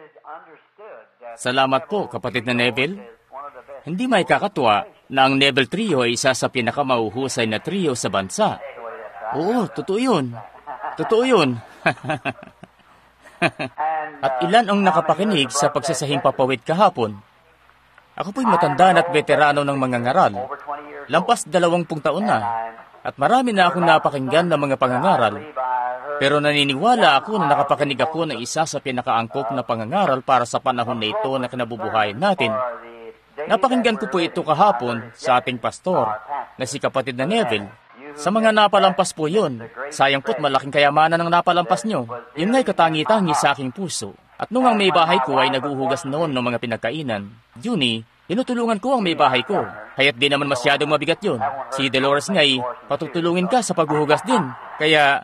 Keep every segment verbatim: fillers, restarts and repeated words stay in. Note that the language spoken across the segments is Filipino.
Salamat po, kapatid na Neville. Hindi may kakatwa na ang Neville Trio ay isa sa pinakamauhusay na trio sa bansa. Oo, totoo yun. Totoo yun. At ilan ang nakapakinig sa pagsasahing papawid kahapon? Ako po'y matanda at veterano ng mga ngaral. Lampas dalawampung taon na. At marami na akong napakinggan ng mga pangangaral. Pero naniniwala ako na nakapakinig ako ng isa sa pinakaangkop na pangangaral para sa panahon na ito na kinabubuhayan natin. Napakinggan ko po ito kahapon sa ating pastor na si kapatid na Neville. Sa mga napalampas po yun, sayang po't malaking kayamanan ang napalampas nyo. Yun nga'y katangi-tangi sa aking puso. At nung ang may bahay ko ay naguhugas noon ng mga pinagkainan, Juni, tinutulungan ko ang may bahay ko. Kaya't di naman masyadong mabigat yun. Si Dolores nga'y patutulungin ka sa paghuhugas din. Kaya,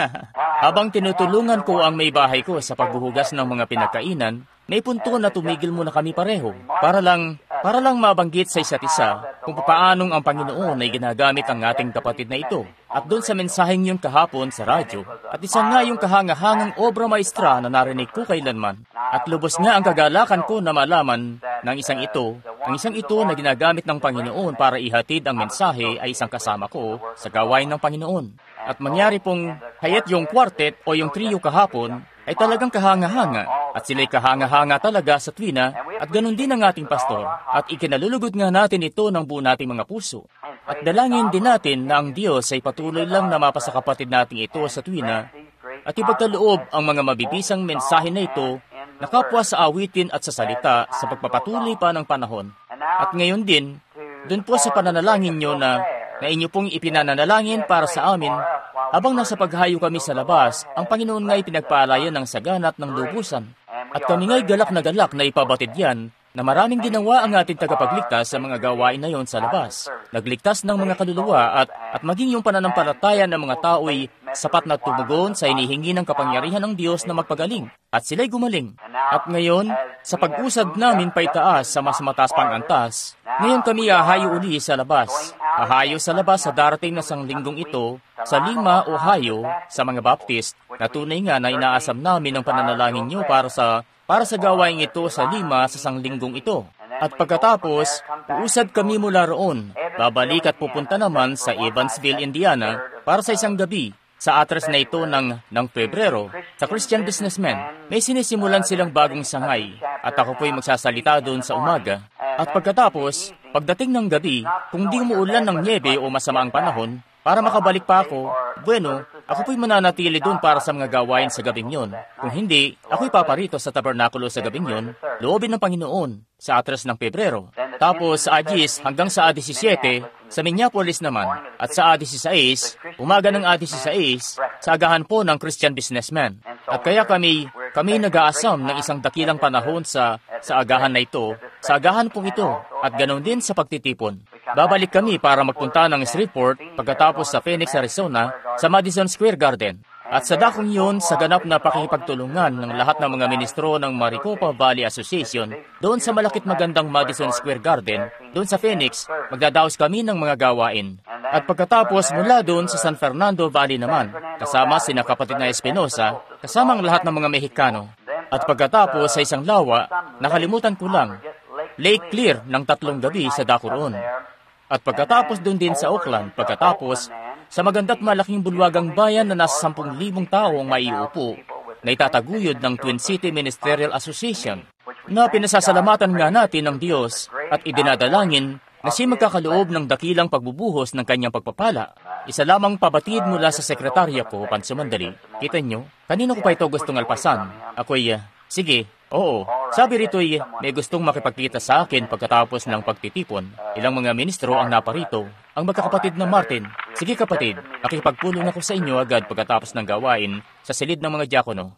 habang tinutulungan ko ang may bahay ko sa paghuhugas ng mga pinagkainan, may punto na tumigil muna kami pareho para lang para lang mabanggit sa isa't isa kung paanong ang Panginoon ay ginagamit ang ating kapatid na ito. At doon sa mensaheng yun kahapon sa radyo, at isa nga yung kahangahangang obra maestra na narinig ko kailanman. At lubos nga ang kagalakan ko na malaman ng isang ito, ang isang ito na ginagamit ng Panginoon para ihatid ang mensahe ay isang kasama ko sa gawain ng Panginoon. At mangyari pong hayat yung quartet o yung trio kahapon ay talagang kahanga-hanga at sila'y kahanga-hanga talaga sa tuwina at ganun din ang ating pastor at ikinalulugod nga natin ito ng buo nating mga puso. At dalangin din natin na ang Diyos ay patuloy lang na mapasa kapatid nating ito sa tuwina at ipagkaloob ang mga mabibisang mensahe na ito na kapwa sa awitin at sa salita sa pagpapatuloy pa ng panahon. At ngayon din, dun po sa pananalangin nyo na na inyo pong ipinananalangin para sa amin, habang nasa paghayo kami sa labas, ang Panginoon nga'y pinagpaalayan ng saganat ng lubusan. At kami nga'y galak na galak na ipabatid yan, na maraming ginawa ang ating tagapagligtas sa mga gawain na yon sa labas. Nagligtas ng mga kaluluwa at, at maging yung pananampalataya ng mga tao'y sapat na tumugon sa inihingi ng kapangyarihan ng Diyos na magpagaling. At sila'y gumaling. At ngayon, sa pag-usad namin pa itaas sa mas mataas pang antas, ngayon kami ahayo uli sa labas. Ahayo sa labas sa darating na sang linggong ito, sa Lima, Ohio, sa mga Baptist, na tunay nga na inaasam namin ang pananalangin nyo para sa para sa gawain ito sa Lima sa sanglinggong ito. At pagkatapos, uusad kami mula roon, babalik at pupunta naman sa Evansville, Indiana, para sa isang gabi. Sa atres na ito ng, ng Pebrero, sa Christian Businessman, may sinisimulan silang bagong sangay, at ako po'y magsasalita doon sa umaga. At pagkatapos, pagdating ng gabi, kung di umuulan ng niebe o masama ang panahon, para makabalik pa ako, bueno, ako po'y mananatili doon para sa mga gawain sa gabing yon. Kung hindi, ako'y paparito sa tabernakulo sa gabing yon, loobin ng Panginoon, sa atres ng Pebrero. Tapos sa Agis hanggang sa A seventeen, sa Minneapolis naman, at sa A sixteen, umaga ng A sixteen, sa agahan po ng Christian Businessman. At kaya kami, kami nag-aasam ng isang dakilang panahon sa, sa agahan na ito, sa agahan pong ito, at ganoon din sa pagtitipon. Babalik kami para magpunta ng Shreveport pagkatapos sa Phoenix, Arizona, sa Madison Square Garden. At sa dakong yun, sa ganap na pakikipagtulungan ng lahat ng mga ministro ng Maricopa Valley Association, doon sa malakit magandang Madison Square Garden, doon sa Phoenix, magdadaos kami ng mga gawain. At pagkatapos mula doon sa San Fernando Valley naman, kasama sina kapatid na Espinosa, kasama ang lahat ng mga Mexicano. At pagkatapos sa isang lawa, nakalimutan ko lang, Lake Clear ng tatlong gabi sa dako roon. At pagkatapos doon din sa Oakland, pagkatapos sa maganda't malaking bulwagang bayan na nasa sampung libong tao ang maiupo, na itataguyod ng Twin City Ministerial Association, na pinasasalamatan nga natin ng Diyos at idinadalangin na siya magkakaloob ng dakilang pagbubuhos ng kanyang pagpapala. Isa lamang pabatid mula sa sekretarya ko, pansumandali. Kita nyo, kanino ko pa ito gustong alpasan? Ako'y, uh, sige, oo. Sabi rito'y may gustong makipagkita sa akin pagkatapos ng pagtitipon. Ilang mga ministro ang naparito, ang magkakapatid na Martin. Sige kapatid, makipagpulong ako sa inyo agad pagkatapos ng gawain sa silid ng mga diakono.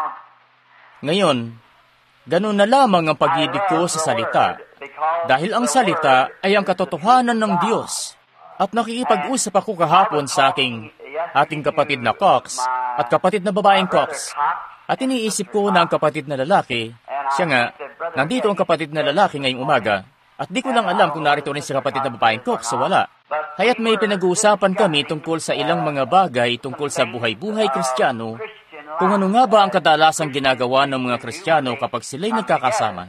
Ngayon, ganun na lamang ang pag-ibig ko sa salita. Dahil ang salita ay ang katotohanan ng Diyos. At nakikipag-usap ako kahapon sa aking ating kapatid na Cox at kapatid na babaeng Cox. At iniisip ko na ang kapatid na lalaki, siya nga, nandito ang kapatid na lalaki ngayong umaga. At di ko lang alam kung narito rin si kapatid na babaeng Cox o wala. Kaya't may pinag-uusapan kami tungkol sa ilang mga bagay tungkol sa buhay-buhay Kristiyano, kung ano nga ba ang kadalasang ginagawa ng mga Kristiyano kapag sila'y nagkakasama.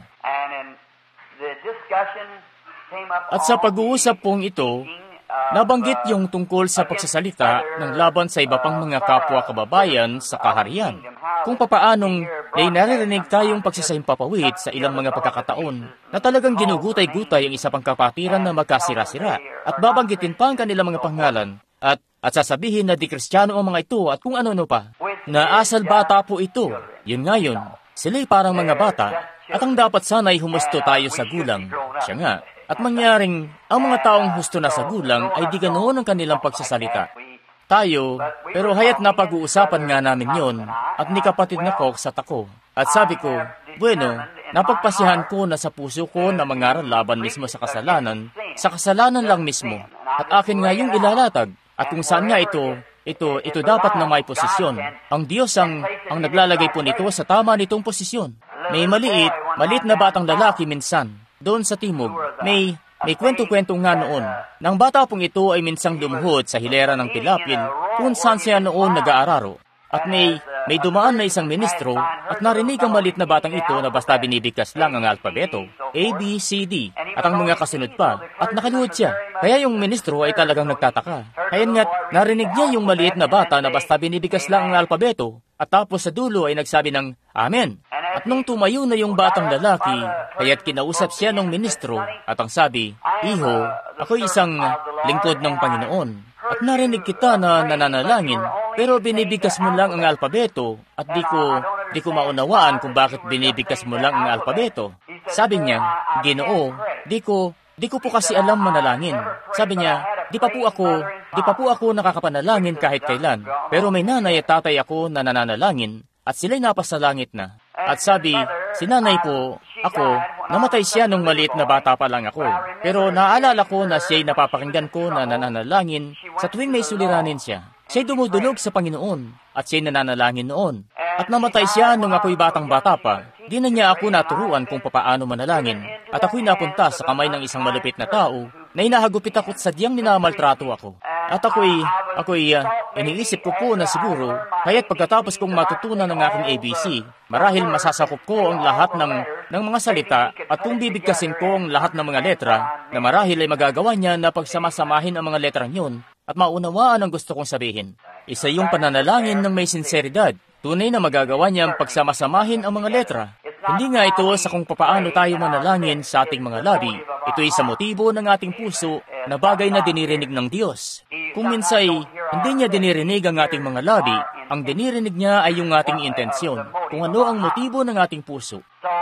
At sa pag-uusap pong ito, nabanggit yung tungkol sa pagsasalita ng laban sa iba pang mga kapwa kababayan sa kaharian. Kung papaanong may naririnig tayong pagsasahimpapawid sa ilang mga pagkakataon na talagang ginugutay-gutay ang isa pang kapatiran na magkasira-sira at babanggitin pa ang kanilang mga pangalan at at sasabihin na di Kristiyano ang mga ito at kung ano-ano pa. Na asal bata po ito. Yun nga yun. Sila'y parang mga bata at ang dapat sana'y humusto tayo sa gulang. Siya nga. At mangyaring ang mga taong husto na sa gulang ay di ganoon ang kanilang pagsasalita. Tayo, pero hayat na pag-uusapan nga namin yon at ni kapatid na Cox at ako. At sabi ko, bueno, napagpasihan ko na sa puso ko na mangaral laban mismo sa kasalanan, sa kasalanan lang mismo. At akin nga yung ilalatag. At kung saan nga ito, ito, ito dapat na may posisyon. Ang Diyos ang, ang naglalagay po nito sa tama nitong posisyon. May maliit, maliit na batang lalaki minsan, doon sa timog, may, may kwento-kwento nga noon. Nang bata pong ito ay minsang lumuhod sa hilera ng pilapil kung saan siya noon nag-aararo. At may, may dumaan na isang ministro at narinig ang maliit na batang ito na basta binibigkas lang ang alpabeto, A, B, C, D, at ang mga kasunod pa, at nakaluhod siya. Kaya yung ministro ay talagang nagtataka. Kaya nga't narinig niya yung maliit na bata na basta binibigkas lang ang alpabeto, at tapos sa dulo ay nagsabi ng Amen. At nung tumayo na yung batang lalaki, kaya't kinausap siya ng ministro, at ang sabi, Iho, ako'y isang lingkod ng Panginoon. At narinig kita na nananalangin, pero binibigkas mo lang ang alpabeto at di ko, di ko maunawaan kung bakit binibigkas mo lang ang alpabeto. Sabi niya, Ginoo, di ko, di ko po kasi alam manalangin. Sabi niya, di pa po ako, di pa po ako nakakapanalangin kahit kailan. Pero may nanay at tatay ako na nananalangin at sila'y napasa langit na. At sabi, si nanay po, ako, namatay siya nung maliit na bata pa lang ako. Pero naalala ko na siya'y napapakinggan ko na nananalangin sa tuwing may suliranin siya. Siya'y dumudulog sa Panginoon at siya'y nananalangin noon. At namatay siya nung ako'y batang-bata pa. Di na niya ako naturuan kung papaano manalangin. At ako'y napunta sa kamay ng isang malupit na tao na hinahagupit ako't sadyang minamaltrato ako. At ako'y, ako'y uh, iniisip ko po na siguro, kaya't pagkatapos kong matutunan ng aking A B C, marahil masasakop ko ang lahat ng, ng mga salita at kung bibigkasin ko ang lahat ng mga letra, na marahil ay magagawa niya na pagsamasamahin ang mga letrang yun at maunawaan ang gusto kong sabihin. Isa yung pananalangin ng may sinseridad. Tunay na magagawa niya ang pagsamasamahin ang mga letra. Hindi nga ito sa kung papaano tayo manalangin sa ating mga labi. Ito ay sa motibo ng ating puso na bagay na dinirinig ng Diyos. Kung minsay hindi niya dinirinig ang ating mga labi, ang dinirinig niya ay yung ating intensyon, kung ano ang motibo ng ating puso.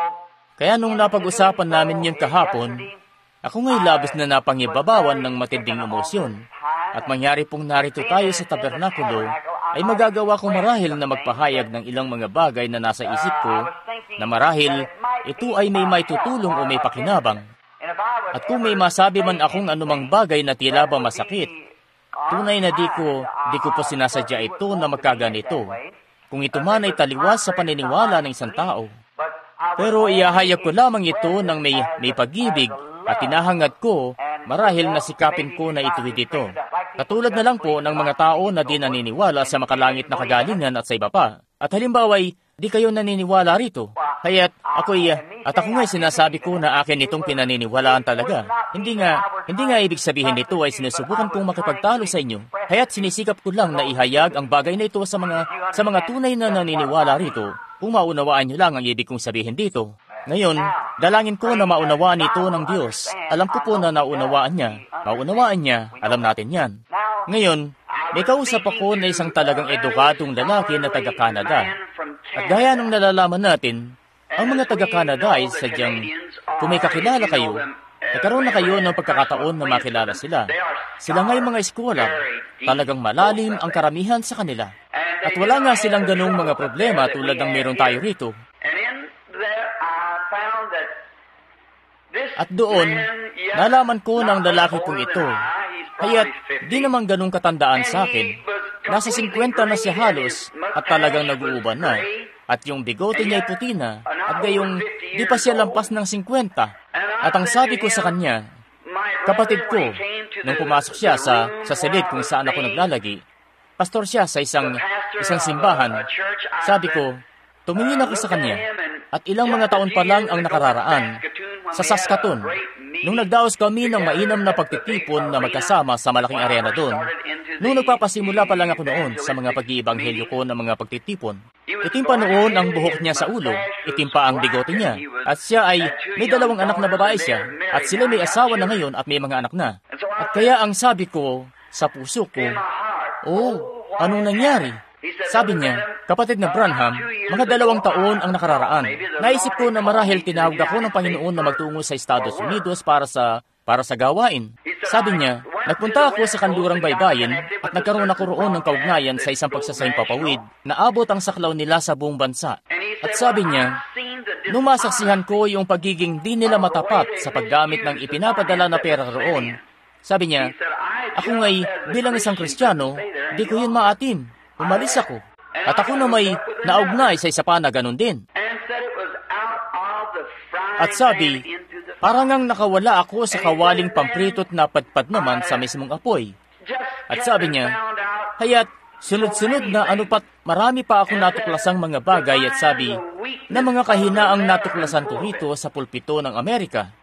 Kaya nung napag-usapan namin yung kahapon, ako nga'y labis na napangibabawan ng matinding emosyon. At mangyari pong narito tayo sa tabernakulo, ay magagawa ko marahil na magpahayag ng ilang mga bagay na nasa isip ko, na marahil ito ay may maitutulong o may pakinabang. At kung may masabi man akong anumang bagay na tila ba masakit, tunay na di ko, di ko po sinasadya ito na magkaganito, kung ito man ay taliwas sa paniniwala ng isang tao. Pero iahayag ko lamang ito ng may, may pag-ibig at tinahangad ko, marahil nasikapin ko na ituwid ito. Katulad na lang po ng mga tao na di naniniwala sa makalangit na kagalingan at sa iba pa. At halimbawa ay di kayo naniniwala rito. Kaya't ako'y, at ako nga'y sinasabi ko na akin itong pinaniniwalaan talaga. Hindi nga, hindi nga ibig sabihin nito ay sinusubukan kong makipagtalo sa inyo. Kaya't sinisikap ko lang na ihayag ang bagay na ito sa mga, sa mga tunay na naniniwala rito. Kung maunawaan niyo lang ang ibig kong sabihin dito. Ngayon, dalangin ko na maunawaan ito ng Diyos. Alam ko po na naunawaan niya. Maunawaan niya, alam natin yan. Ngayon, may kausap ako na isang talagang edukadong lalaki na taga-Canada. At gaya nung nalalaman natin, ang mga taga-Canada ay sadyang, kung may kakilala kayo, nagkaroon na kayo ng pagkakataon na makilala sila. Sila nga'y mga eskwela, talagang malalim ang karamihan sa kanila. At wala nga silang ganung mga problema tulad ng meron tayo rito. At doon, nalaman ko ng lalaki kong ito, kaya't di naman ganung katandaan sa akin. Nasa singkwenta na siya halos at talagang nag-uuban na. At yung bigote niya ay puti na at gayong di pa siya lampas ng singkwenta. At ang sabi ko sa kanya, kapatid ko, nung pumasok siya sa, sa silid kung saan ako naglalagi, pastor siya sa isang isang simbahan. Sabi ko, tumingin ako sa kanya, at ilang mga taon pa lang ang nakararaan sa Saskatoon. Nung nagdaos kami ng mainam na pagtitipon na magkasama sa malaking arena doon, nung nagpapasimula pa lang ako noon sa mga pag-iibanghelyo ko ng mga pagtitipon, itim pa noon ang buhok niya sa ulo, itim pa ang bigote niya, at siya ay may dalawang anak na babae siya, at sila may asawa na ngayon at may mga anak na. At kaya ang sabi ko sa puso ko, oh, anong nangyari? Sabi niya, kapatid na Branham, mga dalawang taon ang nakararaan. Naisip ko na marahil tinawag ako ng Panginoon na magtungo sa Estados Unidos para sa para sa gawain. Sabi niya, nagpunta ako sa Kandurang Baybayin at nagkaroon ako roon ng kaugnayan sa isang pagsasahing papawid na abot ang saklaw nila sa buong bansa. At sabi niya, nung masaksihan ko yung pagiging di nila matapat sa paggamit ng ipinapadala na pera roon, sabi niya, ako ngay bilang isang Kristiyano, di ko yun maatim. Umalis ako. At ako na may naugnay sa isa pa na ganun din. At sabi, parang ang nakawala ako sa kawaling pampritot na padpad naman sa mismong apoy. At sabi niya, haya't sunod-sunod na ano pat marami pa akong natuklasang mga bagay at sabi, na mga kahinaang natuklasan ko rito sa pulpito ng Amerika.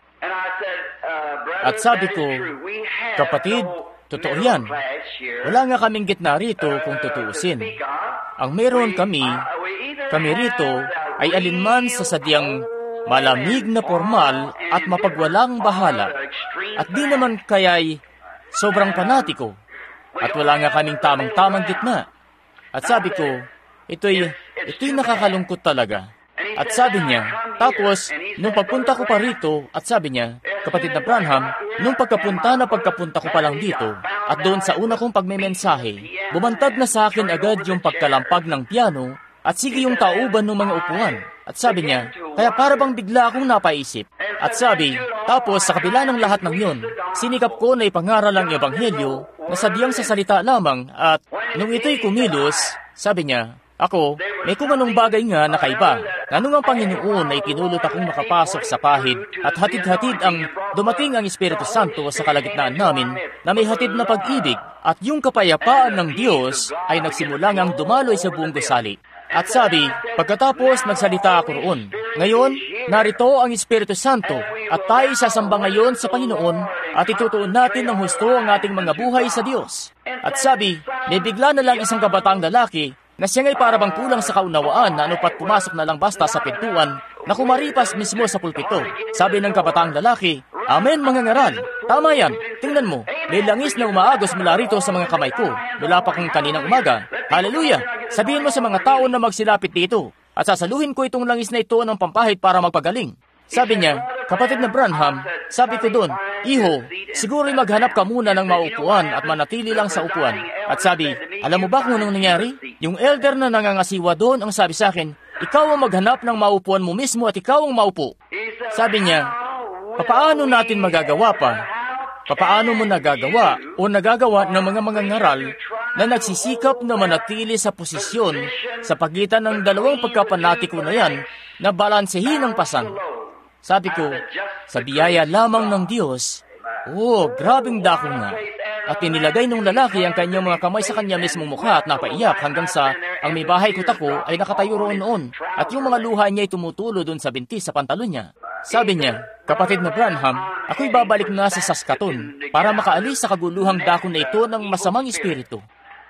At sabi ko, kapatid, totoo yan. Wala nga kaming gitna rito kung tutuusin. Ang meron kami, kami rito, ay alinman sa sadyang malamig na formal at mapagwalang bahala. At di naman kaya'y sobrang panatiko. At wala nga kaming tamang-tamang gitna. At sabi ko, ito'y, ito'y nakakalungkot talaga. At sabi niya, tapos, nung pagpunta ko pa rito, at sabi niya, kapatid na Branham, nung pagkapunta na pagkapunta ko pa lang dito, at doon sa una kong pagmemensahe, bumantad na sa akin agad yung pagkalampag ng piano, at sige yung tauban ng mga upuan. At sabi niya, kaya para bang bigla akong napaisip. At sabi, tapos sa kabila ng lahat ng yun, sinikap ko na ipangaral ang ebanghelyo, na sadyang sa salita lamang, at nung ito'y kumilos, sabi niya, ako, may kung anong bagay nga na kaiba. Nanong ang Panginoon ay pinulot akong makapasok sa pahid at hatid-hatid ang dumating ang Espiritu Santo sa kalagitnaan namin na may hatid na pag-ibig at yung kapayapaan ng Diyos ay nagsimula ngang dumaloy sa buong gusali. At sabi, pagkatapos nagsalita ako roon, ngayon, narito ang Espiritu Santo at tayo sasamba ngayon sa Panginoon at itutuon natin ng husto ang ating mga buhay sa Diyos. At sabi, may bigla na lang isang kabataang lalaki na siya ngay para bang kulang sa kaunawaan na anupat pumasok na lang basta sa pintuan na kumaripas mismo sa pulpito. Sabi ng kabataang lalaki, Amen mga ngaral, tama yan, tingnan mo, may langis na umaagos mula rito sa mga kamay ko, mula pa kong kaninang umaga. Hallelujah! Sabihin mo sa mga tao na magsilapit dito, at sasaluhin ko itong langis na ito ng pampahid para magpagaling. Sabi niya, kapatid na Branham, sabi ko doon, Iho, siguro maghanap ka muna ng maupuan at manatili lang sa upuan. At sabi, alam mo ba kung anong nangyari? Yung elder na nangangasiwa doon ang sabi sa akin, ikaw ang maghanap ng maupuan mo mismo at ikaw ang maupo. Sabi niya, papaano natin magagawa pa? Papaano mo nagagawa o nagagawa ng mga mangangaral na nagsisikap na manatili sa posisyon sa pagitan ng dalawang pagkapanatiko na yan na balansehin ang pasan? Sabi ko, sa biyaya lamang ng Diyos, oh, grabing dako nga. At inilagay nung lalaki ang kanyang mga kamay sa kanya mismong mukha at napaiyak hanggang sa ang may bahay ko tako ay nakatayo roon noon at yung mga luha niya ay tumutulo doon sa binti sa pantalon niya. Sabi niya, kapatid na Branham, ako'y babalik na sa Saskatoon para makaalis sa kaguluhang dako na ito ng masamang espiritu.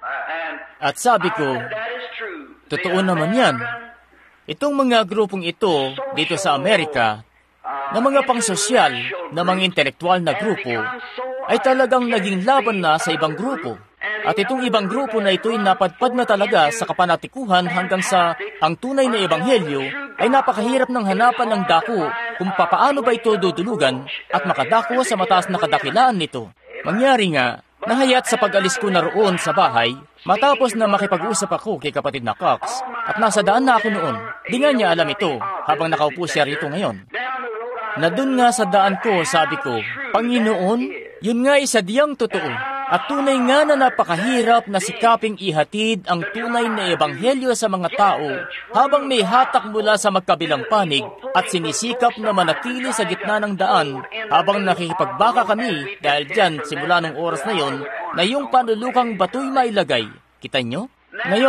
At sabi ko, totoo naman yan. Itong mga grupong ito dito sa Amerika, na mga pangsosyal, na mga intelektual na grupo, ay talagang naging laban na sa ibang grupo. At itong ibang grupo na ito'y napadpad na talaga sa kapanatikuhan hanggang sa ang tunay na ebanghelyo ay napakahirap ng hanapan ng dako kung papaano ba ito dudulugan at makadako sa mataas na kadakilaan nito. Mangyari nga, nahayat sa pag-alis ko na roon sa bahay, matapos na makipag-usap ako kay kapatid na Cox, at nasa daan na ako noon, di nga niya alam ito habang nakaupo siya rito ngayon. Na dun nga sa daan ko, sabi ko, Panginoon, yun nga isa diyang totoo. At tunay nga na napakahirap na sikaping ihatid ang tunay na ebanghelyo sa mga tao habang may hatak mula sa magkabilang panig at sinisikap na manatili sa gitna ng daan habang nakikipagbaka kami dahil dyan simula nung oras na yon na yung panulukang bato'y mailagay. Kita nyo? Ngayon,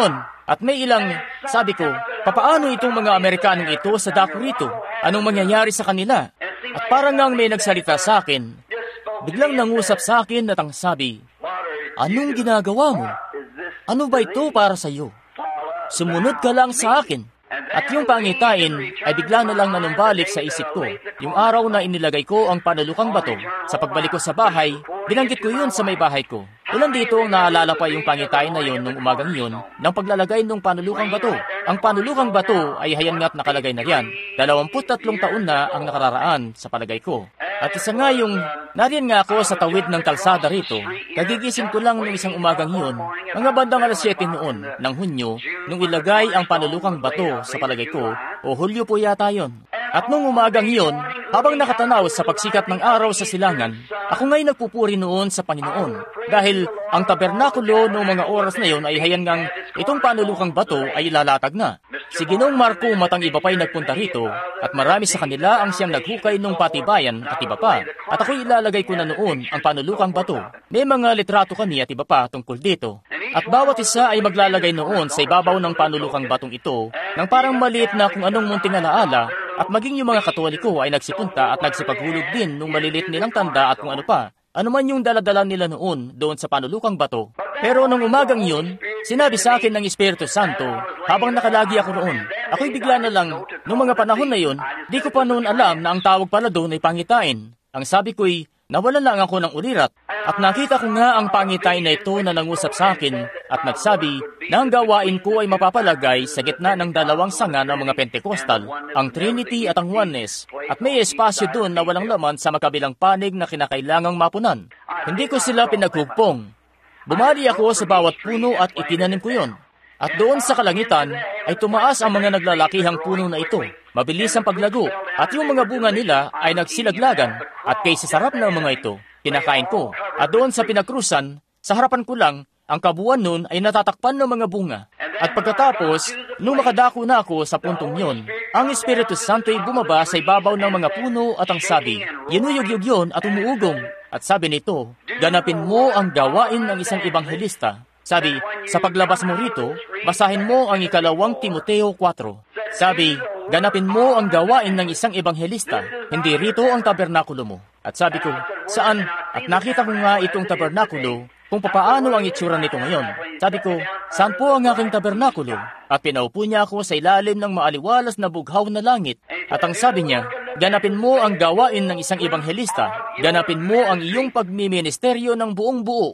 At may ilang, sabi ko, papaano itong mga Amerikanong ito sa dako rito? Anong mangyayari sa kanila? At parang ngang may nagsalita sa akin, biglang nangusap sa akin at ang sabi, anong ginagawa mo? Ano ba ito para sa iyo? Sumunod ka lang sa akin. At yung pangitain ay bigla na lang nanumbalik sa isip ko. Yung araw na inilagay ko ang panulukang bato, sa pagbalik ko sa bahay, binanggit ko yun sa may bahay ko. Ulan dito ang naalala pa yung pangitain na yun nung umagang yun ng paglalagay ng panulukang bato. Ang panulukang bato ay hayan nga't nakalagay na yan. Dalawamput tatlong taon na ang nakararaan sa palagay ko. At isa nga yung, nariyan nga ako sa tawid ng kalsada rito, kagigising ko lang nung isang umagang yun, mga bandang alas siyete noon, ng Hunyo, nung ilagay ang panulukang bato sa palagay ko, o Hulyo po yata yun. At nung umagang yun, habang nakatanaw sa pagsikat ng araw sa silangan, ako nga'y nagpupuri noon sa Panginoon. Dahil ang tabernakulo noong mga oras na yun ay hayan ngang itong panulukang bato ay ilalatag na. Si Ginoong Marco matang iba pa'y nagpunta rito, at marami sa kanila ang siyang naghukay nung patibayan at iba pa. At ako'y ilalagay ko na noon ang panulukang bato. May mga litrato kami at iba pa tungkol dito. At bawat isa ay maglalagay noon sa ibabaw ng panulukang batong ito ng parang maliit na kung anong munting alaala, at maging yung mga Katoliko ay nagsipunta at nagsipaghulog din nung malilit nilang tanda at kung ano pa. Ano man yung daladala nila noon doon sa panulukang bato. Pero nung umagang yun, sinabi sa akin ng Espiritu Santo, habang nakalagi ako roon, ako'y bigla na lang, nung mga panahon na yun, di ko pa noon alam na ang tawag pala doon ay pangitain. Ang sabi ko'y, nawalan lang ako ng ulirat, at nakita ko nga ang pangitain na ito na nangusap sa akin at nagsabi na ang gawain ko ay mapapalagay sa gitna ng dalawang sanga ng mga Pentecostal, ang Trinity at ang Oneness, at may espasyo doon na walang laman sa makabilang panig na kinakailangang mapunan. Hindi ko sila pinaghugpong. Bumali ako sa bawat puno at itinanim ko yon. At doon sa kalangitan ay tumaas ang mga naglalakihang puno na ito. Mabilis ang paglago, at yung mga bunga nila ay nagsilaglagan, at kaysa sarap ng mga ito, kinakain ko. At doon sa pinagkrusan, sa harapan ko lang, ang kabuuan nun ay natatakpan ng mga bunga. At pagkatapos, nung makadako na ako sa puntong yon, ang Espiritu Santo ay bumaba sa ibabaw ng mga puno at ang sabi, "Yinuyog-yug yon at umuugong." At sabi nito, "Ganapin mo ang gawain ng isang ebanghelista." Sabi, sa paglabas mo rito, basahin mo ang ikalawang Timoteo four. Sabi, ganapin mo ang gawain ng isang ebanghelista, hindi rito ang tabernakulo mo. At sabi ko, saan? At nakita ko nga itong tabernakulo, kung papaano ang itsura nito ngayon. Sabi ko, saan po ang aking tabernakulo? At pinaupo niya ako sa ilalim ng maaliwalas na bughaw na langit. At ang sabi niya, ganapin mo ang gawain ng isang ebanghelista, ganapin mo ang iyong pagmiministeryo ng buong buo.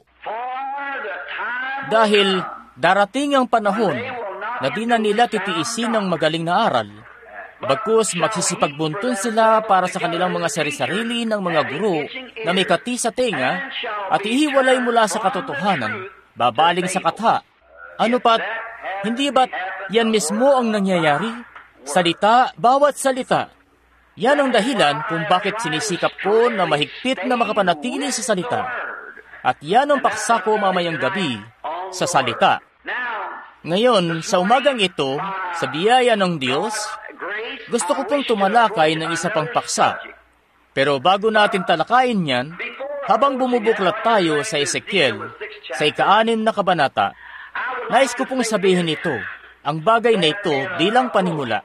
Dahil darating ang panahon na di na nila titiisin ng magaling na aral. Bagkus magsisipagbuntun sila para sa kanilang mga sari-sarili ng mga guro na may kati sa tenga at ihiwalay mula sa katotohanan, babaling sa katha. Ano pat, hindi ba't yan mismo ang nangyayari? Salita, bawat salita. Yan ang dahilan kung bakit sinisikap ko na mahigpit na makapanatili sa salita. At yan ang paksa ko mamayang gabi sa salita. Ngayon, sa umagang ito, sa biyaya ng Diyos, gusto ko pong tumalakay ng isa pang paksa. Pero bago natin talakayin yan, habang bumubuklat tayo sa Ezekiel, sa ika-anim na kabanata, nais ko pong sabihin ito, ang bagay na ito bilang panimula.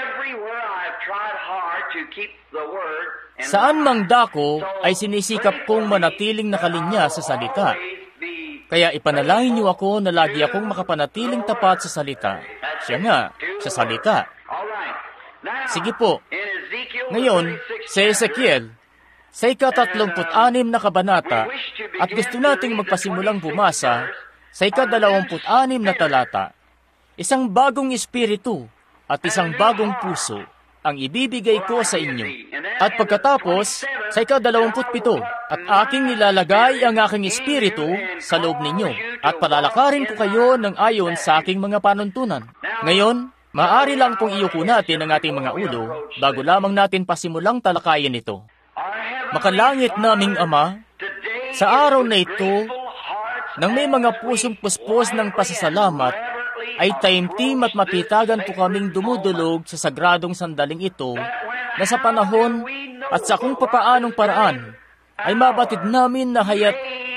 Saan mang dako ay sinisikap kong manatiling nakalinya sa salita. Kaya ipanalangin niyo ako na lagi akong makapanatiling tapat sa salita. Siya nga, sa salita. Sige po. Ngayon, sa Ezekiel, sa ika-tatlumput-anim na kabanata, at gusto nating magpasimulang bumasa sa ika-dalawamput-anim na talata, isang bagong espiritu at isang bagong puso ang ibibigay ko sa inyo. At pagkatapos, sa ika-dalawamput-pito, at aking nilalagay ang aking espiritu sa loob ninyo, at palalakarin ko kayo ng ayon sa aking mga panuntunan. Ngayon, maaari lang pong iyuko natin ang ating mga ulo, bago lamang natin pasimulang talakayin ito. Makalangit naming Ama, sa araw na ito, nang may mga pusong puspos ng pasasalamat, ay taimtim at mapitagan po kaming dumudulog sa sagradong sandaling ito na sa panahon at sa kung papaanong paraan ay mabatid namin na hayat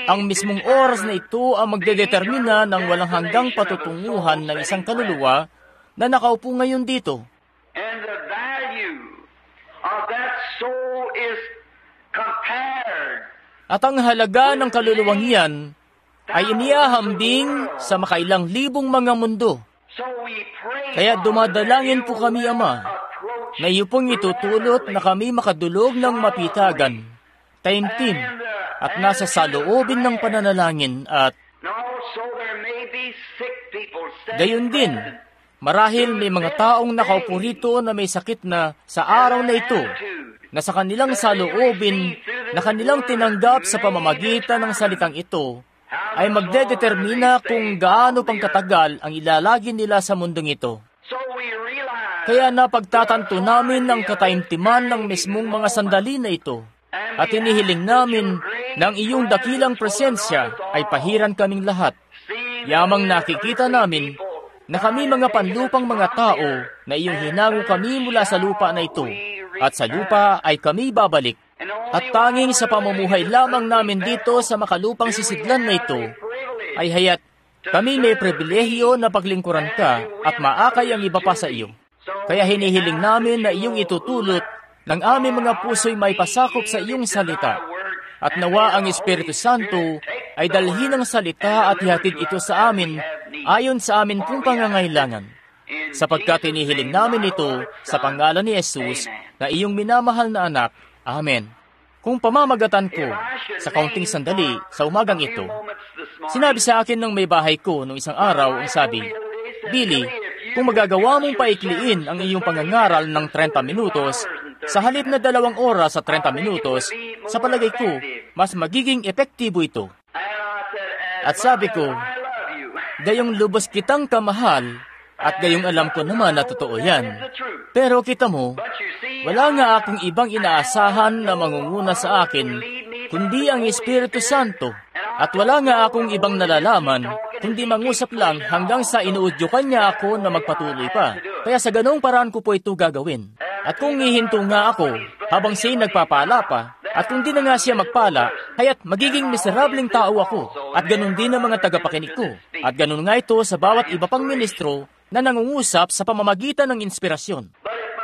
Ang mismong oras na ito ang magdedetermina ng walang hanggang patutunguhan ng isang kaluluwa na nakaupo ngayon dito. And the value of that soul is compared. At ang halaga ng kaluluwang iyan ay inihahambing sa makailang libong mga mundo. So we pray, Kaya dumadalangin po kami, Ama, na iyo pong itutulot na kami makadulog ng mapitagan, taimtim, at nasa saloobin ng pananalangin at no, so there may be sick people gayon din. Marahil may mga taong nakaupo rito na may sakit na sa araw na ito, na sa kanilang saloobin na kanilang tinanggap sa pamamagitan ng salitang ito, ay magdedetermina kung gaano pang katagal ang ilalagi nila sa mundong ito. So we realize Kaya napagtatanto namin ang kataimtiman ng mismong mga sandali na ito, at inihiling namin na ang iyong dakilang presensya ay pahiran kaming lahat. Yamang nakikita namin na kami mga panlupang mga tao na iyong hinango kami mula sa lupa na ito, at sa lupa ay kami babalik. At tanging sa pamumuhay lamang namin dito sa makalupang sisidlan na ito, ay hayat kami may pribilehyo na paglingkuran ka at maakay ang iba pa sa iyo. Kaya hinihiling namin na iyong itutulot ng aming mga puso'y may pasakop sa iyong salita. At nawa ang Espiritu Santo ay dalhin ang salita at ihatid ito sa amin ayon sa amin pong pangangailangan. Sapagkat hinihiling namin ito sa pangalan ni Jesus na iyong minamahal na anak. Amen. Kung pamamagatan ko sa kaunting sandali sa umagang ito, sinabi sa akin ng may bahay ko noong isang araw ang sabi, Billy, kung magagawa mong paikliin ang iyong pangangaral ng thirty minutos, sa halip na dalawang oras sa thirty minutos, sa palagay ko, mas magiging epektibo ito. At sabi ko, gayong lubos kitang kamahal, at gayong alam ko naman na totoo yan. Pero kita mo, wala nga akong ibang inaasahan na mangunguna sa akin, kundi ang Espiritu Santo. At wala nga akong ibang nalalaman, kundi mangusap lang hanggang sa inuudyukan niya ako na magpatuloy pa. Kaya sa ganong paraan ko po ito gagawin. At kung hihinto nga ako, habang siya'y nagpapala pa, at kung di na nga siya magpala, hayat magiging miserableng tao ako, at ganun din ang mga tagapakinig ko. At ganun nga ito sa bawat iba pang ministro na nangungusap sa pamamagitan ng inspirasyon.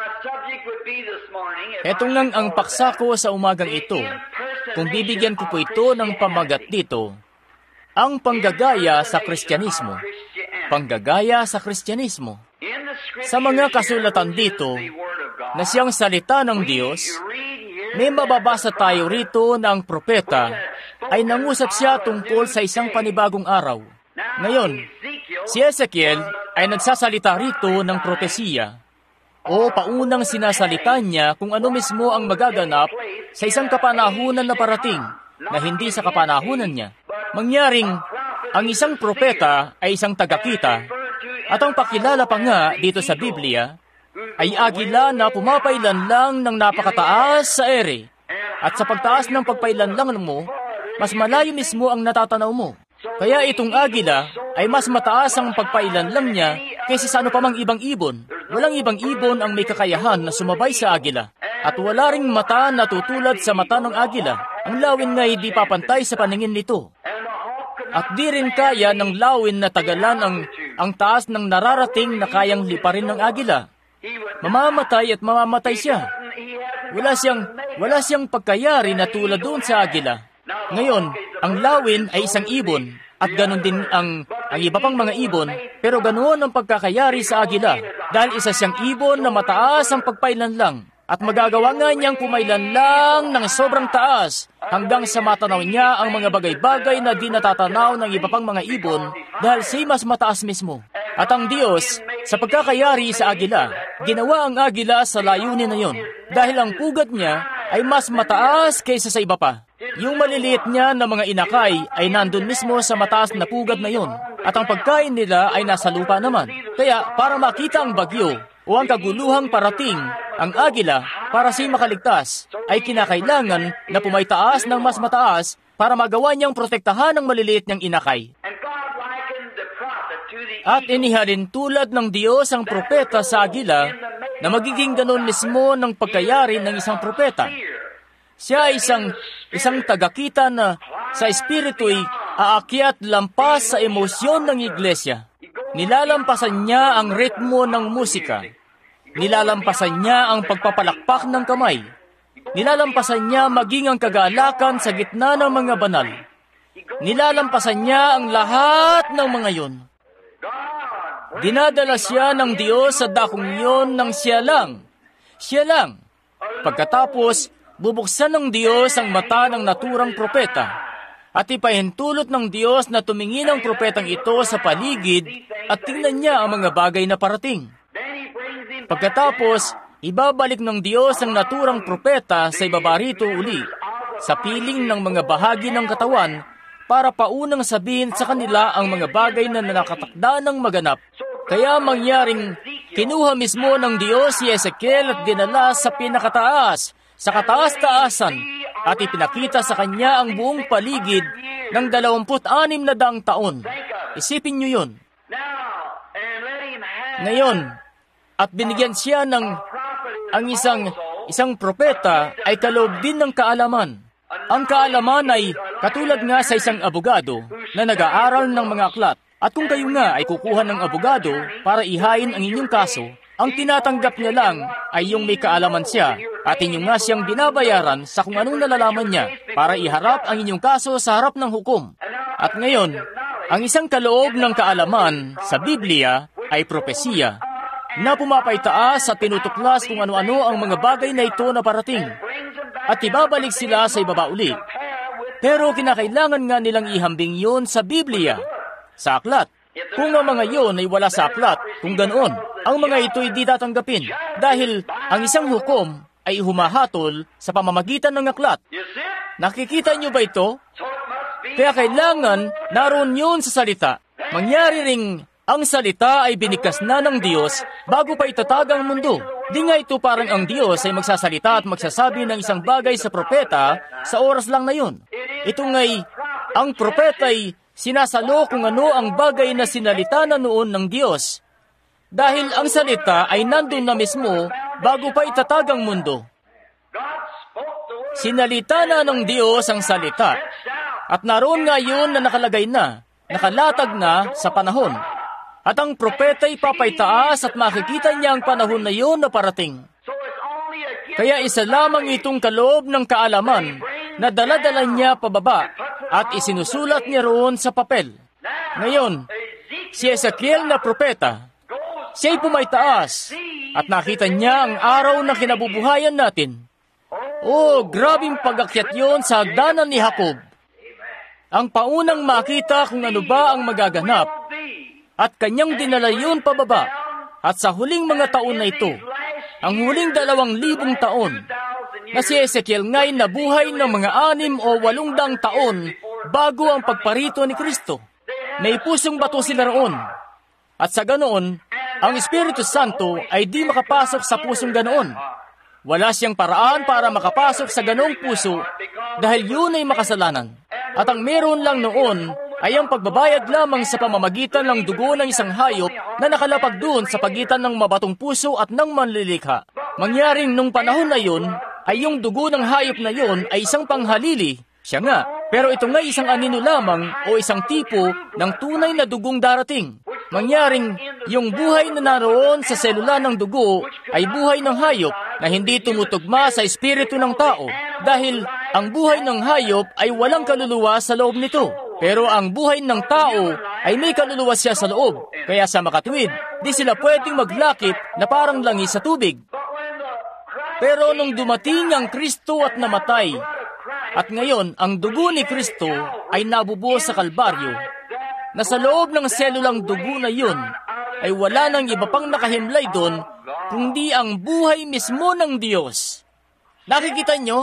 Ito ngang ang paksa ko sa umagang ito. Kung bibigyan ko po ito ng pamagat dito, ang panggagaya sa Kristyanismo. Panggagaya sa Kristyanismo. Sa mga kasulatan dito, na siyang salita ng Diyos, may mababasa tayo rito na ang propeta ay nangusap siya tungkol sa isang panibagong araw. Ngayon, si Ezekiel ay nagsasalita rito ng propesiya o paunang sinasalita niya kung ano mismo ang magaganap sa isang kapanahunan na parating na hindi sa kapanahunan niya. Mangyaring, ang isang propeta ay isang tagakita at ang pakilala pa nga dito sa Biblia ay agila na pumapailan lang ng napakataas sa ere. At sa pagtaas ng pagpailan lang mo, mas malayo mismo ang natatanaw mo. Kaya itong agila ay mas mataas ang pagpailan lang niya kaysa sa ano pa mang ibang ibon. Walang ibang ibon ang may kakayahan na sumabay sa agila. At wala ring mata na tutulad sa mata ng agila. Ang lawin nga hindi papantay sa paningin nito. At di rin kaya ng lawin na tagalan ang, ang taas ng nararating na kayang liparin ng agila. Mamamatay at mamamatay siya. Wala siyang, wala siyang pagkayari na tulad doon sa agila. Ngayon, ang lawin ay isang ibon, at ganon din ang, ang iba pang mga ibon, pero ganoon ang pagkakayari sa agila, dahil isa siyang ibon na mataas ang pagpailan lang, at magagawa nga niyang pumailan lang ng sobrang taas, hanggang sa matanaw niya ang mga bagay-bagay na di natatanaw ng iba pang mga ibon, dahil siya mas mataas mismo. At ang Diyos, sa pagkakayari sa agila, ginawa ang agila sa layunin na yon, dahil ang pugat niya ay mas mataas kaysa sa iba pa. Yung maliliit niya na mga inakay ay nandun mismo sa mataas na pugad na yon, at ang pagkain nila ay nasa lupa naman. Kaya para makita ang bagyo o ang kaguluhang parating, ang agila, para siya makaligtas, ay kinakailangan na pumaytaas ng mas mataas para magawa niyang protektahan ang maliliit niyang inakay. At inihalin tulad ng Diyos ang propeta sa agila na magiging ganon mismo ng pagkayari ng isang propeta. Siya ay isang, isang tagakita na sa espiritu'y aakyat lampas sa emosyon ng iglesia. Nilalampasan niya ang ritmo ng musika. Nilalampasan niya ang pagpapalakpak ng kamay. Nilalampasan niya maging ang kagalakan sa gitna ng mga banal. Nilalampasan niya ang lahat ng mga yun. Dinadala siya ng Diyos sa dakong yun ng siya lang. Siya lang. Pagkatapos, bubuksan ng Diyos ang mata ng naturang propeta at ipahintulot ng Diyos na tumingin ang propetang ito sa paligid at tingnan niya ang mga bagay na parating. Pagkatapos, ibabalik ng Diyos ang naturang propeta sa ibaba rito uli, sa piling ng mga bahagi ng katawan, para paunang sabihin sa kanila ang mga bagay na nakatakda ng maganap. Kaya mangyaring kinuha mismo ng Diyos si Ezekiel at dinala sa pinakataas, sa kataas-taasan, at ipinakita sa kanya ang buong paligid ng dalawamput anim na daang taon. Isipin niyo yun. Ngayon, at binigyan siya ng ang isang isang propeta ay kaloob din ng kaalaman. Ang kaalaman ay katulad nga sa isang abogado na nag-aaral ng mga aklat. At kung kayo nga ay kukuha ng abogado para ihain ang inyong kaso, ang tinatanggap niya lang ay yung may kaalaman siya at inyo nga siyang binabayaran sa kung anong nalalaman niya para iharap ang inyong kaso sa harap ng hukom. At ngayon, ang isang kaloob ng kaalaman sa Biblia ay propesiya na pumapaytaas at tinutuklas kung ano-ano ang mga bagay na ito na parating at ibabalik sila sa ibaba uli. Pero kinakailangan nga nilang ihambing yun sa Biblia, sa aklat. Kung ang mga yun ay wala sa aklat, kung ganoon, ang mga ito ay di tatanggapin dahil ang isang hukom ay humahatol sa pamamagitan ng aklat. Nakikita niyo ba ito? Kaya kailangan naroon yun sa salita. Mangyari ring ang salita ay binigkas na ng Diyos bago pa itatag ang mundo. Di nga ito parang ang Diyos ay magsasalita at magsasabi ng isang bagay sa propeta sa oras lang na yun. Ito nga'y ang propeta ay sinasalo kung ano ang bagay na sinalita na noon ng Diyos. Dahil ang salita ay nandun na mismo bago pa itatag ang mundo. Sinalita na ng Diyos ang salita. At naroon nga yun na nakalagay na, nakalatag na sa panahon. At ang propeta ay papaytaas at makikita niya ang panahon na yun na parating. Kaya isa lamang itong kaloob ng kaalaman na daladala niya pababa at isinusulat niya roon sa papel. Ngayon, si Ezekiel na propeta, siya'y pumaytaas at nakita niya ang araw na kinabubuhayan natin. Oh, grabing pag-akyat yun sa hagdanan ni Jacob. Ang paunang makita kung ano ba ang magaganap at kanyang dinala yun pababa. At sa huling mga taon na ito, ang huling dalawang libong taon, na si Ezekiel nga'y nabuhay ng mga anim o walong daang taon bago ang pagparito ni Kristo. Naipusong bato sila roon. At sa ganoon, ang Espiritu Santo ay di makapasok sa pusong ganoon. Wala siyang paraan para makapasok sa ganoong puso dahil yun ay makasalanan. At ang meron lang noon ay ang pagbabayad lamang sa pamamagitan ng dugo ng isang hayop na nakalapag doon sa pagitan ng mabatong puso at ng manlilikha. Mangyaring nung panahon na yun, ay yung dugo ng hayop na yun ay isang panghalili. Siya nga, pero ito nga isang anino lamang o isang tipo ng tunay na dugong darating. Mangyaring yung buhay na naroon sa selula ng dugo ay buhay ng hayop na hindi tumutugma sa espiritu ng tao dahil ang buhay ng hayop ay walang kaluluwa sa loob nito. Pero ang buhay ng tao ay may kaluluwa siya sa loob. Kaya sa makatuwid, di sila pwedeng maglakip na parang langis sa tubig. Pero nung dumating ang Kristo at namatay, at ngayon ang dugo ni Kristo ay nabubuhos sa Kalbaryo, na sa loob ng selulang dugo na yun ay wala nang iba pang nakahimlay doon kundi ang buhay mismo ng Diyos. Nakikita nyo?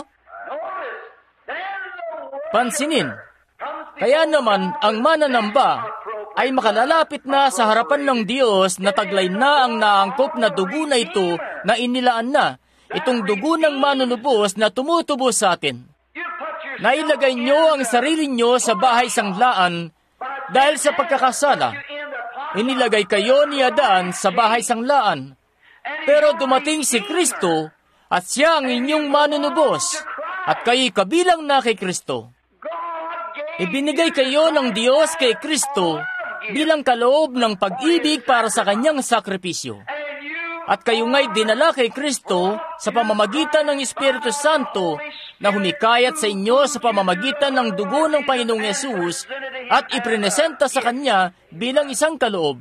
Pansinin. Kaya naman ang mananamba ay makalalapit na sa harapan ng Diyos na taglay na ang naangkop na dugo na ito na inilaan na, itong dugo ng manunubos na tumutubos sa atin. Nailagay nyo ang sarili nyo sa bahay sanglaan dahil sa pagkakasala. Inilagay kayo ni Adan sa bahay sanglaan. Pero dumating si Kristo at siya ang inyong manunubos at kayo'y kabilang na kay Kristo. Ibinigay kayo ng Diyos kay Kristo bilang kaloob ng pag-ibig para sa kanyang sakripisyo. At kayo nga'y dinala kay Kristo sa pamamagitan ng Espiritu Santo na humikayat sa inyo sa pamamagitan ng dugo ng Panginoong Yesus at iprenesenta sa Kanya bilang isang kaloob.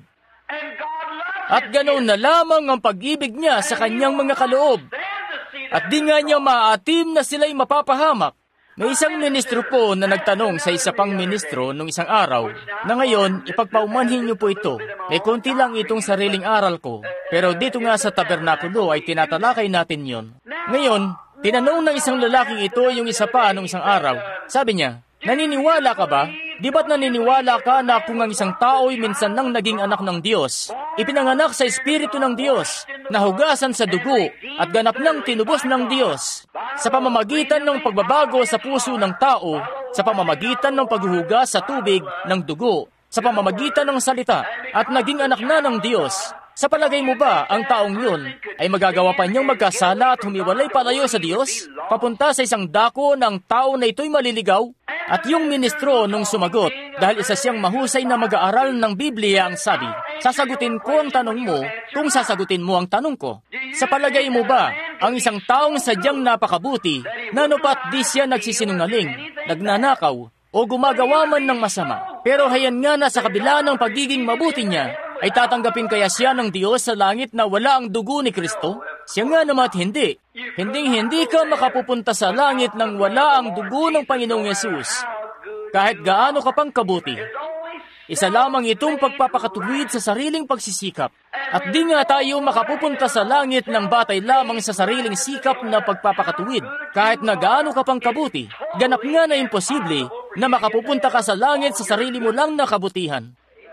At ganoon na lamang ang pag-ibig niya sa Kanyang mga kaloob. At di nga niya maatim na sila'y mapapahamak. May isang ministro po na nagtanong sa isa pang ministro nung isang araw na ngayon ipagpaumanhin niyo po ito. May konti lang itong sariling aral ko, pero dito nga sa tabernakulo ay tinatalakay natin yon. Ngayon, tinanong ng isang lalaking ito yung isa pa nung isang araw. Sabi niya, naniniwala ka ba? Di ba't naniniwala ka na kung ang isang tao'y minsan nang naging anak ng Diyos, ipinanganak sa Espiritu ng Diyos, nahugasan sa dugo, at ganap nang tinubos ng Diyos, sa pamamagitan ng pagbabago sa puso ng tao, sa pamamagitan ng paghuhugas sa tubig ng dugo, sa pamamagitan ng salita, at naging anak na ng Diyos, sa palagay mo ba ang taong yun ay magagawa pa niyang magkasala at humiwalay palayo sa Diyos, papunta sa isang dako ng tao na ito'y maliligaw? At yung ministro nung sumagot, dahil isa siyang mahusay na mag-aaral ng Biblia ang sabi, sasagutin ko ang tanong mo kung sasagutin mo ang tanong ko. Sa palagay mo ba, ang isang taong sadyang napakabuti, nanupat di siya nagsisinungaling, nagnanakaw, o gumagawa man ng masama, pero hayan nga na sa kabila ng pagiging mabuti niya, ay tatanggapin kaya siya ng Diyos sa langit na wala ang dugo ni Kristo? Siya nga naman hindi. Hinding-hindi ka makapupunta sa langit nang wala ang dugo ng Panginoong Yesus. Kahit gaano ka pang kabuti. Isa lamang itong pagpapakatuwid sa sariling pagsisikap. At di nga tayo makapupunta sa langit ng batay lamang sa sariling sikap na pagpapakatuwid. Kahit na gaano ka pang kabuti, ganap nga na imposible na makapupunta ka sa langit sa sarili mo lang na kabutihan.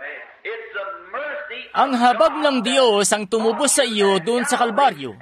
Ang habag ng Diyos ang tumubos sa iyo doon sa Kalbaryo.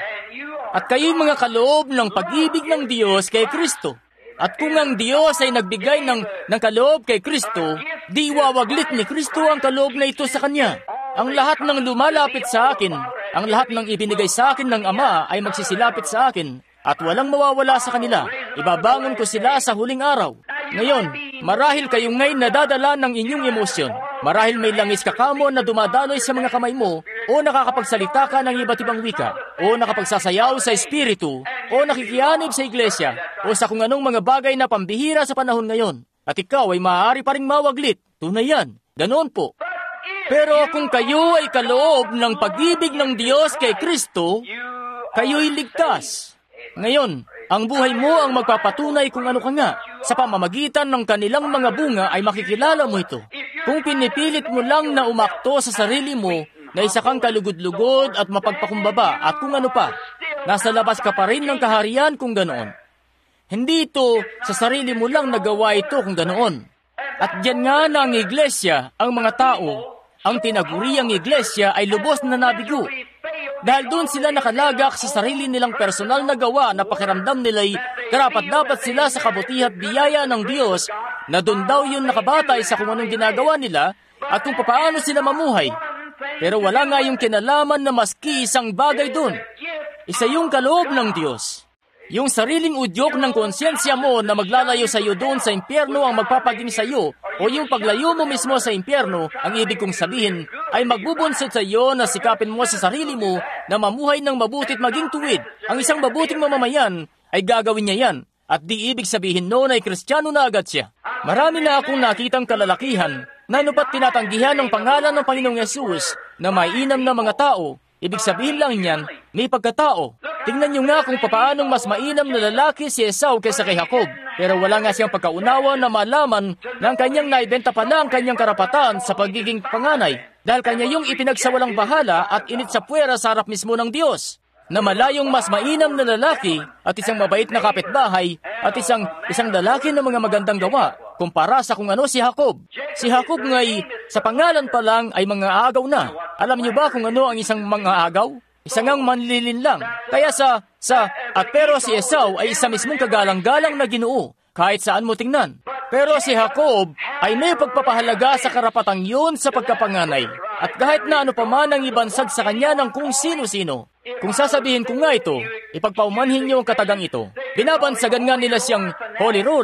At kayo'y mga kaloob ng pag-ibig ng Diyos kay Kristo. At kung ang Diyos ay nagbigay ng, ng kaloob kay Kristo, di iwawaglit ni Kristo ang kaloob na ito sa Kanya. Ang lahat ng lumalapit sa akin, ang lahat ng ibinigay sa akin ng Ama ay magsisilapit sa akin, at walang mawawala sa kanila. Ibabangon ko sila sa huling araw. Ngayon, marahil kayong ngayon nadadala ng inyong emosyon. Marahil may langis ka kamo na dumadaloy sa mga kamay mo, o nakakapagsalita ka ng iba't ibang wika, o nakapagsasayaw sa espiritu, o nakikianib sa iglesia, o sa kung anong mga bagay na pambihira sa panahon ngayon. At ikaw ay maaari pa ring mawaglit. Tunay yan. Ganoon po. Pero kung kayo ay kaloob ng pag-ibig ng Diyos kay Kristo, kayo'y ligtas. Ngayon, ang buhay mo ang magpapatunay kung ano ka nga. Sa pamamagitan ng kanilang mga bunga ay makikilala mo ito. Kung pinipilit mo lang na umakto sa sarili mo na isa kang kalugod-lugod at mapagpakumbaba at kung ano pa, nasa labas ka pa rin ng kaharian kung ganoon. Hindi ito sa sarili mo lang nagawa ito kung ganoon. At diyan nga na ang iglesia, ang mga tao, ang tinaguriang iglesia ay lubos na nabigo. Dahil doon sila nakalagak sa sarili nilang personal na gawa na pakiramdam nila'y karapat-dapat sila sa kabutihan at biyaya ng Diyos na doon daw yun nakabatay sa kung anong ginagawa nila at kung paano sila mamuhay. Pero wala nga yung kinalaman na maski isang bagay doon. Isa yung kaloob ng Diyos. Yung sariling udyok ng konsyensya mo na maglalayo sa iyo doon sa impyerno ang magpapaging sa iyo, o yung paglayo mo mismo sa impyerno, ang ibig kong sabihin, ay magbubunsod sa iyo na sikapin mo sa sarili mo na mamuhay ng mabutit maging tuwid. Ang isang mabuting mamamayan ay gagawin niya yan, at di ibig sabihin noon ay Kristiyano na agad siya. Marami na akong nakitang kalalakihan na anupat tinatanggihan ng pangalan ng Panginoong Yesus na mainam na mga tao. Ibig sabihin lang niyan, may pagkatao. Tingnan niyo nga kung papaanong mas mainam na lalaki si Esau kaysa kay Jacob. Pero wala nga siyang pagkaunawa na malaman na ang kanyang naibenta pala ang kanyang karapatan sa pagiging panganay. Dahil kanya yung ipinagsawalang bahala at init sa puwera sa harap mismo ng Diyos. Na malayong mas mainam na lalaki at isang mabait na kapitbahay at isang isang lalaki na mga magandang gawa kumpara sa kung ano si Jacob. Si Jacob nga'y sa pangalan pa lang ay mga agaw na. Alam niyo ba kung ano ang isang mga agaw? Isang ang manlilin lang. Kaya sa, sa, at pero si Esau ay isa mismong kagalang-galang na Ginoo, kahit saan mo tingnan. Pero si Jacob ay may pagpapahalaga sa karapatang yun sa pagkapanganay. At kahit na ano pa man ang ibansag sa kanya ng kung sino-sino. Kung sasabihin ko nga ito, ipagpaumanhin niyo ang katagang ito. Binabansagan nga nila siyang holy roller.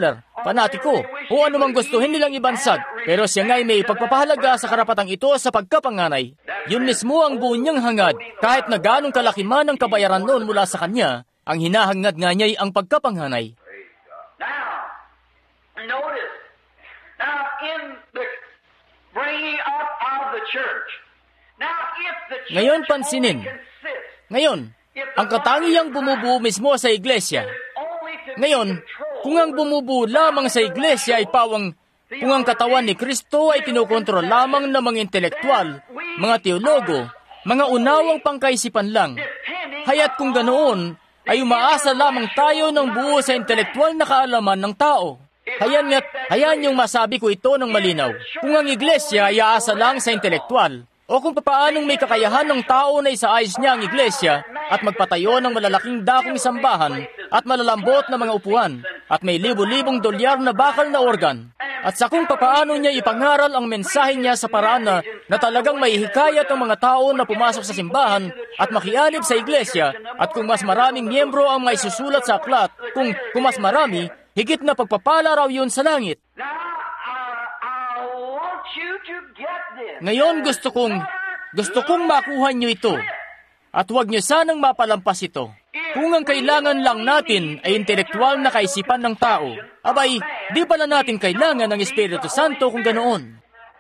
panatiko, o anumang gustuhin nilang ibansag, pero siya nga'y may pagpapahalaga sa karapatang ito sa pagkapanganay. Yun mismo ang buo niyang hangad, kahit na ganong kalaki man ang kabayaran noon mula sa kanya, ang hinahangad nga niya'y ang pagkapanganay. Now, notice, now in the bringing up of the church, now if the church Ngayon pansinin, only consists, ngayon, ang katangiang bumubuo mismo sa iglesia. only to Ngayon, kung ang bumubuo lamang sa iglesia ay pawang, kung ang katawan ni Kristo ay kinukontrol lamang ng mga intelektual, mga teologo, mga unawang pangkaisipan lang, haya't kung ganoon, ay umaasa lamang tayo ng buo sa intelektual na kaalaman ng tao. Hayan nga't, hayan yung masabi ko ito ng malinaw. Kung ang iglesia ay aasa lang sa intelektual, o kung papaanong may kakayahan ng tao na isaayos niya ang iglesia at magpatayo ng malalaking dakong sambahan at malalambot na mga upuan at may libo-libong dolyar na bakal na organ. At sa kung papaano niya ipangaral ang mensahe niya sa paraan na, na talagang may hikayat ang mga tao na pumasok sa simbahan at makialib sa iglesia at kung mas maraming miyembro ang may susulat sa aklat, kung, kung mas marami, higit na pagpapala raw yun sa langit. Now, I, I want you to get this. Ngayon gusto kong, gusto kong makuha niyo ito. At huwag niyo sanang mapalampas ito. Kung ang kailangan lang natin ay intelektual na kaisipan ng tao, abay, di pala natin kailangan ng Espiritu Santo kung ganoon.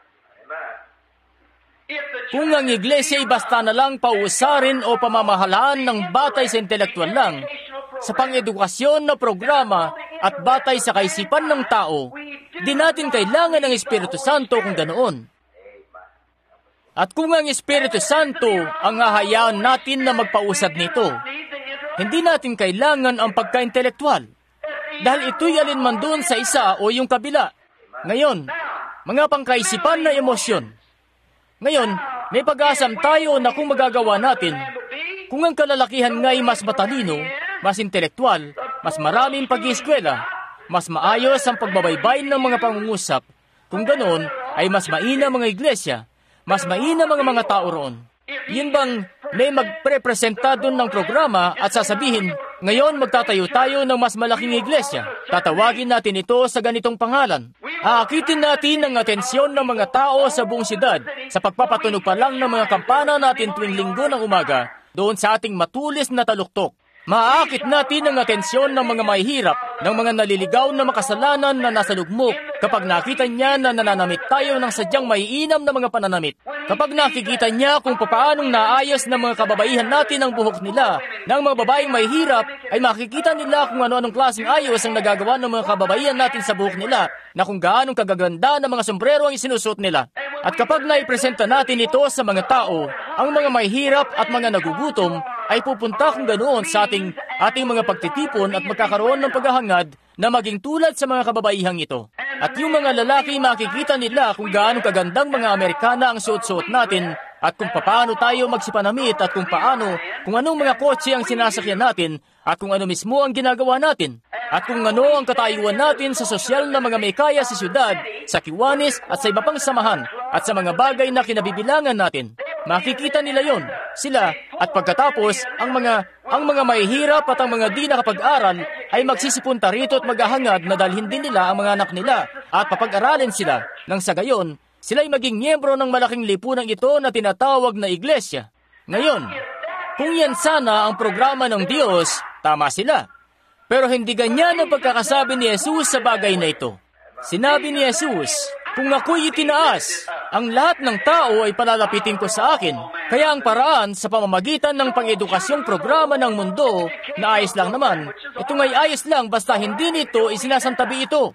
Kung ang iglesia ay basta na lang pausarin o pamamahalaan ng batay sa intelektual lang, sa pang-edukasyon na programa at batay sa kaisipan ng tao, di natin kailangan ng Espiritu Santo kung ganoon. At kung ang Espiritu Santo ang hahayaan natin na magpausad nito, hindi natin kailangan ang pagka-intelektual. Dahil ito'y alinman doon sa isa o yung kabila. Ngayon, mga pangkaisipan na emosyon. Ngayon, may pag-asam tayo na kung magagawa natin, kung ang kalalakihan nga'y mas matalino, mas intelektual, mas maraming pag-ieskwela, mas maayos ang pagbabaybay ng mga pangungusap, kung ganoon ay mas maina mga iglesia, mas maina mga mga tao roon. Yun bang may magprepresenta doon ng programa at sasabihin, ngayon magtatayo tayo ng mas malaking iglesia. Tatawagin natin ito sa ganitong pangalan. Aakitin natin ang atensyon ng mga tao sa buong siyudad sa pagpapatunog pa lang ng mga kampana natin tuwing linggo ng umaga doon sa ating matulis na taluktok. Maaakit natin ang atensyon ng mga mahihirap, ng mga naliligaw na makasalanan na nasa lugmok kapag nakita niya na nananamit tayo ng sadyang maiinam na mga pananamit. Kapag nakikita niya kung papaanong naayos ng mga kababaihan natin ang buhok nila, ng mga babaeng mahihirap, ay makikita nila kung ano-anong klaseng ayos ang nagagawa ng mga kababaihan natin sa buhok nila, na kung gaanong kagaganda ng mga sombrero ang isinusuot nila. At kapag naipresenta natin ito sa mga tao, ang mga mahihirap at mga nagugutom, ay pupunta kung ganoon sa ating, ating mga pagtitipon at magkakaroon ng paghahangad na maging tulad sa mga kababaihang ito. At yung mga lalaki makikita nila kung gaano kagandang mga Amerikana ang suot-suot natin at kung paano tayo magsipanamit at kung paano, kung anong mga kotse ang sinasakyan natin at kung ano mismo ang ginagawa natin at kung ano ang katayuan natin sa sosyal na mga may kaya sa syudad, sa kiwanis at sa iba pang samahan at sa mga bagay na kinabibilangan natin. Makikita nila yon, sila, at pagkatapos, ang mga ang mga mahihirap at ang mga di nakapag-aral ay magsisipunta rito at maghahangad na dalhin din nila ang mga anak nila at papag-aralin sila. Nang sa gayon, sila ay maging miyembro ng malaking lipunang ito na tinatawag na iglesia. Ngayon, kung yan sana ang programa ng Diyos, tama sila. Pero hindi ganyan ang pagkakasabi ni Jesus sa bagay na ito. Sinabi ni Jesus, kung ako'y itinaas, ang lahat ng tao ay palalapitin ko sa akin. Kaya ang paraan sa pamamagitan ng pang-edukasyong programa ng mundo na ayos lang naman, ito nga'y ayos lang basta hindi nito isinasantabi ito.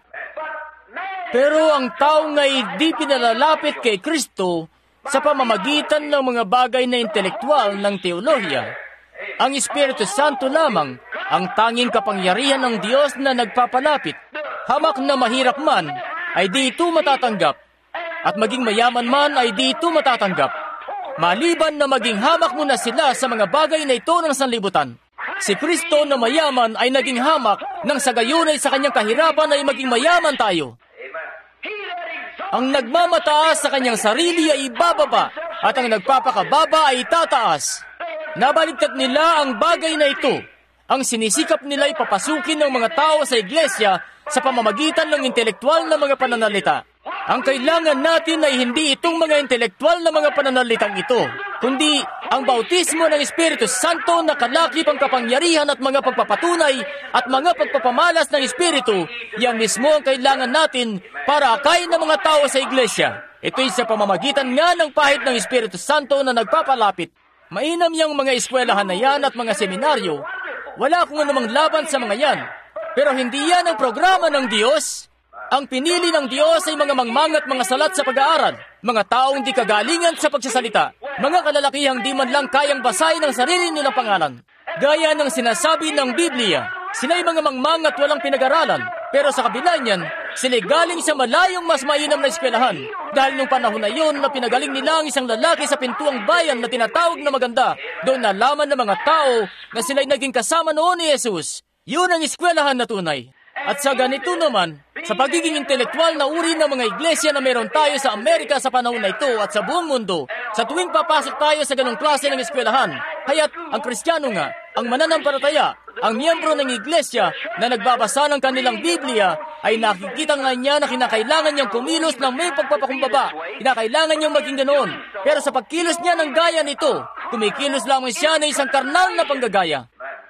Pero ang tao nga'y di pinalalapit kay Kristo sa pamamagitan ng mga bagay na intelektual ng teolohiya. Ang Espiritu Santo lamang ang tanging kapangyarihan ng Diyos na nagpapalapit. Hamak na mahirap man, ay di ito matatanggap. At maging mayaman man ay di ito matatanggap. Maliban na maging hamak muna sila sa mga bagay na ito ng sanlibutan. Si Kristo na mayaman ay naging hamak nang sa gayon ay sa kanyang kahirapan ay maging mayaman tayo. Ang nagmamataas sa kanyang sarili ay ibababa at ang nagpapakababa ay tataas. Nabaliktad nila ang bagay na ito. Ang sinisikap nila ay papasukin ng mga tao sa iglesia sa pamamagitan ng intelektual na mga pananalita. Ang kailangan natin ay hindi itong mga intelektual na mga pananalitang ito, kundi ang bautismo ng Espiritu Santo na kalakip ang kapangyarihan at mga pagpapatunay at mga pagpapamalas ng Espiritu. Yan mismo ang kailangan natin para akayin ng mga tao sa iglesia. Ito'y sa pamamagitan nga ng pahid ng Espiritu Santo na nagpapalapit. Mainam yung mga eskwelahan na yan at mga seminaryo. Wala akong anumang laban sa mga yan. Pero hindi yan ang programa ng Diyos. Ang pinili ng Diyos ay mga mangmang at mga salat sa pag-aaral, mga taong di kagalingan sa pagsasalita, mga kalalakihang di man lang kayang basahin ang sarili nilang pangalan. Gaya ng sinasabi ng Biblia, sila'y mga mangmang at walang pinag-aralan, pero sa kabila niyan, sila'y galing sa malayong mas mainam na eskwelahan. Dahil nung panahon na yun na pinagaling nila ang isang lalaki sa pintuang bayan na tinatawag na maganda, doon nalaman ng mga tao na sila'y naging kasama noon ni Jesus. Yun ang eskwelahan na tunay. At sa ganito naman, sa pagiging intelektual na uri ng mga iglesia na meron tayo sa Amerika sa panahon na ito at sa buong mundo, sa tuwing papasok tayo sa ganong klase ng eskwelahan, kaya't ang Kristiyano nga, ang mananampalataya, ang miyembro ng iglesia na nagbabasa ng kanilang Biblia, ay nakikita nga niya na kinakailangan niyang kumilos ng may pagpapakumbaba, kinakailangan niyang maging ganoon. Pero sa pagkilos niya ng gaya nito, kumikilos lamang siya na isang karnal na panggagaya.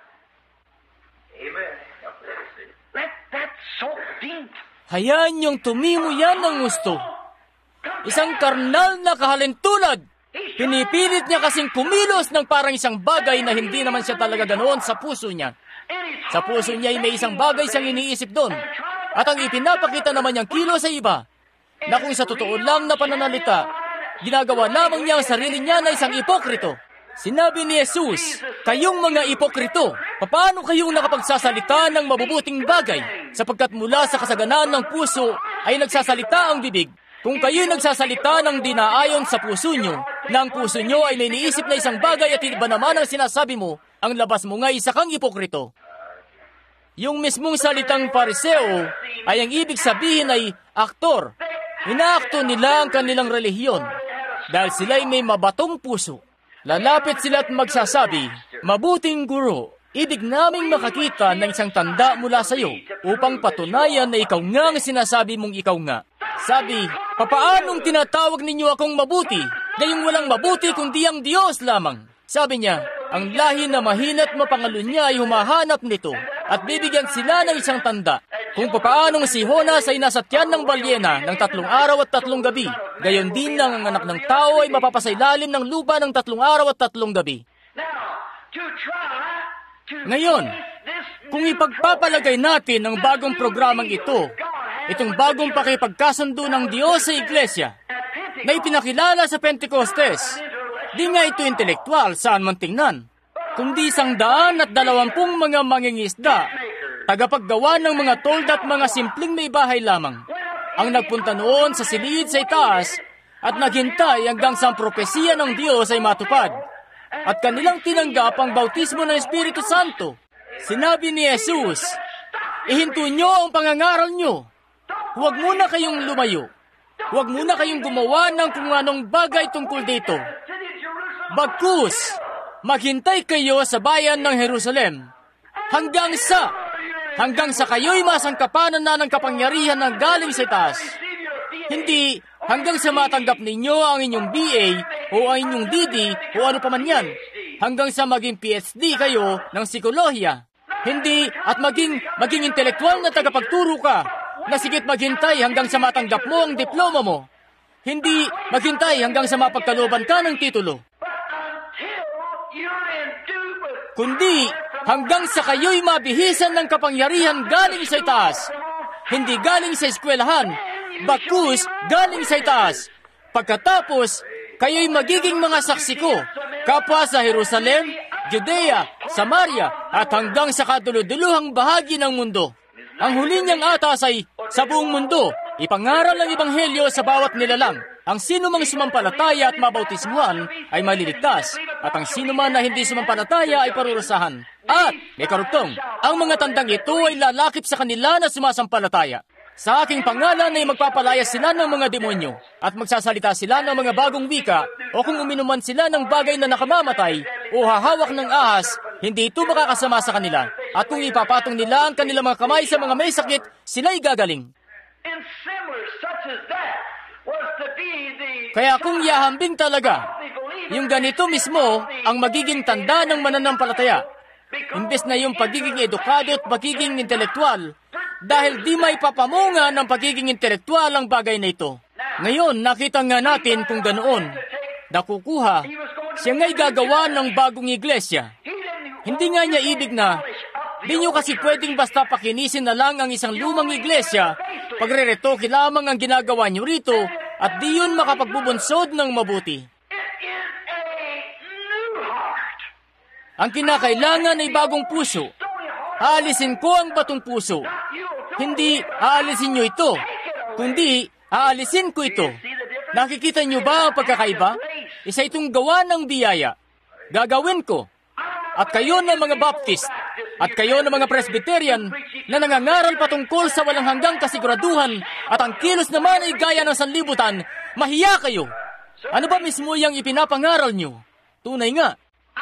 Hayaan niyong tumimo yan ng gusto. Isang karnal na kahalintulad. Pinipilit niya kasing kumilos ng parang isang bagay na hindi naman siya talaga ganoon sa puso niya. Sa puso niya ay may isang bagay siyang iniisip doon. At ang ipinapakita naman niyang kilos sa iba, na kung sa totoo lang na pananalita, ginagawa lamang niya ang sarili niya na isang ipokrito. Sinabi ni Jesus, kayong mga ipokrito, paano kayong nakapagsasalita ng mabubuting bagay? Sapagkat mula sa kasaganaan ng puso ay nagsasalita ang bibig. Kung kayo'y nagsasalita ng dinaayon sa puso nyo, na ang puso nyo ay may niisip na isang bagay at iba naman ang sinasabi mo, ang labas mo nga isa kang ipokrito. Yung mismong salitang pariseo ay ang ibig sabihin ay aktor. Inaakto nila ang kanilang relihiyon dahil sila'y may mabatong puso. Lalapit sila at magsasabi, mabuting guro, ibig naming makakita ng isang tanda mula sa iyo upang patunayan na ikaw nga ang sinasabi mong ikaw nga. Sabi, papaanong tinatawag ninyo akong mabuti? Gayong walang mabuti kundi ang Diyos lamang. Sabi niya, ang lahi na mahina't mapangalo niya ay humahanap nito at bibigyan sila ng isang tanda. Kung papaanong si Jonas ay nasa tiyan ng balyena ng tatlong araw at tatlong gabi, gayon din lang ang anak ng tao ay mapapasailalim ng lupa ng tatlong araw at tatlong gabi. Ngayon, kung ipagpapalagay natin ang bagong programang ito, itong bagong pakipagkasundo ng Diyos sa iglesia, na ipinakilala sa Pentecostes, di nga ito intelektual saan man tingnan, kundi isang daan at dalawampung mga mangingisda, tagapaggawa ng mga told at mga simpleng may bahay lamang, ang nagpunta noon sa silid sa itaas at naghintay hanggang sa ang propesiya ng Diyos ay matupad, at kanilang tinanggap ang bautismo ng Espiritu Santo. Sinabi ni Jesus, ihinto nyo ang pangangaral nyo. Huwag muna kayong lumayo. Huwag muna kayong gumawa ng kung anong bagay tungkol dito. Bagkus, maghintay kayo sa bayan ng Jerusalem hanggang sa hanggang sa kayo'y masangkapanan na ng kapangyarihan na galing sa itaas. Hindi hanggang sa matanggap ninyo ang inyong B A o ang inyong D D o ano paman yan. Hanggang sa maging P H D kayo ng psikolohiya. Hindi at maging maging intelektual na tagapagturo ka na sigit maghintay hanggang sa matanggap mo ang diploma mo. Hindi maghintay hanggang sa mapagkalooban ka ng titulo. Kundi hanggang sa kayo'y mabihisan ng kapangyarihan galing sa itaas. Hindi galing sa eskwelahan, bagkus galing sa itaas. Pagkatapos, kayo'y magiging mga saksi ko, kapwa sa Jerusalem, Judea, Samaria, at hanggang sa kaduluduluhang bahagi ng mundo. Ang huli niyang atas ay sa buong mundo, ipangaral ang ebanghelyo sa bawat nilalang. Ang sino mang sumampalataya at mabautismuhan ay maliligtas, at ang sino man na hindi sumampalataya ay parurusahan. At, may karugtong, ang mga tandang ito ay lalakip sa kanila na sumasampalataya. Sa aking pangalan ay magpapalaya sila ng mga demonyo, at magsasalita sila ng mga bagong wika, o kung uminuman sila ng bagay na nakamamatay, o hahawak ng ahas, hindi ito makakasama sa kanila. At kung ipapatong nila ang kanilang mga kamay sa mga may sakit, sila'y gagaling. And similar such as that was to be the Kaya kung yahambing talaga, yung ganito mismo ang magiging tanda ng mananampalataya. Imbes na yung pagiging edukado at pagiging intelektual, dahil di may papamunga ng pagiging intelektual ang bagay na ito. Ngayon, nakita nga natin kung ganoon. Nakukuha, siya nga'y gagawa ng bagong iglesia. Hindi nga niya ibig na, di nyo kasi pwedeng basta pakinisin na lang ang isang lumang iglesia, pagre-retoke lamang ang ginagawa nyo rito, at di yun makapagbubunsod ng mabuti. Ang kinakailangan ay bagong puso. Aalisin ko ang batong puso. Hindi aalisin nyo ito, kundi aalisin ko ito. Nakikita nyo ba ang pagkakaiba? Isa itong gawa ng biyaya. Gagawin ko. At kayo ng mga Baptist, at kayo ng mga Presbyterian na nangangaral patungkol sa walang hanggang kasiguraduhan at ang kilos naman ay gaya ng sanlibutan, mahiya kayo. Ano ba mismo yung ipinapangaral nyo? Tunay nga.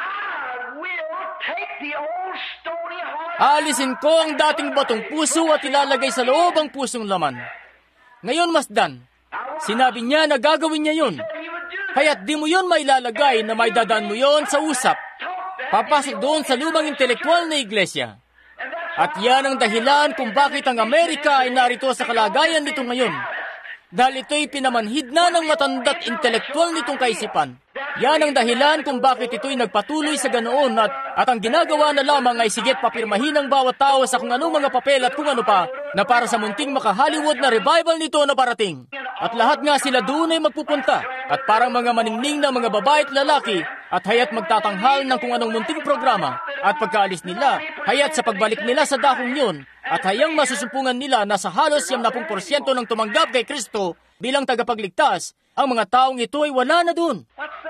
Aalisin ko ang dating batong puso at ilalagay sa loob ang pusong laman. Ngayon, Masdan, sinabi niya na gagawin niya yun. Kaya't di mo yun mailalagay na may dadaan mo yun sa usap. Papasok doon sa lumang intelektual na iglesia. At yan ang dahilan kung bakit ang Amerika ay narito sa kalagayan nito ngayon. Dahil ito'y pinamanhid na ng matanda't intelektual nitong kaisipan. Yan ang dahilan kung bakit ito'y nagpatuloy sa ganoon at, at ang ginagawa na lamang ay sigit papirmahin ng bawat tao sa kung anong mga papel at kung ano pa na para sa munting maka-Hollywood na revival nito na parating. At lahat nga sila doon ay magpupunta at parang mga maningning na mga babae at lalaki at hayat magtatanghal ng kung anong munting programa at pagkaalis nila, hayat sa pagbalik nila sa dakong yun at hayang masusumpungan nila na sa halos siyam na porsyento ng tumanggap kay Kristo bilang tagapagligtas, ang mga taong ito ay wala na doon.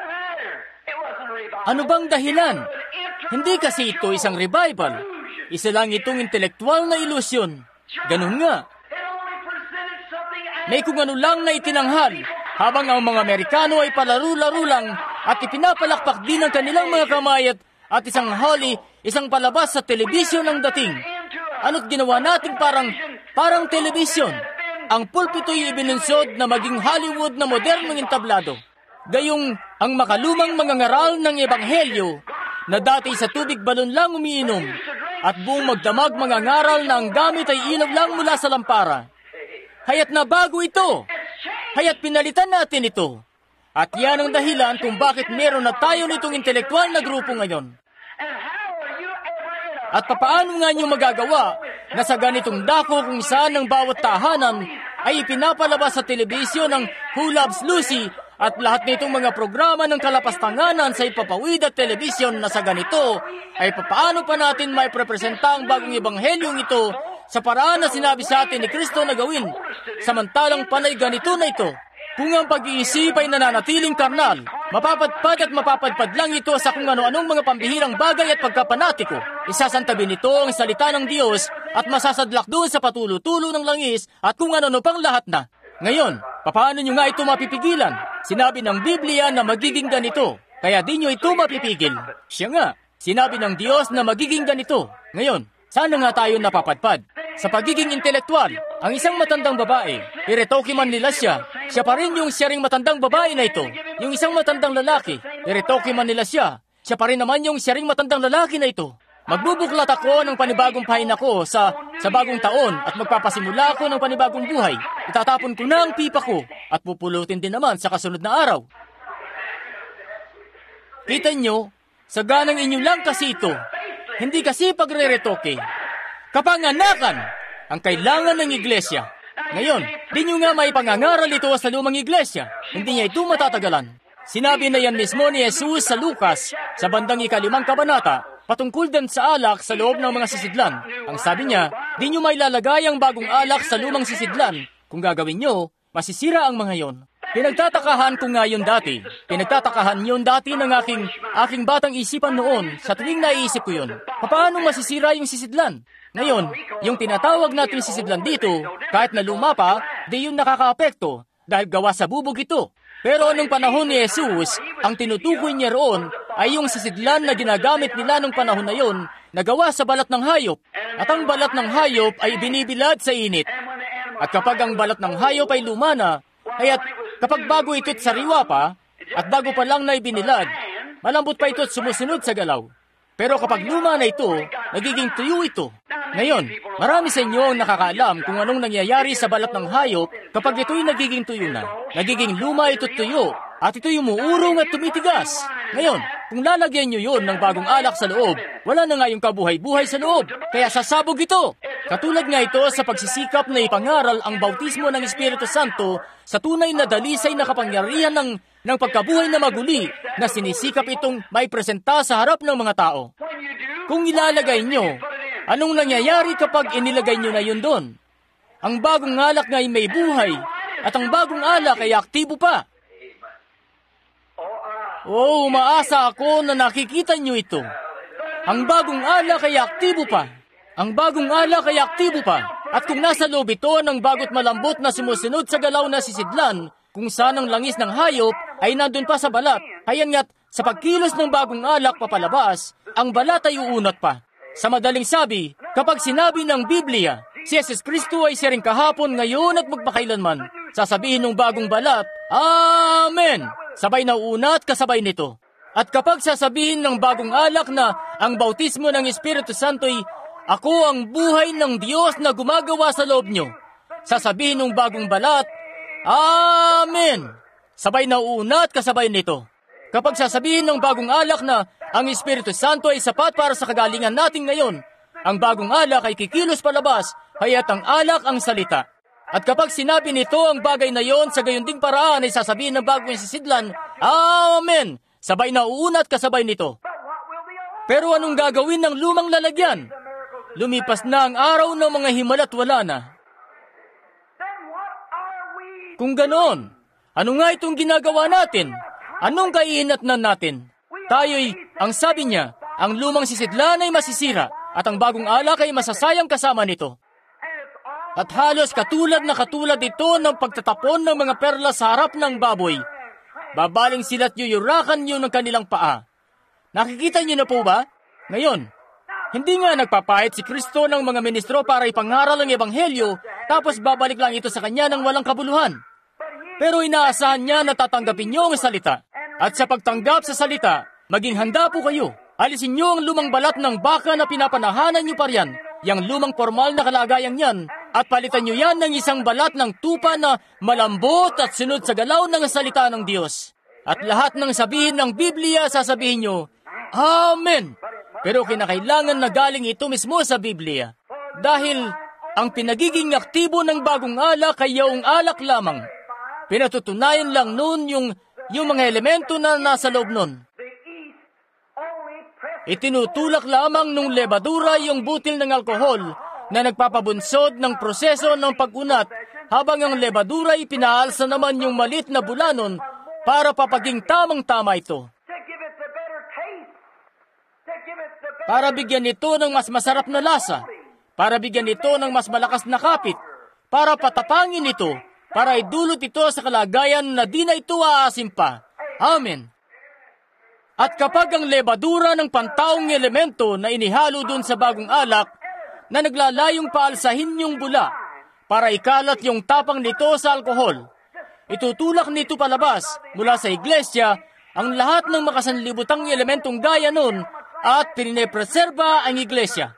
Ano bang dahilan? Hindi kasi ito isang revival. Isa lang itong intelektual na ilusyon. Ganun nga. May kung ano lang na itinanghal, habang ang mga Amerikano ay palaro-laro lang at ipinapalakpak din ang kanilang mga kamay at, at isang holi, isang palabas sa telebisyon ang dating. Ano't ginawa natin parang, parang telebisyon? Ang pulpito'y ibinunsod na maging Hollywood na modernong entablado. Gayong ang makalumang mga ngaral ng Ebanghelyo na dati sa tubig balon lang umiinom at buong magdamag mga ngaral na ang gamit ay ilaw lang mula sa lampara. Hayat na bago ito. Hayat pinalitan natin ito. At yan ang dahilan kung bakit meron na tayo nitong intelektual na grupo ngayon. At papaano nga nyo magagawa na sa ganitong dako kung saan ang bawat tahanan ay ipinapalabas sa telebisyon ng Who Loves Lucy at lahat nitong mga programa ng kalapastanganan sa ipapawid at telebisyon na sa ganito ay papaano pa natin may prepresenta ang bagong ebanghelyong ito sa paraan na sinabi sa atin ni Kristo na gawin, samantalang panay ganito na ito. Kung ang pag-iisip ay nananatiling karnal, mapapadpad at mapapadpad lang ito sa kung ano-anong mga pambihirang bagay at pagkapanatiko. Isasantabi nito ang salita ng Diyos at masasadlak doon sa patulo-tulo ng langis at kung ano-ano pang lahat na. Ngayon, paano nyo nga ito mapipigilan? Sinabi ng Biblia na magiging ganito, kaya di nyo ito mapipigil. Siya nga, sinabi ng Diyos na magiging ganito. Ngayon, sana nga tayo napapadpad. Sa pagiging intelektual, ang isang matandang babae, iretoke man nila siya, siya pa rin yung siya ring matandang babae na ito. Yung isang matandang lalaki, iretoke man nila siya, siya pa rin naman yung siya ring matandang lalaki na ito. Magbubuklat ako ng panibagong pahin ako sa, sa bagong taon at magpapasimula ako ng panibagong buhay. Itatapon ko na ang pipa ko at pupulutin din naman sa kasunod na araw. Kita nyo, saganang inyo lang kasi ito. Hindi kasi pagre-retoke. Kapanganakan ang kailangan ng iglesia. Ngayon, di nyo nga may pangangaral ito sa lumang iglesia. Hindi niya ito matatagalan. Sinabi na yan mismo ni Jesus sa Lucas sa bandang ikalimang kabanata patungkol din sa alak sa loob ng mga sisidlan. Ang sabi niya, di nyo may lalagay ang bagong alak sa lumang sisidlan. Kung gagawin nyo, masisira ang mga yon. Pinagtatakahan ko nga yun dati. Pinagtatakahan yun dati ng aking, aking batang isipan noon sa tuwing naiisip ko yun. Paano masisira yung sisidlan? Ngayon, yung tinatawag natin sisidlan dito, kahit na luma pa, di yun nakakaapekto dahil gawa sa bubog ito. Pero nung panahon ni Jesus, ang tinutukoy niya roon ay yung sisidlan na ginagamit nila nung panahon na yon, nagawa sa balat ng hayop. At ang balat ng hayop ay binibilad sa init. At kapag ang balat ng hayop ay luma na, kaya't kapag bago ito't sariwa pa, at bago pa lang na ibinilad, malambot pa ito't sumusunod sa galaw. Pero kapag luma na ito, nagiging tuyo ito. Ngayon, marami sa inyo ang nakakaalam kung anong nangyayari sa balat ng hayop kapag ito'y nagiging tuyo na. Nagiging luma ito't tuyo, at ito'y umuurong at tumitigas. Ngayon, kung lalagyan nyo yun ng bagong alak sa loob, wala na nga yung kabuhay-buhay sa loob, kaya sasabog ito. Katulad nga ito sa pagsisikap na ipangaral ang bautismo ng Espiritu Santo sa tunay na dalisay na kapangyarihan ng, ng pagkabuhay na maguli na sinisikap itong may presenta sa harap ng mga tao. Kung ilalagay nyo, anong nangyayari kapag inilagay nyo na yun doon? Ang bagong alak nga ay may buhay, at ang bagong alak ay aktibo pa. Oh, umaasa ako na nakikita nyo ito. Ang bagong alak ay aktibo pa. Ang bagong alak ay aktibo pa. At kung nasa loob ito ng bagot malambot na sumusunod sa galaw na sisidlan, kung saan ang langis ng hayop ay nandun pa sa balat, hayan nga't sa pagkilos ng bagong alak papalabas, ang balat ay uunat pa. Sa madaling sabi, kapag sinabi ng Biblia, si Jesus Kristo ay siya rin kahapon, ngayon at magpakailanman, sasabihin ng bagong balat, Amen! Sabay na uunat kasabay nito. At kapag sasabihin ng bagong alak na ang bautismo ng Espiritu Santo ay ako ang buhay ng Diyos na gumagawa sa loob nyo, sasabihin ng bagong balat, Amen! Sabay na uunat kasabay nito. Kapag sasabihin ng bagong alak na ang Espiritu Santo ay sapat para sa kagalingan natin ngayon, ang bagong alak ay kikilos palabas, haya't ang alak ang salita. At kapag sinabi nito ang bagay na yon sa gayunding paraan ay sasabihin ng bagong sisidlan, Amen! Sabay na uunat kasabay nito. Pero anong gagawin ng lumang lalagyan? Lumipas na ang araw ng mga himalat wala na. Kung ganon, ano nga itong ginagawa natin? Anong kaiinatnan natin? Tayo'y, ang sabi niya, ang lumang sisidlan ay masisira at ang bagong alak ay masasayang kasama nito. At halos katulad na katulad ito ng pagtatapon ng mga perlas sa harap ng baboy. Babaling sila't yuyurakan nyo ng kanilang paa. Nakikita nyo na po ba? Ngayon, hindi nga nagpapahit si Kristo ng mga ministro para ipangaral ang ebanghelyo, tapos babalik lang ito sa kanya ng walang kabuluhan. Pero inaasahan niya na tatanggapin nyo ang salita. At sa pagtanggap sa salita, maging handa po kayo. Alisin nyo ang lumang balat ng baka na pinapanahanan nyo pa riyan, yang lumang formal na kalagayang yan, at palitan nyo yan ng isang balat ng tupa na malambot at sunod sa galaw ng salita ng Diyos. At lahat ng sabihin ng Biblia, sasabihin nyo, Amen! Pero kinakailangan na galing ito mismo sa Biblia. Dahil ang pinagiging aktibo ng bagong alak ay yaong alak lamang. Pinatutunayan lang noon yung, yung mga elemento na nasa loob noon. Itinutulak lamang nung lebadura yung butil ng alkohol na nagpapabunsod ng proseso ng pag-unat habang ang lebadura ay pinaalsa naman yung malit na bulanon para papaging tamang-tama ito. Para bigyan ito ng mas masarap na lasa, para bigyan ito ng mas malakas na kapit, para patapangin ito, para idulot ito sa kalagayan na di na ito aasim pa. Amen. At kapag ang lebadura ng pantaong elemento na inihalo dun sa bagong alak, na naglalayong paalsahin yung bula para ikalat yung tapang nito sa alkohol, itutulak nito palabas mula sa iglesia ang lahat ng makasanlibutang elementong gaya nun at pinipreserba ang iglesia.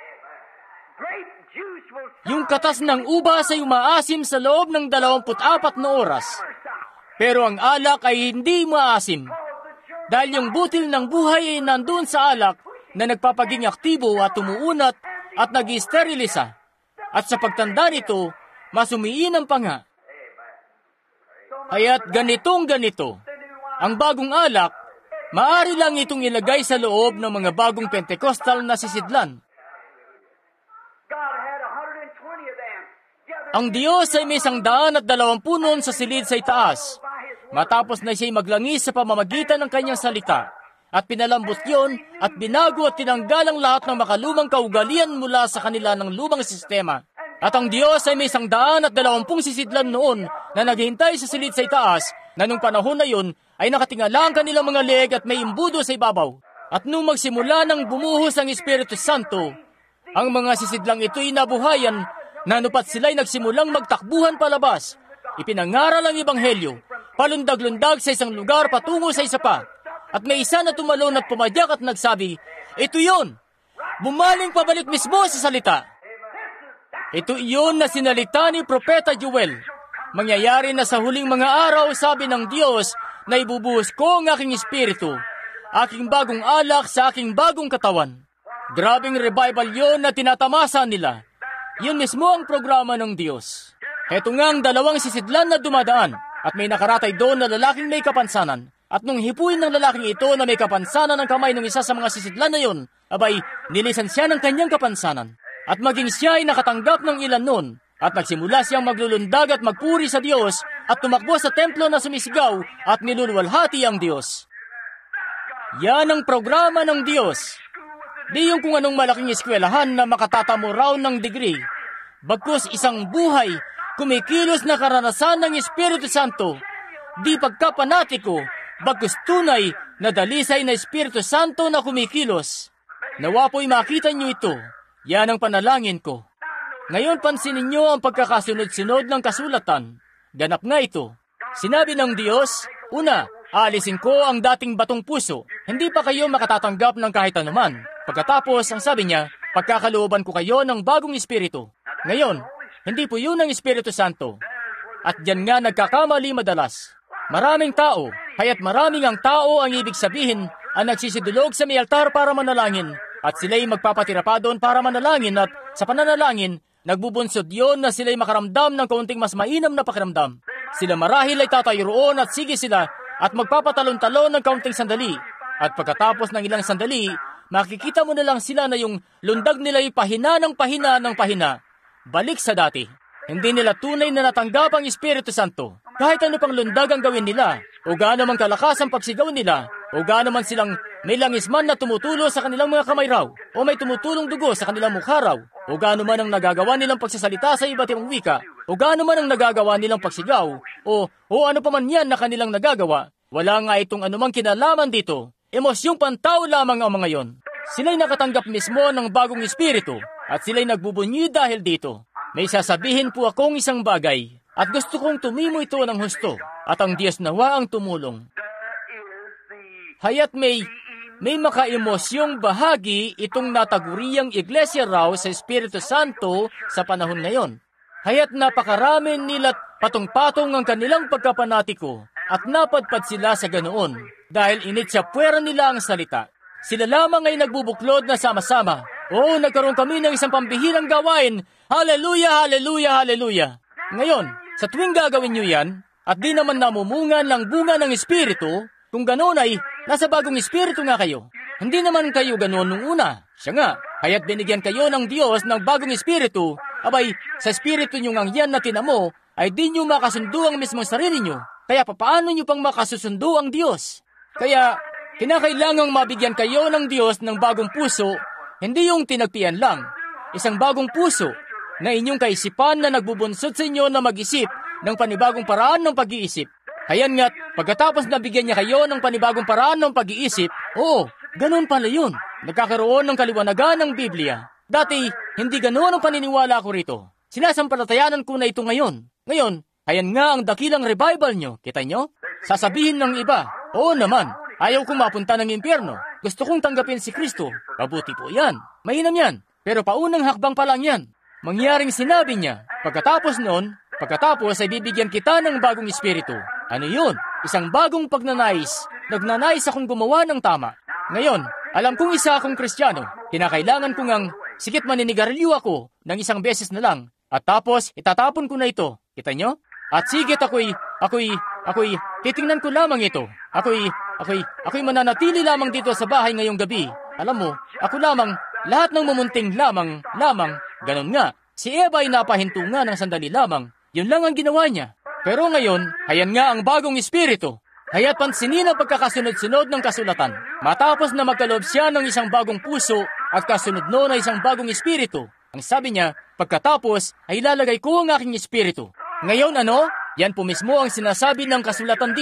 Yung katas ng ubas ay umaasim sa loob ng dalawampu't apat na oras, pero ang alak ay hindi maasim. Dahil yung butil ng buhay ay nandun sa alak na nagpapaging aktibo at umuunat at nag-sterilisa. At sa pagtanda nito, mas umiinam pa nga. Kaya't ganitong ganito, ang bagong alak, maaari lang itong ilagay sa loob ng mga bagong Pentecostal na sisidlan. Ang Diyos ay may isang daan at dalawampu nun sa silid sa itaas. Matapos na siya'y maglangis sa pamamagitan ng kanyang salita, at pinalambot yon at binago at tinanggal ang lahat ng makalumang kaugalian mula sa kanila ng lumang sistema. At ang Diyos ay may isang daan at dalawampung sisidlan noon na naghihintay sa silid sa itaas, na nung panahon na yon ay nakatingala ang kanilang mga leeg at may imbudo sa ibabaw. At nung magsimula ng bumuhos ang Espiritu Santo, ang mga sisidlang ito'y nabuhayan, nanupat sila'y nagsimulang magtakbuhan palabas. Ipinangaral ang Ebanghelyo, palundag-lundag sa isang lugar patungo sa isa pa. At may isa na tumalon at pumadyak at nagsabi, ito yun! Bumaling pabalik mismo sa salita. Ito iyon na sinalita ni Propeta Joel. Mangyayari na sa huling mga araw, sabi ng Diyos, na ibubuhos ko ang aking espiritu, aking bagong alak sa aking bagong katawan. Grabing revival yon na tinatamasa nila. Yun mismo ang programa ng Diyos. Heto nga ang dalawang sisidlan na dumadaan, at may nakaratay doon na lalaking may kapansanan. At nung hipuin ng lalaking ito na may kapansanan ng kamay ng isa sa mga sisidlan na yon, abay, nilisan siya ng kanyang kapansanan. At maging siya ay nakatanggap ng ilan nun, at nagsimula siyang maglulundag at magpuri sa Diyos, at tumakbo sa templo na sumisigaw, at niluluwalhati ang Diyos. Yan ang programa ng Diyos. Di yung kung anong malaking eskwelahan na makatatamo raw ng degree, bagkus isang buhay, kumikilos na karanasan ng Espiritu Santo, di pagkapanatiko, bagkus tunay na dalisay na Espiritu Santo na kumikilos. Nawa po'y makita niyo ito. Yan ang panalangin ko. Ngayon pansinin niyo ang pagkakasunod-sunod ng kasulatan. Ganap nga ito. Sinabi ng Diyos, una, aalisin ko ang dating batong puso. Hindi pa kayo makatatanggap ng kahit anuman. Pagkatapos, ang sabi niya, pagkakalooban ko kayo ng bagong espiritu. Ngayon, hindi po yun ang Espiritu Santo. At diyan nga nagkakamali madalas. Maraming tao, kaya't maraming ang tao ang ibig sabihin ang nagsisidulog sa may altar para manalangin at sila'y magpapatira pa doon para manalangin at sa pananalangin, nagbubunsod yon na sila'y makaramdam ng kaunting mas mainam na pakiramdam. Sila marahil ay tatayo roon at sige sila at magpapatalon-talon ng kaunting sandali. At pagkatapos ng ilang sandali, makikita mo na lang sila na yung lundag nila'y pahina ng pahina ng pahina. Balik sa dati. Hindi nila tunay na natanggap ang Espiritu Santo. Kahit ano pang lundag ang gawin nila, o gaano man kalakas ang pagsigaw nila, o gaano man silang may langisman na tumutulo sa kanilang mga kamay raw, o may tumutulong dugo sa kanilang mukha raw, o gaano man ang nagagawa nilang pagsasalita sa iba't ibang wika, o gaano man ang nagagawa nilang pagsigaw, o, o ano pa man yan na kanilang nagagawa, wala nga itong anumang kinalaman dito. Emosyong pantao lamang ang mga yon. Sila'y nakatanggap mismo ng bagong espiritu, at sila'y nagbubunyi dahil dito. May sasabihin po akong isang bagay, at gusto kong tumimo ito ng husto, at ang Diyos nawa ang tumulong. Haya't may, may makaemosyong bahagi itong nataguriang iglesia raw sa Espiritu Santo sa panahon ngayon. Haya't napakarami nila't patong-patong ang kanilang pagkapanatiko, at napadpad sila sa ganoon, dahil initsapwera nila ang salita. Sila lamang ay nagbubuklod na sama-sama. Oo, nagkaroon kami ng isang pambihirang gawain. Hallelujah, hallelujah, hallelujah. Ngayon, sa tuwing gagawin nyo yan, at di naman namumungan ng bunga ng Espiritu, kung ganoon ay, nasa bagong Espiritu nga kayo. Hindi naman kayo ganoon nung una. Siya nga, kaya't binigyan kayo ng Diyos ng bagong Espiritu, abay, sa Espiritu nyo ngang yan na tinamo, ay di nyo makasundo ang mismong sarili nyo. Kaya papaano nyo pang makasusundo ang Diyos? Kaya, kinakailangang mabigyan kayo ng Diyos ng bagong puso, hindi yung tinagpian lang. Isang bagong puso na inyong kaisipan na nagbubunsod sa inyo na mag-isip ng panibagong paraan ng pag-iisip. Kayan nga't pagkatapos nabigyan niya kayo ng panibagong paraan ng pag-iisip, oo, ganun pala yun. Nagkakaroon ng kaliwanagan ng Biblia. Dati, hindi ganoon ang paniniwala ko rito. Sinasampalatayanan ko na ito ngayon. Ngayon, ayan nga ang dakilang revival nyo. Kita nyo? Sasabihin ng iba, oo naman, ayaw kong mapunta ng impyerno. Gusto kong tanggapin si Kristo. Mabuti po yan. Mainam yan. Pero paunang hakbang pa lang yan. Mangyaring sinabi niya, pagkatapos noon, pagkatapos ay bibigyan kita ng bagong espiritu. Ano yun? Isang bagong pagnanais. Nagnanais akong gumawa ng tama. Ngayon, alam kong isa akong Kristiyano. Kinakailangan ko ngang sikit maninigarilyo ako ng isang beses na lang. At tapos, itatapon ko na ito. Kita nyo? At sigit ako'y, ako'y, ako'y, titingnan ko lamang ito. Ako'y, ako'y, ako'y mananatili lamang dito sa bahay ngayong gabi. Alam mo, ako lamang, lahat ng mumunting lamang, lamang, ganun nga. Si Eva ay napahinto nga ng sandali lamang. Yun lang ang ginawa niya. Pero ngayon, hayan nga ang bagong espiritu. Haya't pansinin ang pagkakasunod-sunod ng kasulatan. Matapos na magkaloob siya ng isang bagong puso at kasunod noon ay isang bagong espiritu. Ang sabi niya, pagkatapos ay ilalagay ko ang aking espiritu. Ngayon ano? Yan po mismo ang sinasabi ng kasulatan dito.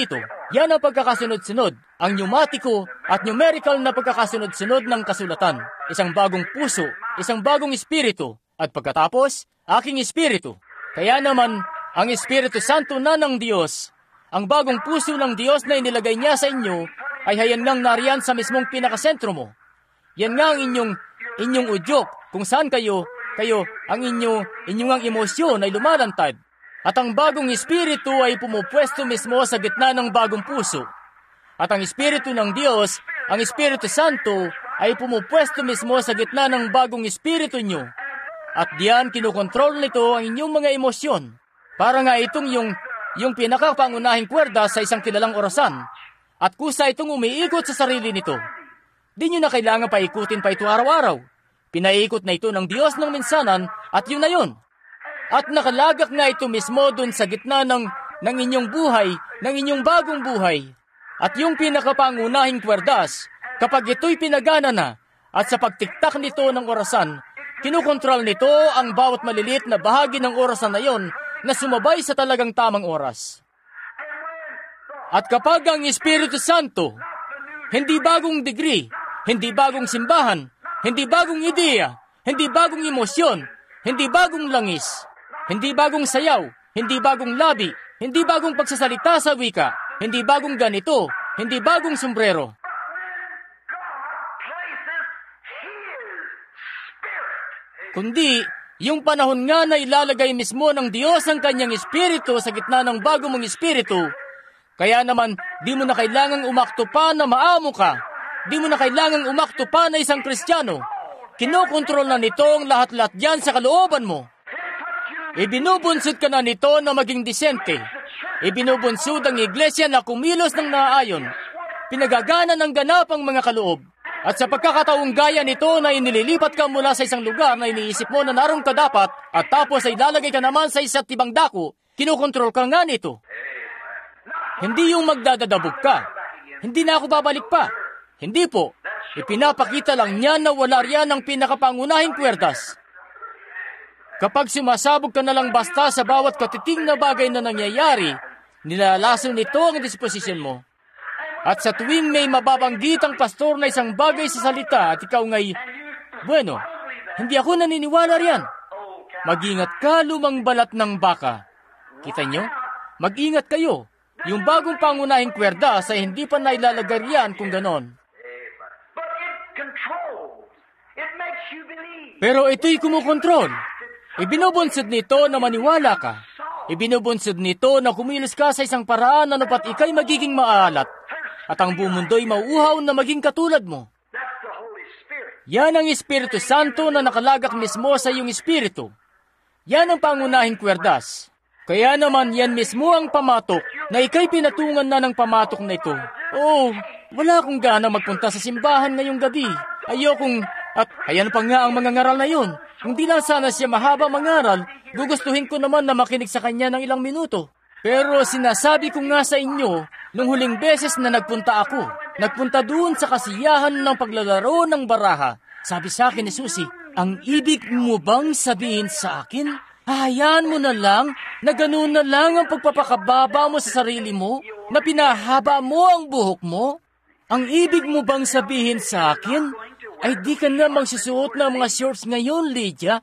Yan ang pagkakasunod-sunod, ang pneumatiko at numerical na pagkakasunod-sunod ng kasulatan. Isang bagong puso, isang bagong espiritu, at pagkatapos, aking espiritu. Kaya naman, ang Espiritu Santo na ng Diyos, ang bagong puso ng Diyos na inilagay niya sa inyo, ay hayan ngang nariyan sa mismong pinakasentro mo. Yan nga ang inyong, inyong udyok, kung saan kayo, kayo, ang inyo, inyong ang emosyon ay lumalantad. At ang bagong espiritu ay pumupwesto mismo sa gitna ng bagong puso. At ang espiritu ng Diyos, ang Espiritu Santo, ay pumupwesto mismo sa gitna ng bagong espiritu nyo. At diyan kinukontrol nito ang inyong mga emosyon. Para nga itong yung, yung pinakapangunahing kwerda sa isang kilalang orasan. At kusa itong umiikot sa sarili nito. Di nyo na kailangan paikutin pa ito araw-araw. Pinaikot na ito ng Diyos ng minsanan at yun na yun. At nakalagak nga ito mismo dun sa gitna ng, ng inyong buhay, ng inyong bagong buhay. At yung pinakapangunahing kwerdas, kapag ito'y pinagana na, at sa pagtiktak nito ng orasan, kinukontrol nito ang bawat maliliit na bahagi ng orasan na yon na sumabay sa talagang tamang oras. At kapag ang Espiritu Santo, hindi bagong degree, hindi bagong simbahan, hindi bagong ideya, hindi bagong emosyon, hindi bagong langis, hindi bagong sayaw, hindi bagong labi, hindi bagong pagsasalita sa wika, hindi bagong ganito, hindi bagong sombrero. Kundi, yung panahon nga na ilalagay mismo ng Diyos ang kanyang espiritu sa gitna ng bago mong espiritu, kaya naman, di mo na kailangang umakto pa na maamo ka, di mo na kailangang umakto pa na isang Kristiyano. Kinokontrol na nito ang lahat-lahat dyan sa kalooban mo. Ibinubunsod ka na nito na maging disente. Ibinubunsod ang iglesia na kumilos ng naaayon. Pinagagana ng ganap ang mga kaloob. At sa pagkakataong gaya nito na inililipat ka mula sa isang lugar na iniisip mo na naroon ka dapat at tapos ay lalagay ka naman sa isa't ibang dako, kinokontrol ka nga nito. Hindi yung magdadadabog ka. Hindi na ako babalik pa. Hindi po. Ipinapakita lang niya na wala riyan ang pinakapangunahing kwerdas. Kapag sumasabog ka na lang basta sa bawat katiting na bagay na nangyayari, nilalason nito ang disposisyon mo. At sa tuwing may mababanggit ang pastor na isang bagay sa salita at ikaw nga'y, bueno, hindi ako naniniwala riyan. Mag-ingat ka, lumang balat ng baka. Kita nyo? Mag-ingat kayo. Yung bagong pangunahing kwerda sa hindi pa nailalagay riyan kung ganon. Pero ito'y kumukontrol. Ibinubunsod nito na maniwala ka. Ibinubunsod nito na kumilos ka sa isang paraan na napat ikay magiging maalat. At ang buong mundo'y mauuhaw na maging katulad mo. Yan ang Espiritu Santo na nakalagak mismo sa iyong espiritu. Yan ang pangunahing kwerdas. Kaya naman yan mismo ang pamatok na ikay pinatungan na ng pamatok na ito. Oh, wala akong gana magpunta sa simbahan ngayong gabi. Ayokong, at ayan pa nga ang mga ngaral na yun. Kung di lang sana siya mahaba mangaral, gugustuhin ko naman na makinig sa kanya ng ilang minuto. Pero sinasabi ko nga sa inyo, nung huling beses na nagpunta ako, nagpunta doon sa kasiyahan ng paglalaro ng baraha. Sabi sa akin ni Susie, ang ibig mo bang sabihin sa akin? Hayaan mo na lang na ganoon na lang ang pagpapakababa mo sa sarili mo, na pinahaba mo ang buhok mo? Ang ibig mo bang sabihin sa akin ay di ka na magsusuot ng mga shorts ngayon, Lydia?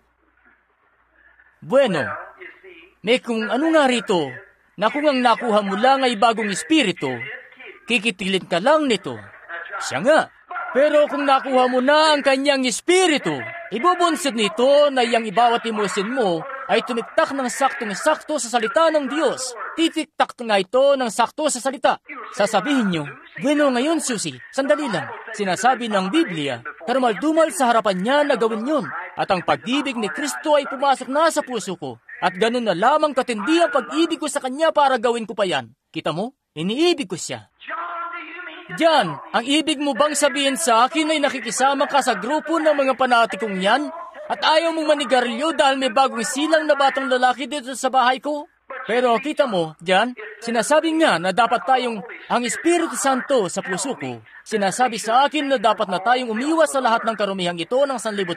Bueno, may kung ano nga rito, na kung ang nakuha mo lang ay bagong espiritu, kikitilin ka lang nito. Siya nga. Pero kung nakuha mo na ang kanyang espiritu, ibubunsod nito na iyang ibawat emosyon mo ay tumiktak ng saktong-sakto sa salita ng Diyos. Titiktak nga ito ng sakto sa salita. Sasabihin nyo, bueno ngayon Susie, sandali lang. Sinasabi ng Biblia, karumal-dumal sa harapan niya na gawin yun. At ang pag-ibig ni Kristo ay pumasok na sa puso ko. At ganun na lamang katindi ang pag-ibig ko sa kanya para gawin ko pa yan. Kita mo? Iniibig ko siya. Diyan, ang ibig mo bang sabihin sa akin ay nakikisama ka sa grupo ng mga panatikong yan? At ayaw mong manigarilyo dahil may bagong silang na batang lalaki dito sa bahay ko? Pero kita mo, diyan, sinasabi nga na dapat tayong ang Espiritu Santo sa puso ko. Sinasabi sa akin na dapat na tayong umiwas sa lahat ng karumihang ito ng sanlibutan.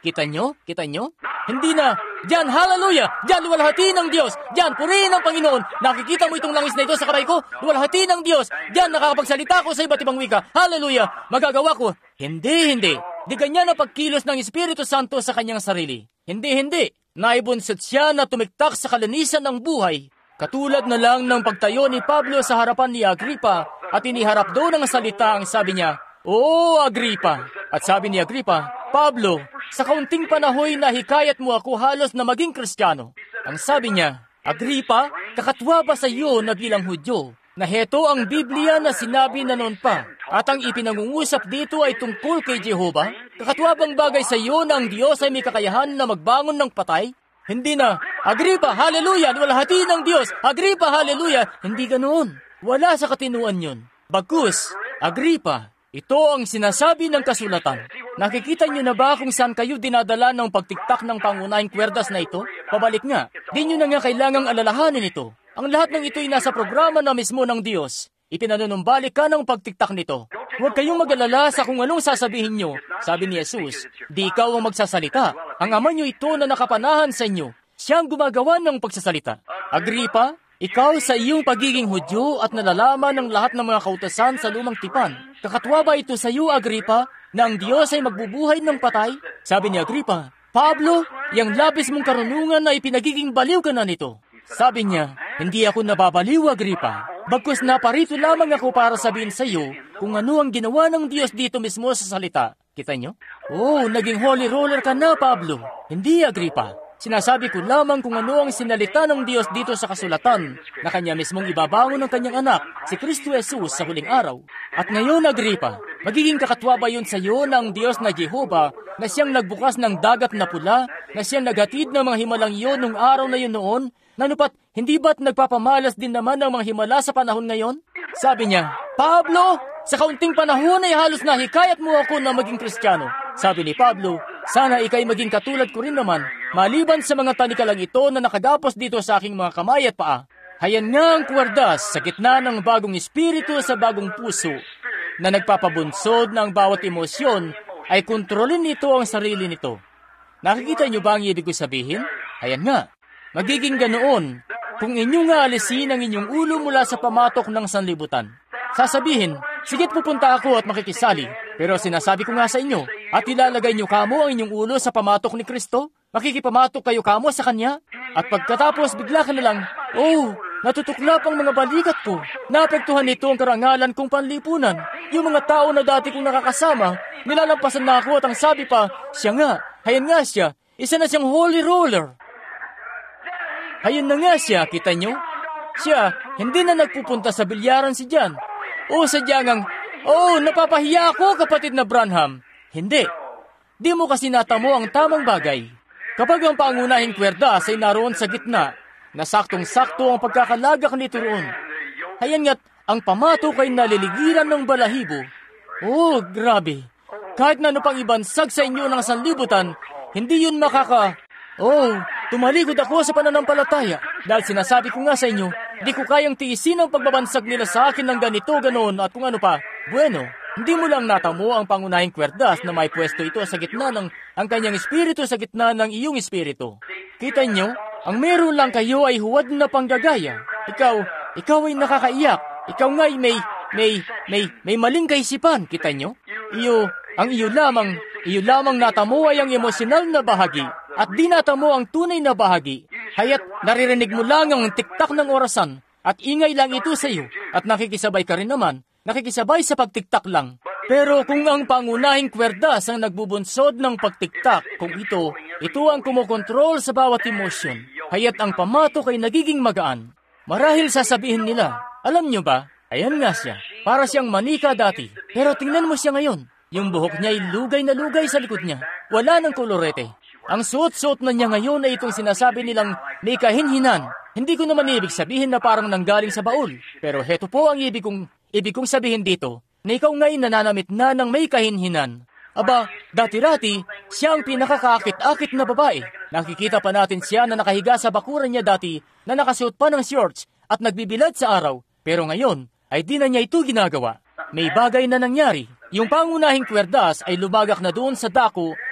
Kita nyo? Kita nyo? Hindi na. Diyan, hallelujah! Diyan, luwalhati ng Diyos! Diyan, purihin ng Panginoon! Nakikita mo itong langis na ito sa kamay ko? Luwalhati ng Diyos! Diyan, nakakapagsalita ko sa iba't ibang wika. Hallelujah! Magagawa ko. Hindi, hindi. Di ganyan ang pagkilos ng Espiritu Santo sa kanyang sarili. Hindi, hindi. Naibunsod siya na tumiktak sa kalinisan ng buhay. Katulad na lang ng pagtayo ni Pablo sa harapan ni Agripa at iniharap doon ang salita ang sabi niya, "Oo, Agripa." At sabi ni Agripa, "Pablo, sa kaunting panahoy na hikayat mo ako halos na maging Kristiyano." Ang sabi niya, "Agripa, kakatwa ba sa iyo na bilang Hudyo, na heto ang Biblia na sinabi na noon pa, at ang ipinangungusap dito ay tungkol kay Jehovah? Kakatwa bang bagay sa iyo na ang Diyos ay may kakayahan na magbangon ng patay?" Hindi na, "Agripa, hallelujah, luwalhati ng Diyos. Agripa, hallelujah." Hindi ganoon. Wala sa katinuan yun. Bagkus, Agripa, ito ang sinasabi ng kasulatan. Nakikita niyo na ba kung saan kayo dinadala ng pagtiktak ng pangunahing kwerdas na ito? Pabalik nga, di niyo na nga kailangang alalahanin ito. Ang lahat ng ito'y nasa programa na mismo ng Diyos. Ipinanunumbalik ka ng pagtiktak nito. Huwag kayong mag-alala sa kung anong sasabihin nyo. Sabi ni Jesus, di ikaw ang magsasalita. Ang ama nyo ito na nakapanahan sa inyo. Siya ang gumagawa ng pagsasalita. Agripa, ikaw sa iyong pagiging Hudyo at nalalaman ng lahat ng mga kautusan sa lumang tipan. Kakatwa ba ito sa iyo, Agripa, na ang Diyos ay magbubuhay ng patay? Sabi ni Agripa, "Pablo, yung labis mong karunungan na ipinagiging baliw ka na nito." Sabi niya, "Hindi ako nababaliw, Agripa. Bagkus naparito lamang ako para sabihin sa iyo kung ano ang ginawa ng Diyos dito mismo sa salita." Kita niyo? Oh, naging holy roller ka na, Pablo. Hindi, Agripa. Sinasabi ko lamang kung ano ang sinalita ng Diyos dito sa kasulatan na kanya mismong ibabangon ng kanyang anak, si Kristo Jesus, sa huling araw. At ngayon, Agripa, magiging kakatwa ba yun sa iyo na ang Diyos na Jehovah na siyang nagbukas ng dagat na pula, na siyang naghatid ng mga himalang iyon nung araw na yun noon, nanupat, hindi ba't nagpapamalas din naman ng mga himala sa panahon ngayon? Sabi niya, "Pablo, sa kaunting panahon ay halos na hikayat mo ako na maging Kristiyano." Sabi ni Pablo, "Sana ikay maging katulad ko rin naman, maliban sa mga talikalang ito na nakagapos dito sa aking mga kamay at paa." Hayan nga ang kwerdas sa gitna ng bagong espiritu sa bagong puso, na nagpapabunsod ng bawat emosyon ay kontrolin nito ang sarili nito. Nakikita niyo ba ang ibig ko sabihin? Hayan nga. Magiging ganoon kung inyong aalisin ang inyong ulo mula sa pamatok ng sanlibutan. Sasabihin, "Sigit pupunta ako at makikisali." Pero sinasabi ko nga sa inyo, at ilalagay niyo kamo ang inyong ulo sa pamatok ni Kristo? Makikipamatok kayo kamo sa Kanya? At pagkatapos bigla ka na lang, "Oh, natutuklap ang mga balikat ko. Naapektuhan nito ang karangalan kong panlipunan. Yung mga tao na dati kong nakakasama, nilalampasan na ako at ang sabi pa, siya nga, hayan nga siya, isa na siyang holy roller." Hayan na nga siya, kita nyo? Siya, hindi na nagpupunta sa bilyaran si Jan. O sadyang ang, "Oh, napapahiya ako, kapatid na Branham." Hindi. Di mo kasi natamo ang tamang bagay. Kapag ang pangunahing kwerdas ay naroon sa gitna, na saktong-sakto ang pagkakalagak nito roon. Hayan nga't ang pamatok ay naliligiran ng balahibo. Oh, grabe. Kahit na ano pang ibansag sa inyo ng sanlibutan, hindi yun makaka... Oh, tumalikod ako sa pananampalataya dahil sinasabi ko nga sa inyo, di ko kayang tiisin ang pagbabansag nila sa akin ng ganito, ganoon at kung ano pa. Bueno, hindi mo lang natamo ang pangunahing kwerdas na may pwesto ito sa gitna ng ang kanyang espiritu sa gitna ng iyong espiritu. Kita nyo, ang meron lang kayo ay huwad na panggagaya. Ikaw, ikaw ay nakakaiyak. Ikaw nga ay may, may, may, may maling kaisipan, kita nyo? Iyo, ang iyo lamang, iyo lamang natamo ay ang emosyonal na bahagi. At di natamo ang tunay na bahagi. Haya't naririnig mo lang ang tiktak ng orasan at ingay lang ito sa iyo at nakikisabay ka rin naman, nakikisabay sa pagtiktak lang. Pero kung ang pangunahing kwerdas ang nagbubunsod ng pagtiktak, kung ito, ito ang kumokontrol sa bawat emosyon, haya't ang pamatok ay nagiging magaan. Marahil sasabihin nila, "Alam nyo ba, ayan nga siya, para siyang manika dati, pero tingnan mo siya ngayon. Yung buhok niya ay lugay na lugay sa likod niya, wala ng kolorete. Ang suot-suot na niya ngayon ay itong sinasabi nilang may kahinhinan." Hindi ko naman ibig sabihin na parang nanggaling sa baul. Pero heto po ang ibig kong, ibig kong sabihin dito, na ikaw ngayon nananamit na ng may kahinhinan. Aba, dati-dati, siya ang pinakakaakit-akit na babae. Nakikita pa natin siya na nakahiga sa bakuran niya dati, na nakasuot pa ng shorts at nagbibilad sa araw. Pero ngayon, ay di na niya ito ginagawa. May bagay na nangyari. Yung pangunahing kwerdas ay lumagak na doon sa dako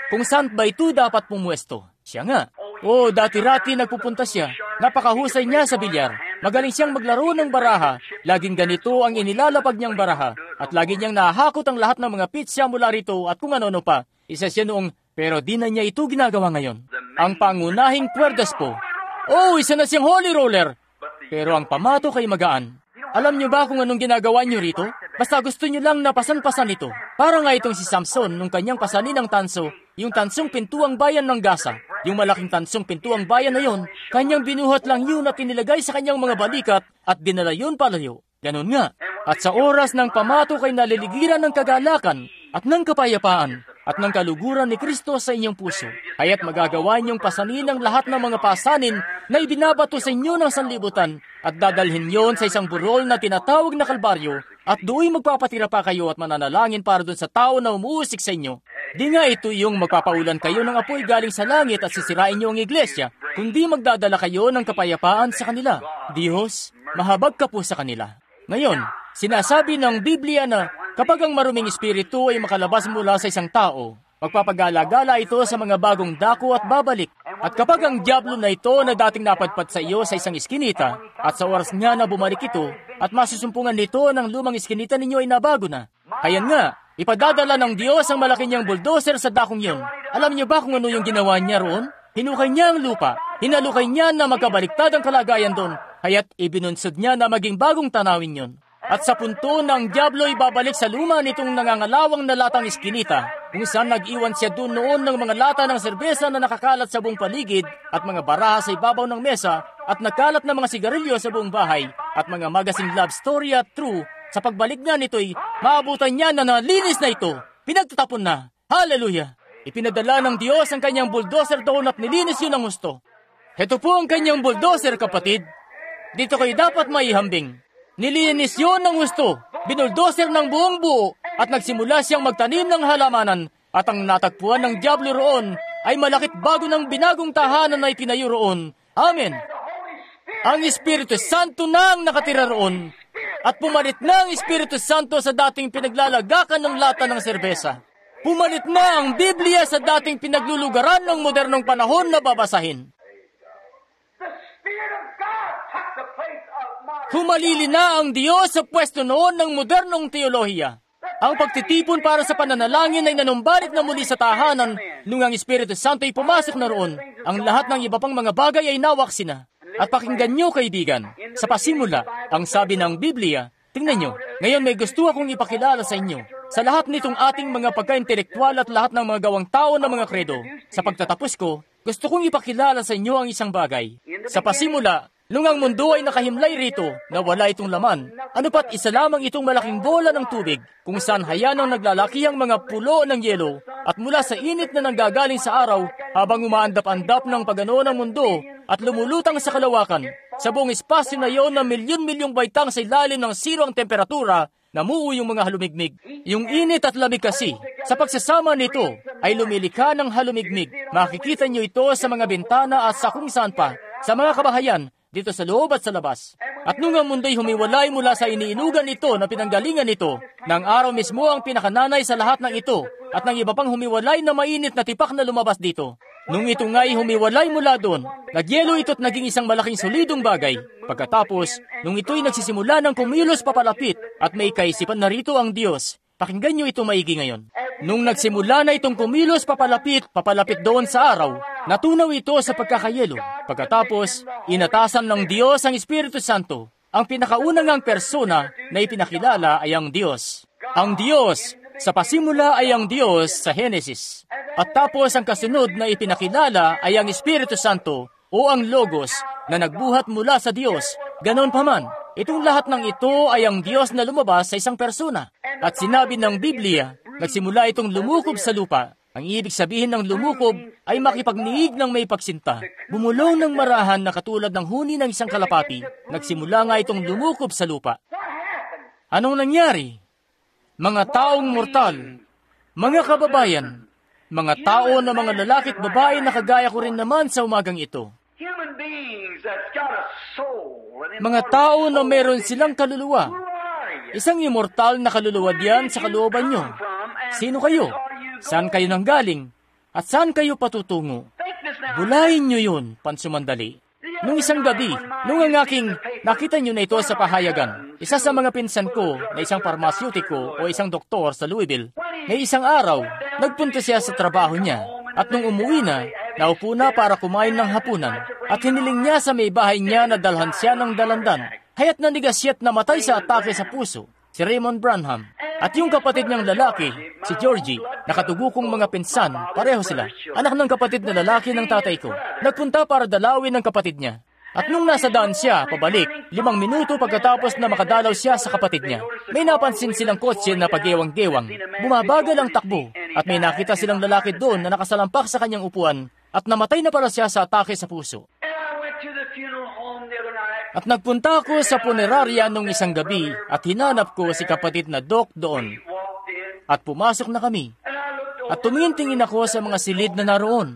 kung saan ba ito dapat pumuesto. Siya nga. O, dati-rati nagpupunta siya. Napakahusay niya sa bilyar. Magaling siyang maglaro ng baraha. Laging ganito ang inilalapag niyang baraha. At lagi niyang nahakot ang lahat ng mga pizza mula rito at kung ano-ano pa. Isa siya noong, pero di na niya ito ginagawa ngayon. Ang pangunahing kwerdas po. Oh, isa na siyang holy roller. Pero ang pamato kay magaan. Alam niyo ba kung anong ginagawa niyo rito? Basta gusto niyo lang na pasan-pasan ito. Para nga itong si Samson nung kanyang pasanin ng tanso, yung tansong pintuang bayan ng Gaza. Yung malaking tansong pintuang bayan na yon, kanyang binuhat lang yun at inilagay sa kanyang mga balikat at dinala yun palayo. Ganon nga. At sa oras ng pamato kay naliligiran ng kagalakan at ng kapayapaan at ng kaluguran ni Kristo sa inyong puso, kaya't magagawa niyong pasanin ang lahat ng mga pasanin na ibinabato sa inyo ng sanlibutan at dadalhin yon sa isang burol na tinatawag na Kalbaryo at do'y magpapatira pa kayo at mananalangin para doon sa tao na umuusik sa inyo. Di nga ito yung magpapaulan kayo ng apoy galing sa langit at sisirain niyo ang iglesia, kundi magdadala kayo ng kapayapaan sa kanila. Diyos, mahabag ka po sa kanila. Ngayon, sinasabi ng Biblia na kapag ang maruming espiritu ay makalabas mula sa isang tao, magpapagala-gala ito sa mga bagong dako at babalik. At kapag ang diablo na ito na dating napadpad sa iyo sa isang iskinita, at sa oras nga na bumalik ito, at masusumpungan nito ng lumang iskinita ninyo ay nabago na. Hayan nga, ipadadala ng Diyos ang malaki niyang bulldozer sa dakong yun. Alam niyo ba kung ano yung ginawa niya roon? Hinukay niya ang lupa. Hinalukay niya na magkabaliktad ang kalagayan doon. Kaya't ibinunsod niya na maging bagong tanawin yun. At sa punto ng diablo ay babalik sa luma nitong nangangalawang na latang iskinita, kung saan nag-iwan siya doon noon ng mga lata ng serbesa na nakakalat sa buong paligid at mga baraha sa ibabaw ng mesa at nagkalat na mga sigarilyo sa buong bahay at mga magazine love story at true. Sa pagbalik nga nito'y maabutan niya na nalinis na ito. Pinagtatapon na. Hallelujah! Ipinadala ng Diyos ang kanyang bulldozer doon at nilinis yun ang husto. Heto po ang kanyang bulldozer, kapatid. Dito kayo dapat maihambing. Nilinis yun ng husto, binuldoser ng buong buo, at nagsimula siyang magtanim ng halamanan, at ang natagpuan ng diablo roon ay malakit bago ng binagong tahanan na itinayo roon. Amen. Ang Espiritu Santo na ang nakatira roon, at pumalit na ang Espiritu Santo sa dating pinaglalagakan ng lata ng serbesa. Pumalit na ang Biblia sa dating pinaglulugaran ng modernong panahon na babasahin. Humalili na ang Diyos sa pwesto noon ng modernong teolohiya. Ang pagtitipon para sa pananalangin ay nanumbalik na muli sa tahanan nung ang Espiritu Santo ay pumasok na roon. Ang lahat ng iba pang mga bagay ay nawaksin na. At pakinggan nyo, kaibigan, sa pasimula, ang sabi ng Biblia, tingnan nyo, ngayon may gusto akong ipakilala sa inyo. Sa lahat nitong ating mga pagka-intelektual at lahat ng mga gawang tao na mga kredo, sa pagtatapos ko, gusto kong ipakilala sa inyo ang isang bagay. Sa pasimula, nung ang mundo ay nakahimlay rito na wala itong laman, ano pat isa lamang itong malaking bola ng tubig kung saan hayanang naglalaki ang mga pulo ng yelo at mula sa init na nanggagaling sa araw habang umaandap-andap ng pagano ng mundo at lumulutang sa kalawakan. Sa buong espasyo na iyon na milyon-milyong baitang sa ilalim ng zero ang temperatura, namuo yung mga halumigmig. Yung init at lamig kasi, sa pagsasama nito ay lumilika ng halumigmig. Makikita nyo ito sa mga bintana at sa kung saan pa, sa mga kabahayan, dito sa loob at sa labas. At nung ang mundo'y humiwalay mula sa iniinugan nito na pinanggalingan nito, ng araw mismo ang pinakananay sa lahat ng ito, at ng iba pang humiwalay na mainit na tipak na lumabas dito. Nung ito nga'y humiwalay mula doon, nagyelo ito't naging isang malaking solidong bagay. Pagkatapos, nung ito'y nagsisimula ng kumilos papalapit, at may kaisipan na rito ang Diyos, pakinggan nyo ito maigi ngayon. Nung nagsimula na itong kumilos papalapit, papalapit doon sa araw, natunaw ito sa pagkakayelo. Pagkatapos, inatasan ng Diyos ang Espiritu Santo. Ang pinakaunang ang persona na ipinakilala ay ang Diyos. Ang Diyos, sa pasimula ay ang Diyos sa Genesis. At tapos ang kasunod na ipinakilala ay ang Espiritu Santo o ang Logos na nagbuhat mula sa Diyos. Ganon pa man, itong lahat ng ito ay ang Diyos na lumabas sa isang persona. At sinabi ng Biblia, nagsimula itong lumukob sa lupa. Ang ibig sabihin ng lumukob ay makipagniig ng may pagsinta. Bumulong ng marahan na katulad ng huni ng isang kalapati. Nagsimula nga itong lumukob sa lupa. Anong nangyari? Mga taong mortal, mga kababayan, mga tao na mga lalaki at babae na kagaya ko rin naman sa umagang ito. Mga tao na meron silang kaluluwa. Isang immortal na kaluluwa diyan sa kalooban nyo. Sino kayo? Saan kayo nanggaling? At saan kayo patutungo? Bulayin nyo yun, pansumandali. Nung isang gabi, nung ang aking nakita nyo na ito sa pahayagan, isa sa mga pinsan ko na isang parmasyutiko o isang doktor sa Louisville, may isang araw, nagpunta siya sa trabaho niya at nung umuwi na, naupo na para kumain ng hapunan at hiniling niya sa may bahay niya na dalhan siya ng dalandan. Haya't nanigas siya't namatay sa atake sa puso, si Raymond Branham. At yung kapatid niyang lalaki, si Georgie, nakatugukong mga pinsan, pareho sila. Anak ng kapatid na lalaki ng tatay ko. Nagpunta para dalawin ng kapatid niya. At nung nasa daan siya, pabalik, limang minuto pagkatapos na makadalaw siya sa kapatid niya, may napansin silang kotse na pagewang-gewang. Bumabagal ang takbo, at may nakita silang lalaki doon na nakasalampak sa kanyang upuan, at namatay na pala siya sa atake sa puso. At nagpunta ako sa punerarya nung isang gabi at hinanap ko si kapatid na Doc doon. At pumasok na kami. At tumingin-tingin ako sa mga silid na naroon.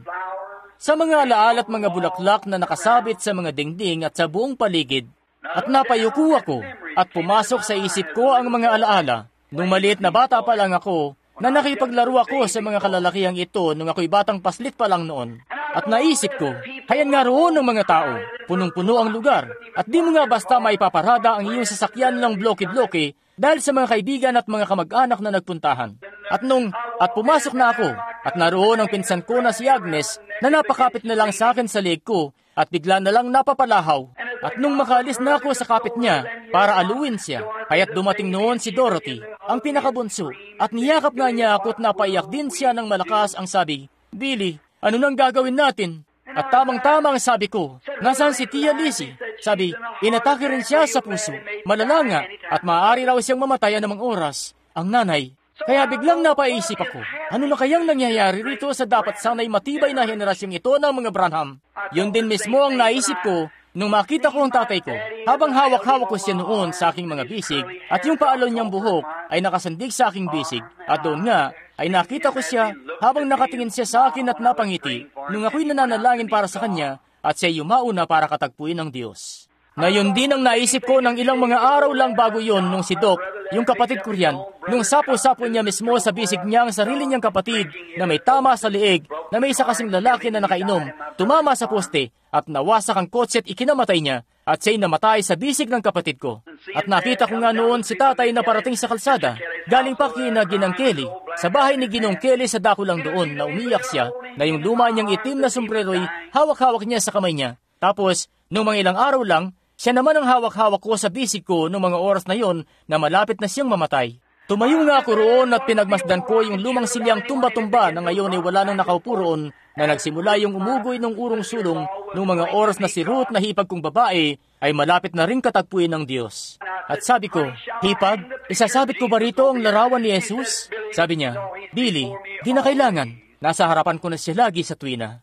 Sa mga alaala at mga bulaklak na nakasabit sa mga dingding at sa buong paligid. At napayuko ako at pumasok sa isip ko ang mga alaala. Nung maliit na bata pa lang ako, na nakipaglaro ako sa mga kalalakihang ito nung ako'y batang paslit pa lang noon. At naisip ko, hayan nga roon ng mga tao, punong-puno ang lugar, at di mo nga basta maipaparada ang iyong sasakyan ng bloke-bloke dahil sa mga kaibigan at mga kamag-anak na nagpuntahan. At nung, at pumasok na ako, at naroon ang pinsan ko na si Agnes, na napakapit na lang sa akin sa leg ko, at bigla na lang napapalahaw. At nung makaalis na ako sa kapit niya, para aluin siya, kaya't dumating noon si Dorothy, ang pinakabunso, at niyakap nga niya ako at napaiyak din siya ng malakas ang sabi, Billy, ano nang gagawin natin? At tamang-tama ang sabi ko, nasaan si Tia Lizzie? Sabi, inatake rin siya sa puso, malala nga, at maaari raw siyang mamatay anumang oras, ang nanay. Kaya biglang napaisip ako, ano na kayang nangyayari rito sa dapat sana'y matibay na henerasyong ito ng mga Branham? Yun din mismo ang naisip ko nung makita ko ang tatay ko, habang hawak-hawak ko siya noon sa aking mga bisig, at yung paalon niyang buhok ay nakasandig sa aking bisig, at doon nga ay nakita ko siya habang nakatingin siya sa akin at napangiti nung ako'y nananalangin para sa kanya at siya yumauna para katagpuin ng Diyos. Na yun din ang naisip ko ng ilang mga araw lang bago yon nung si Doc, yung kapatid ko riyan, nung sapo-sapo niya mismo sa bisig niya ang sarili niyang kapatid na may tama sa liig, na may isa kasing lalaki na nakainom, tumama sa poste at nawasak ang kotse at ikinamatay niya at siya'y namatay sa bisig ng kapatid ko. At nakita ko nga noon si tatay na parating sa kalsada, galing pa kina Ginang Kelly, sa bahay ni Ginong Kelly sa dako lang doon na umiyak siya na yung luma niyang itim na sombrero'y hawak-hawak niya sa kamay niya. Tapos, nung mga ilang araw lang, siya naman ang hawak-hawak ko sa bisig ko noong mga oras na yon na malapit na siyang mamatay. Tumayo nga ako roon at pinagmasdan ko yung lumang silyang tumba-tumba na ngayon ay wala nang nakaupo roon na nagsimula yung umugoy ng urong sulong noong mga oras na si Ruth na hipag kong babae ay malapit na rin katagpuin ng Diyos. At sabi ko, hipag, isasabit ko ba rito ang larawan ni Jesus? Sabi niya, Billy, di na kailangan. Nasa harapan ko na siya lagi sa tuwina.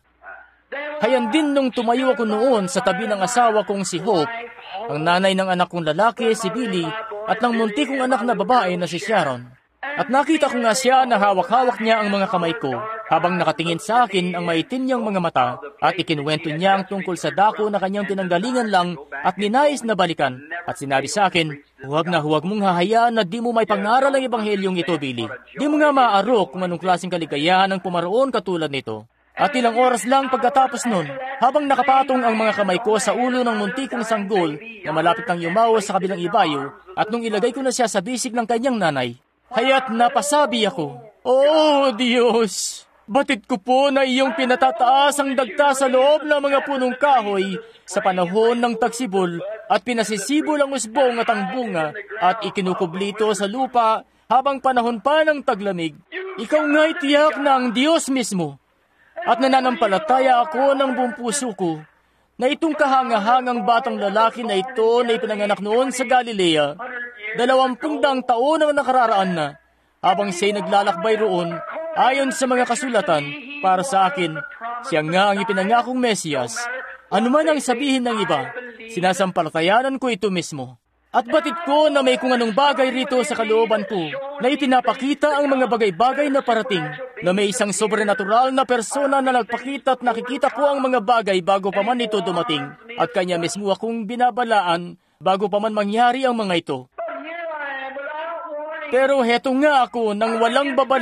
Hayan din nung tumayo ako noon sa tabi ng asawa kong si Hope, ang nanay ng anak kong lalaki si Billy at ng munti kong anak na babae na si Sharon. At nakita ko nga siya na hawak-hawak niya ang mga kamay ko habang nakatingin sa akin ang maitim niyang mga mata at ikinuwento niya ang tungkol sa dako na kanyang tinanggalingan lang at ninais na balikan. At sinabi sa akin, huwag na huwag mong hahayaan na di mo may pangaral ang ebanghelyong ito, Billy. Di mo nga maarok kung anong klaseng kaligayahan ang pumaroon katulad nito. At ilang oras lang pagkatapos nun, habang nakapatong ang mga kamay ko sa ulo ng muntikong sanggol na malapit nang yumawa sa kabilang ibayo, at nung ilagay ko na siya sa bisig ng kanyang nanay, haya't napasabi ako, Oh Diyos, batid ko po na iyong pinatataas ang dagta sa loob ng mga punong kahoy sa panahon ng tagsibol at pinasisibol ang usbong at ang bunga at ikinukublito sa lupa habang panahon pa ng taglamig. Ikaw nga'y tiyak na ang Diyos mismo. At nananampalataya ako ng buong puso ko na itong kahangahangang batang lalaki na ito na ipinanganak noon sa Galilea, dalawampung daang taon ang nakararaan na, habang siya'y naglalakbay roon, ayon sa mga kasulatan, para sa akin, siya nga ang ipinangakong Mesiyas. Ano man ang sabihin ng iba, sinasampalatayanan ko ito mismo. At batid ko na may kung anong bagay rito sa kalooban ko na ipinapakita ang mga bagay-bagay na parating, na may isang sobrenatural na persona na nagpakita at nakikita ko ang mga bagay bago pa man ito dumating, at kanya mismo akong binabalaan bago pa man mangyari ang mga ito. Pero heto nga ako nang walang babala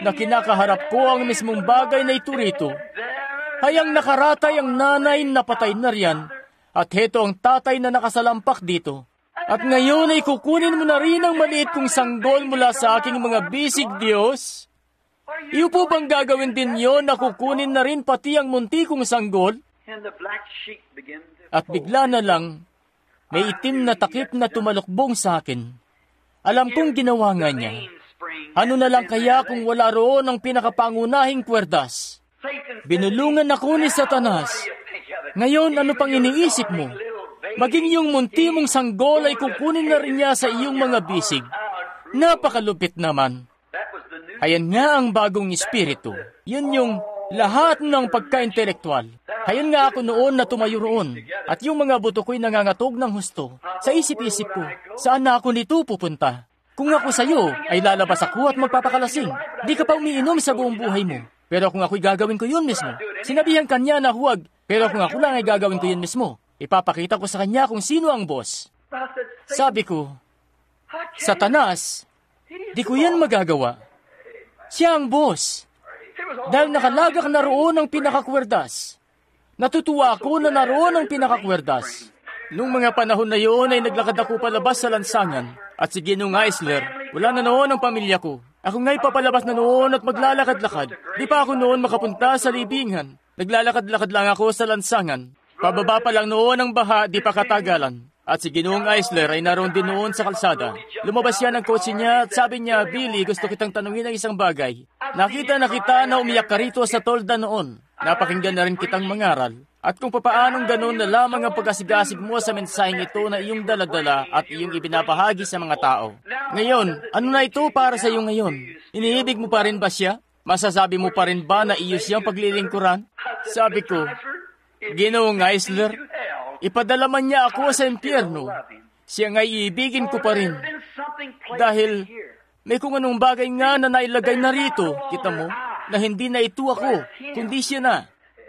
na kinakaharap ko ang mismong bagay na ito rito. Hayang nakaratay ang nanay na patay na riyan, at heto ang tatay na nakasalampak dito. At ngayon ay kukunin mo na rin ang maliit kong sanggol mula sa aking mga bisig, Diyos. Iyo po bang gagawin din yon na kukunin na rin pati ang munti kong sanggol? At bigla na lang, may itim na takip na tumalukbong sa akin. Alam kong ginawa nga niya. Ano na lang kaya kung wala roon ang pinakapangunahing kwerdas? Binulungan ako ni Satanas. Ngayon, ano pang iniisip mo? Maging yung munti mong sanggol ay kukunin na rin niya sa iyong mga bisig. Napakalupit naman. Ayan nga ang bagong espiritu. Yun yung lahat ng pagka-intelektual. Ayan nga ako noon na tumayo roon. At yung mga buto ko'y nangangatog ng husto. Sa isip-isip ko, saan na ako nito pupunta? Kung ako sa'yo, ay lalabas ako at magpapakalasing. Di ka pa umiinom sa buong buhay mo. Pero kung ako'y gagawin ko yun mismo, sinabihan kanya na huwag. Pero kung ako lang ay gagawin ko yun mismo, ipapakita ko sa kanya kung sino ang boss. Sabi ko, Satanas, di ko yan magagawa. Siya ang boss. Dahil nakalagak na roon ang pinakakwerdas. Natutuwa ako na naroon ang pinakakwerdas. Noong mga panahon na yun ay naglakad ako palabas sa lansangan. At si Ginong Eisler, wala na noon ang pamilya ko. Ako nga'y papalabas na noon at maglalakad-lakad. Di pa ako noon makapunta sa libingan. Naglalakad-lakad lang ako sa lansangan. Pababa pa lang noon ang baha, di pa katagalan. At si Ginong Eisler ay naroon din noon sa kalsada. Lumabas siya ng kotse niya at sabi niya, Billy, gusto kitang tanungin ng isang bagay. Nakita na kita na umiyak ka rito sa tolda noon. Napakinggan na rin kitang mangaral. At kung papaanong ganoon na lamang ang pagkasigasig mo sa mensaheng ito na iyong daladala at iyong ibinabahagi sa mga tao. Ngayon, ano na ito para sa iyo ngayon? Iniibig mo pa rin ba siya? Masasabi mo pa rin ba na iyo siyang paglilingkuran? Sabi ko, Ginoong Eisler, ipadala man niya ako sa impyerno. Siya nga'y iibigin ko pa rin. Dahil may kung anong bagay nga na nailagay na rito, kita mo, na hindi na ito ako, kundi siya na.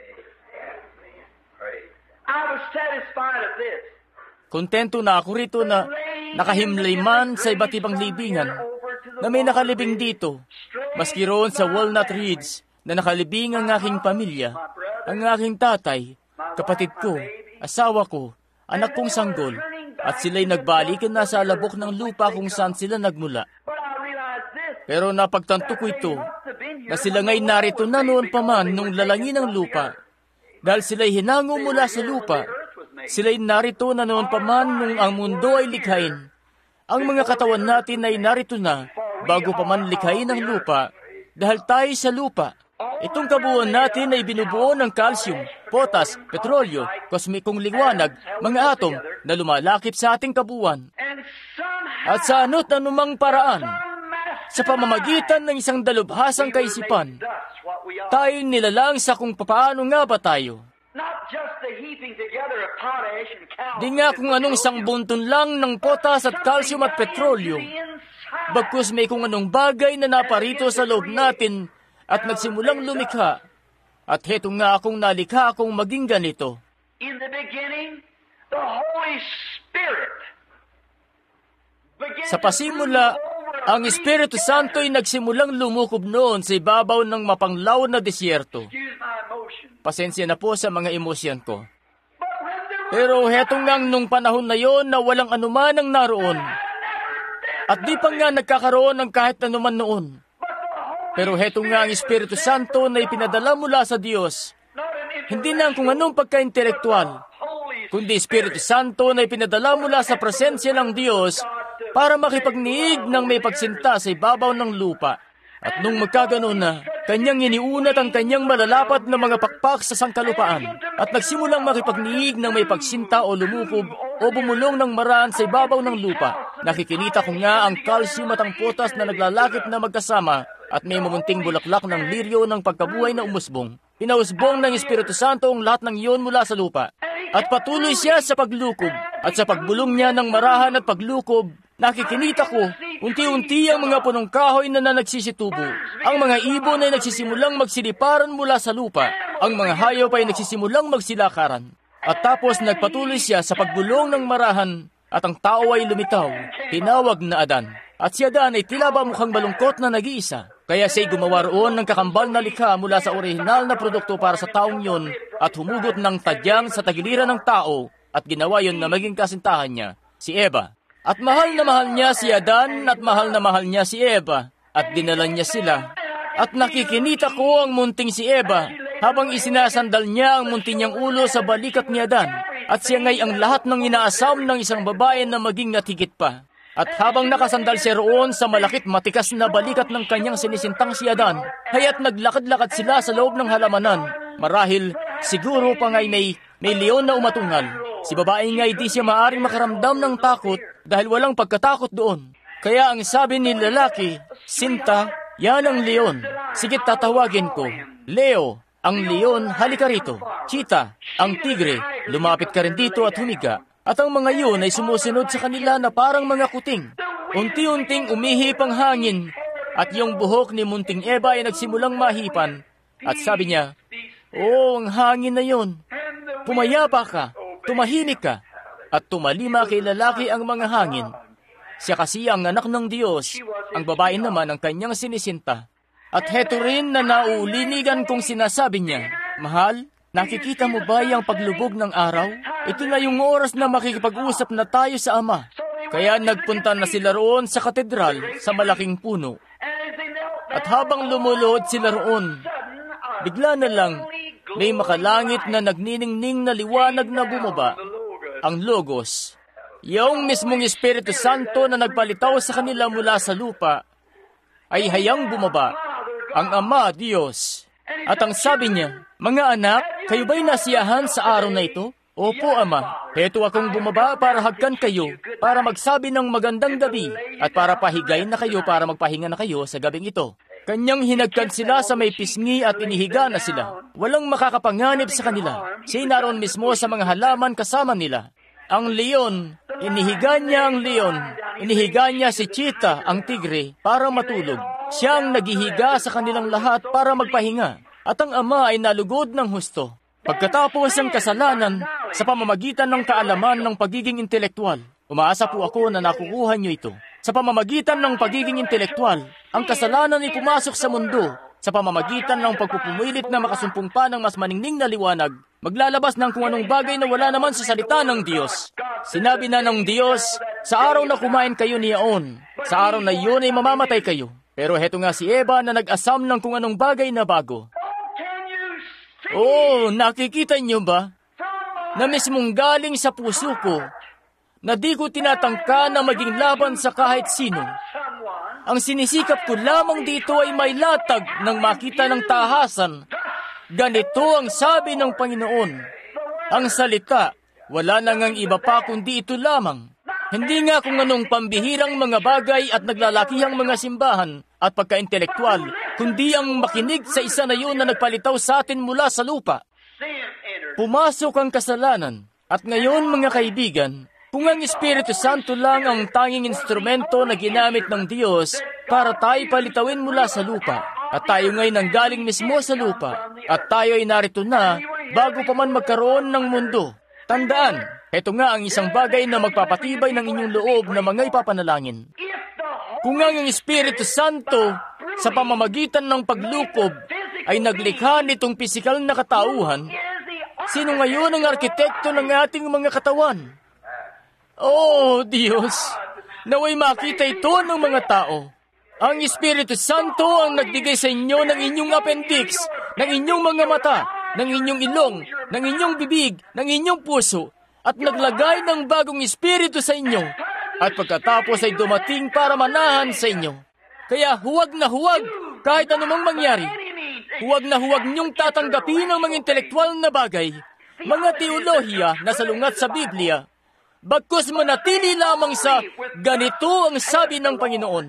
Kontento na ako rito na nakahimlay man sa iba't ibang libingan na may nakalibing dito. Maski roon sa Walnut Ridge na nakalibing ang aking pamilya, ang aking tatay, kapatid ko, asawa ko, anak kong sanggol, at sila'y nagbalikan na sa alabok ng lupa kung saan sila nagmula. Pero napagtanto ko ito, na sila nga'y narito na noon pa man nung lalangin ng lupa. Dahil sila'y hinango mula sa lupa, sila'y narito na noon pa man nung ang mundo ay likhain. Ang mga katawan natin ay narito na, bago pa man likhain ang lupa, dahil tayo sa lupa. Itong kabuuan natin ay binubuo ng calcium, potas, petrolyo, kosmikong liwanag, mga atom na lumalakip sa ating kabuuan. At sa ano't anumang paraan, sa pamamagitan ng isang dalubhasang kaisipan, tayo nilalang sa kung papaano nga ba tayo. Di nga kung anong isang bunton lang ng potas at calcium at petrolyo, bagkus may kung anong bagay na naparito sa loob natin at nagsimulang lumikha. At heto nga akong nalikha akong maging ganito. In the beginning, the Holy Spirit Sa pasimula, ang Espiritu Santo ay nagsimulang lumukob noon sa ibabaw ng mapanglaw na disyerto. Pasensya na po sa mga emosyon ko. Pero heto ngang nung panahon na yon na walang anuman ang naroon. At di pa nga nagkakaroon ng kahit anuman noon. Pero heto nga ang Espiritu Santo na ipinadala mula sa Diyos. Hindi na kung anong pagka-intelektual, kundi Espiritu Santo na ipinadala mula sa presensya ng Diyos para makipagniig ng may pagsinta sa ibabaw ng lupa. At nung magkaganoon na, kanyang iniunat ang kanyang malalapat na mga pakpak sa sangkalupaan at nagsimulang makipagniig ng may pagsinta o lumukob o bumulong ng maraan sa ibabaw ng lupa. Nakikinita ko nga ang calcium at ang potas na naglalakip na magkasama at may mamunting bulaklak ng liryo ng pagkabuhay na umusbong. Pinausbong ng Espiritu Santo ang lahat ng iyon mula sa lupa. At patuloy siya sa paglukob at sa pagbulong niya ng marahan at paglukob, nakikinita ko, unti-unti ang mga punong kahoy na nagsisitubo. Ang mga ibon ay nagsisimulang magsiliparan mula sa lupa. Ang mga hayop ay nagsisimulang magsilakaran. At tapos nagpatuloy siya sa pagbulong ng marahan at ang tao ay lumitaw, tinawag na Adan. At si Adan ay tila ba mukhang malungkot na nag-iisa. Kaya siya'y gumawa roon ng kakambal na likha mula sa orihinal na produkto para sa taong yun at humugot ng tadyang sa tagiliran ng tao at ginawa yun na maging kasintahan niya, si Eva. At mahal na mahal niya si Adan at mahal na mahal niya si Eva at dinala niya sila. At nakikinita ko ang munting si Eva habang isinasandal niya ang munting niyang ulo sa balikat ni Adan. At siya ngay ang lahat ng inaasam ng isang babae na maging natigit pa. At habang nakasandal siya roon sa malakit matikas na balikat ng kanyang sinisintang si Adan, kaya't naglakad-lakad sila sa loob ng halamanan. Marahil, siguro pa ngay may, may leon na umatungal. Si babae ngay di siya maaring makaramdam ng takot dahil walang pagkatakot doon. Kaya ang sabi ni lalaki, Sinta, yan ang leon. Sige tatawagin ko. Leo, ang leon, halika rito. Cheetah, ang tigre, lumapit ka rin dito at humiga. At ang mga yun ay sumusunod sa kanila na parang mga kuting. Unti-unting umihip ang hangin at yung buhok ni munting Eva ay nagsimulang mahipan. At sabi niya, oh, ang hangin na yun. Pumayapa ka, tumahimik ka, at tumalima kay lalaki ang mga hangin. Siya kasi ang anak ng Diyos, ang babae naman ang kanyang sinisinta. At heto rin na nauulinigan kong sinasabi niya, mahal, nakikita mo ba yung paglubog ng araw? Ito na yung oras na makikipag-usap na tayo sa Ama. Kaya nagpunta na sila roon sa katedral sa malaking puno. At habang lumuluhod sila roon, bigla na lang may makalangit na nagniningning na liwanag na bumaba, ang Logos. Yung mismong Espiritu Santo na nagpalitaw sa kanila mula sa lupa ay hayang bumaba, ang Ama, Diyos. At ang sabi niya, mga anak, kayo ba'y nasiyahan sa araw na ito? Opo, Ama. Heto akong bumaba para hagkan kayo, para magsabi ng magandang gabi, at para pahigayin na kayo para magpahinga na kayo sa gabing ito. Kanyang hinagkan sila sa may pisngi at inihiga na sila. Walang makakapanganib sa kanila. Siya naroon mismo sa mga halaman kasama nila. Ang leon, inihiga niya ang leon. Inihiga niya si Cheetah, ang tigre, para matulog. Siya ang naghihiga sa kanilang lahat para magpahinga. At ang Ama ay nalugod ng husto. Pagkatapos ang kasalanan, sa pamamagitan ng kaalaman ng pagiging intelektual, umaasa po ako na nakukuha niyo ito. Sa pamamagitan ng pagiging intelektual, ang kasalanan ay pumasok sa mundo. Sa pamamagitan ng pagpupumilit na makasumpong pa ng mas maningning na liwanag, maglalabas ng kung anong bagay na wala naman sa salita ng Diyos. Sinabi na ng Diyos, sa araw na kumain kayo niyaon, sa araw na iyon ay mamamatay kayo. Pero heto nga si Eva na nag-asam ng kung anong bagay na bago. Oh, nakikita niyo ba? Na mismong galing sa puso ko, na di ko tinatangka na maging laban sa kahit sino. Ang sinisikap ko lamang dito ay may latag ng makita ng tahasan. Ganito ang sabi ng Panginoon. Ang salita, wala nang ang iba pa kundi ito lamang. Hindi nga kung anong pambihirang mga bagay at naglalakihang mga simbahan at pagka-intelektual, kundi ang makinig sa isa na yun na nagpalitaw sa atin mula sa lupa. Pumasok ang kasalanan. At ngayon, mga kaibigan, kung ang Espiritu Santo lang ang tanging instrumento na ginamit ng Diyos para tayo palitawin mula sa lupa, at tayo ngayon nanggaling mismo sa lupa, at tayo ay narito na bago pa man magkaroon ng mundo. Tandaan, ito nga ang isang bagay na magpapatibay ng inyong loob na mga ipapanalangin. Kung ang Espiritu Santo sa pamamagitan ng paglukob ay naglikha nitong pisikal na katauhan, sino ngayon ang arkitekto ng ating mga katawan? Oh, Diyos, naway makita ito ng mga tao. Ang Espiritu Santo ang nagbigay sa inyo ng inyong appendix, ng inyong mga mata, ng inyong ilong, ng inyong bibig, ng inyong puso, at naglagay ng bagong Espiritu sa inyo. At pagkatapos ay dumating para manahan sa inyo. Kaya huwag na huwag kahit anumang mangyari. Huwag na huwag niyong tatanggapin ang mga intelektual na bagay, mga teolohiya na salungat sa Biblia. Bagkus manatili lamang sa ganito ang sabi ng Panginoon.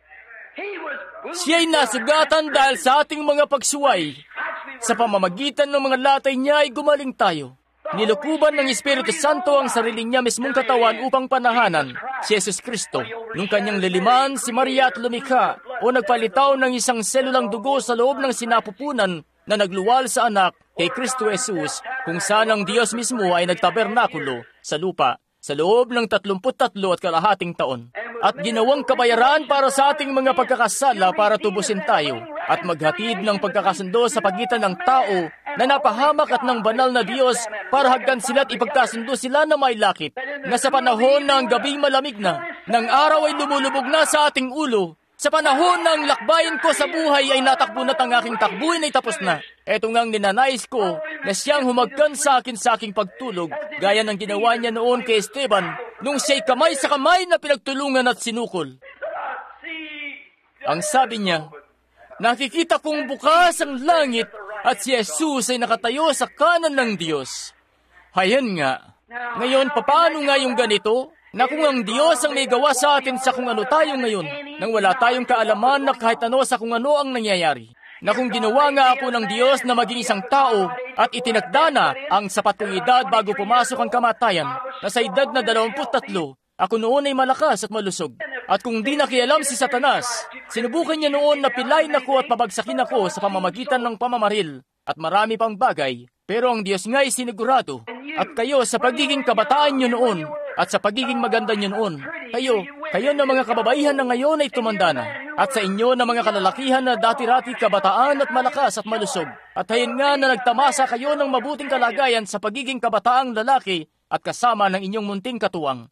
Siya'y nasugatan dahil sa ating mga pagsuway. Sa pamamagitan ng mga latay niya ay gumaling tayo. Nilukuban ng Espiritu Santo ang sarili niya mismong katawan upang panahanan si Jesus Kristo. Nung kanyang liliman si Maria at lumikha o nagpalitaw ng isang selulang dugo sa loob ng sinapupunan na nagluwal sa anak kay Kristo Jesus, kung saan ang Diyos mismo ay nagtabernakulo sa lupa. sa loob ng tatlumput tatlo at kalahating taon. At ginawang kabayaran para sa ating mga pagkakasala para tubusin tayo at maghatid ng pagkakasundo sa pagitan ng tao na napahamak at ng banal na Diyos para hagdan sila at ipagkasundo sila na may lakit, na sa panahon ng gabing malamig na, ng araw ay lumulubog na sa ating ulo, sa panahon ng lakbayin ko sa buhay ay natakbo na't ang aking takbuhin ay tapos na. Eto ngang ninanais ko na siyang humagkan sa akin sa aking pagtulog, gaya ng ginawa niya noon kay Esteban, nung siya'y kamay sa kamay na pinagtulungan at sinukol. Ang sabi niya, nakikita kong bukas ang langit at si Jesus ay nakatayo sa kanan ng Diyos. Hayan nga. Ngayon, papaano nga yung ganito? Na kung ang Diyos ang may gawa sa atin sa kung ano tayo ngayon, nang wala tayong kaalaman na kahit ano sa kung ano ang nangyayari. Na kung ginawa nga ako ng Diyos na maging isang tao at itinakda na ang sapat kong edad bago pumasok ang kamatayan, na sa edad na dalawamput tatlo, ako noon ay malakas at malusog. At kung di nakialam si Satanas, sinubukan niya noon na pilayin ako at pabagsakin ako sa pamamagitan ng pamamaril at marami pang bagay. Pero ang Diyos nga ay sinigurado. At kayo sa pagiging kabataan nyo noon at sa pagiging maganda nyo noon, kayo, kayo na mga kababaihan na ngayon ay tumanda na. At sa inyo na mga kalalakihan na dati-rati kabataan at malakas at malusog. At hayin nga na nagtamasa kayo ng mabuting kalagayan sa pagiging kabataang lalaki at kasama ng inyong munting katuwang.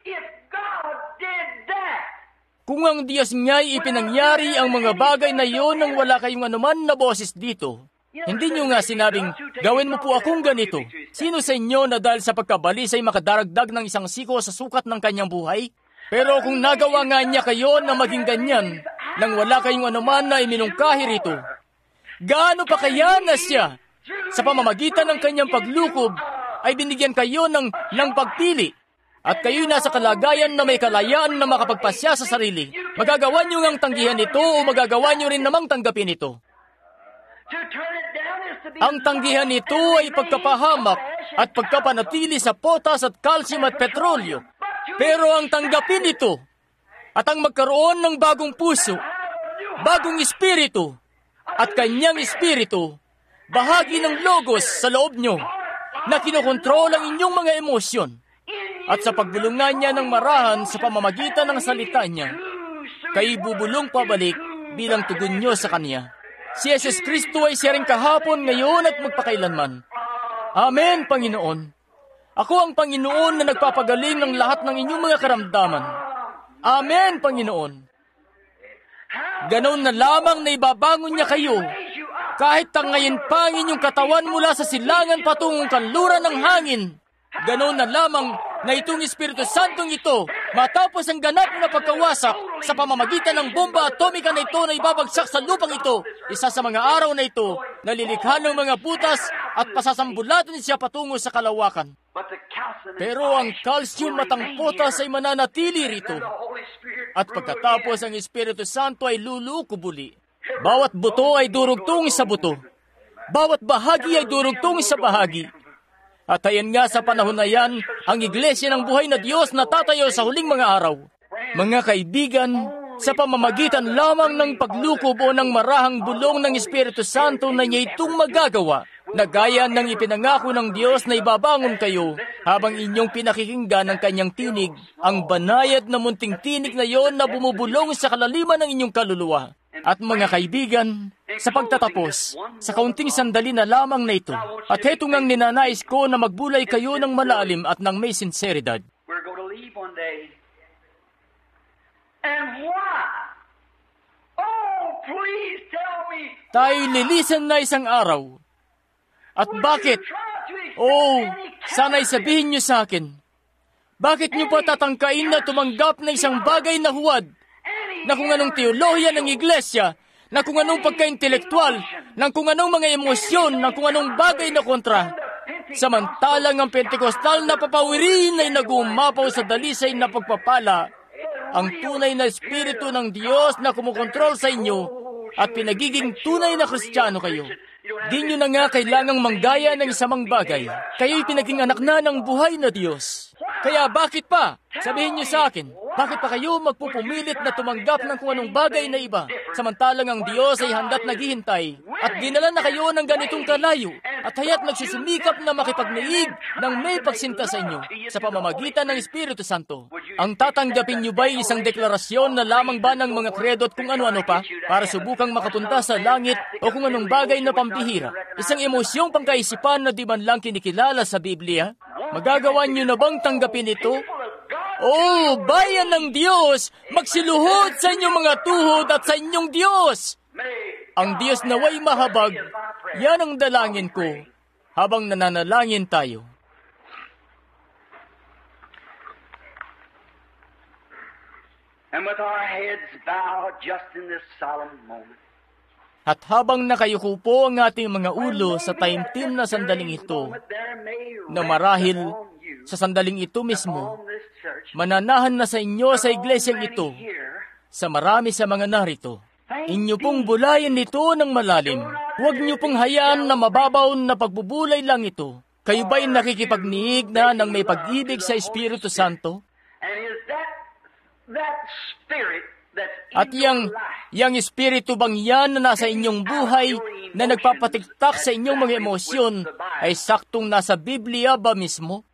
Kung ang Diyos nga'y ipinangyari ang mga bagay na iyon nang wala kayong anuman na boses dito, hindi nyo nga sinabing, gawin mo po akong ganito. Sino sa inyo na dahil sa pagkabalis ay makadaragdag ng isang siko sa sukat ng kanyang buhay? Pero kung nagawa nga niya kayo na maging ganyan, nang wala kayong anuman na iminungkahi rito, gaano pa kaya na siya, sa pamamagitan ng kanyang paglukob, ay binigyan kayo ng, ng pagpili? At kayo nasa kalagayan na may kalayaan na makapagpasya sa sarili. Magagawa nyo ngang tanggihan ito o magagawa nyo rin namang tanggapin ito. Ang tanggihan nito ay pagkapahamak at pagkapanatili sa potas at calcium at petrolyo. Pero ang tanggapin ito at ang magkaroon ng bagong puso, bagong espiritu at kanyang espiritu, bahagi ng logos sa loob nyo na kinokontrol ang inyong mga emosyon. At sa pagbulungan niya ng marahan sa pamamagitan ng salita niya, kayo bubulong pabalik bilang tugon nyo sa Kanya. Si Jesus Kristo ay siya rin kahapon, ngayon at magpakailanman. Amen, Panginoon. Ako ang Panginoon na nagpapagaling ng lahat ng inyong mga karamdaman. Amen, Panginoon. Ganon na lamang na ibabangon niya kayo, kahit tangayin pa ang inyong katawan mula sa silangan patungong kanluran ng hangin. Ganon na lamang na itong Espiritu Santong ito, matapos ang ganap na pagkawasak sa pamamagitan ng bomba atomika na ito na ibabagsak sa lupang ito, isa sa mga araw na ito, nalilikha ng mga butas at pasasambulatan siya patungo sa kalawakan. Pero ang calcium at ang potas ay mananatili rito. At pagkatapos ang Espiritu Santo ay lulukubuli. Bawat buto ay durugtong sa buto. Bawat bahagi ay durugtong sa bahagi. At ayan nga sa panahon na yan, ang iglesia ng buhay na Diyos na tatayo sa huling mga araw. Mga kaibigan, sa pamamagitan lamang ng paglukob o ng marahang bulong ng Espiritu Santo na niya itong magagawa, na gaya ng ipinangako ng Diyos na ibabangon kayo habang inyong pinakikinggan ang kanyang tinig, ang banayad na munting tinig na yon na bumubulong sa kalaliman ng inyong kaluluwa. At mga kaibigan, sa pagtatapos, sa kaunting sandali na lamang na ito, at heto ngang ninanais ko na magbulay kayo ng malalim at ng may sinseridad. We're going to leave one day. And why? Oh, please tell me. Tayo lilisan na isang araw. At bakit? Oh, sana'y sabihin niyo sa akin, bakit niyo pa tatangkain na tumanggap na isang bagay na huwad, na kung anong teolohiya ng iglesia, na kung anong pagka-intelektual, ng kung anong mga emosyon, ng kung anong bagay na kontra. Samantalang ang Pentecostal na papawirin ay nagumapaw sa dalisay na pagpapala, ang tunay na Espiritu ng Diyos na kumukontrol sa inyo at pinagiging tunay na Kristiyano kayo. Di nyo na nga kailangang manggaya ng isamang bagay. Kayo'y pinaging anak na ng buhay na Diyos. Kaya bakit pa? Sabihin niyo sa akin, bakit pa kayo magpupumilit na tumanggap ng kung anong bagay na iba, samantalang ang Diyos ay handa't naghihintay at dinala na kayo ng ganitong kalayo at haya't nagsusumikap na makipagniig ng may pagsinta sa inyo sa pamamagitan ng Espiritu Santo. Ang tatanggapin niyo ba'y isang deklarasyon na lamang ba ng mga kredo at kung ano-ano pa para subukang makapunta sa langit o kung anong bagay na pambihira? Isang emosyong pangkaisipan na di man lang kinikilala sa Biblia? Magagawa niyo na bang tanggapin ito? Oh, bayan ng Diyos, magsiluhod sa inyong mga tuhod at sa inyong Diyos. Ang Diyos naway mahabag, yan ang dalangin ko habang nananalangin tayo. And with our heads bowed just in this solemn moment, at habang nakayuko po ang ating mga ulo sa taimtim na sandaling ito, na marahil sa sandaling ito mismo, mananahan na sa inyo sa iglesyang ito, sa marami sa mga narito. Inyo pong bulayin nito ng malalim. Huwag niyo pong hayaan na mababaw na pagbubulay lang ito. Kayo ba'y nakikipagniig na ng may pag-ibig sa Espiritu Santo? At yang, yang Espiritu bang yan na nasa inyong buhay, na nagpapatiktak sa inyong mga emosyon, ay saktong nasa Biblia ba mismo?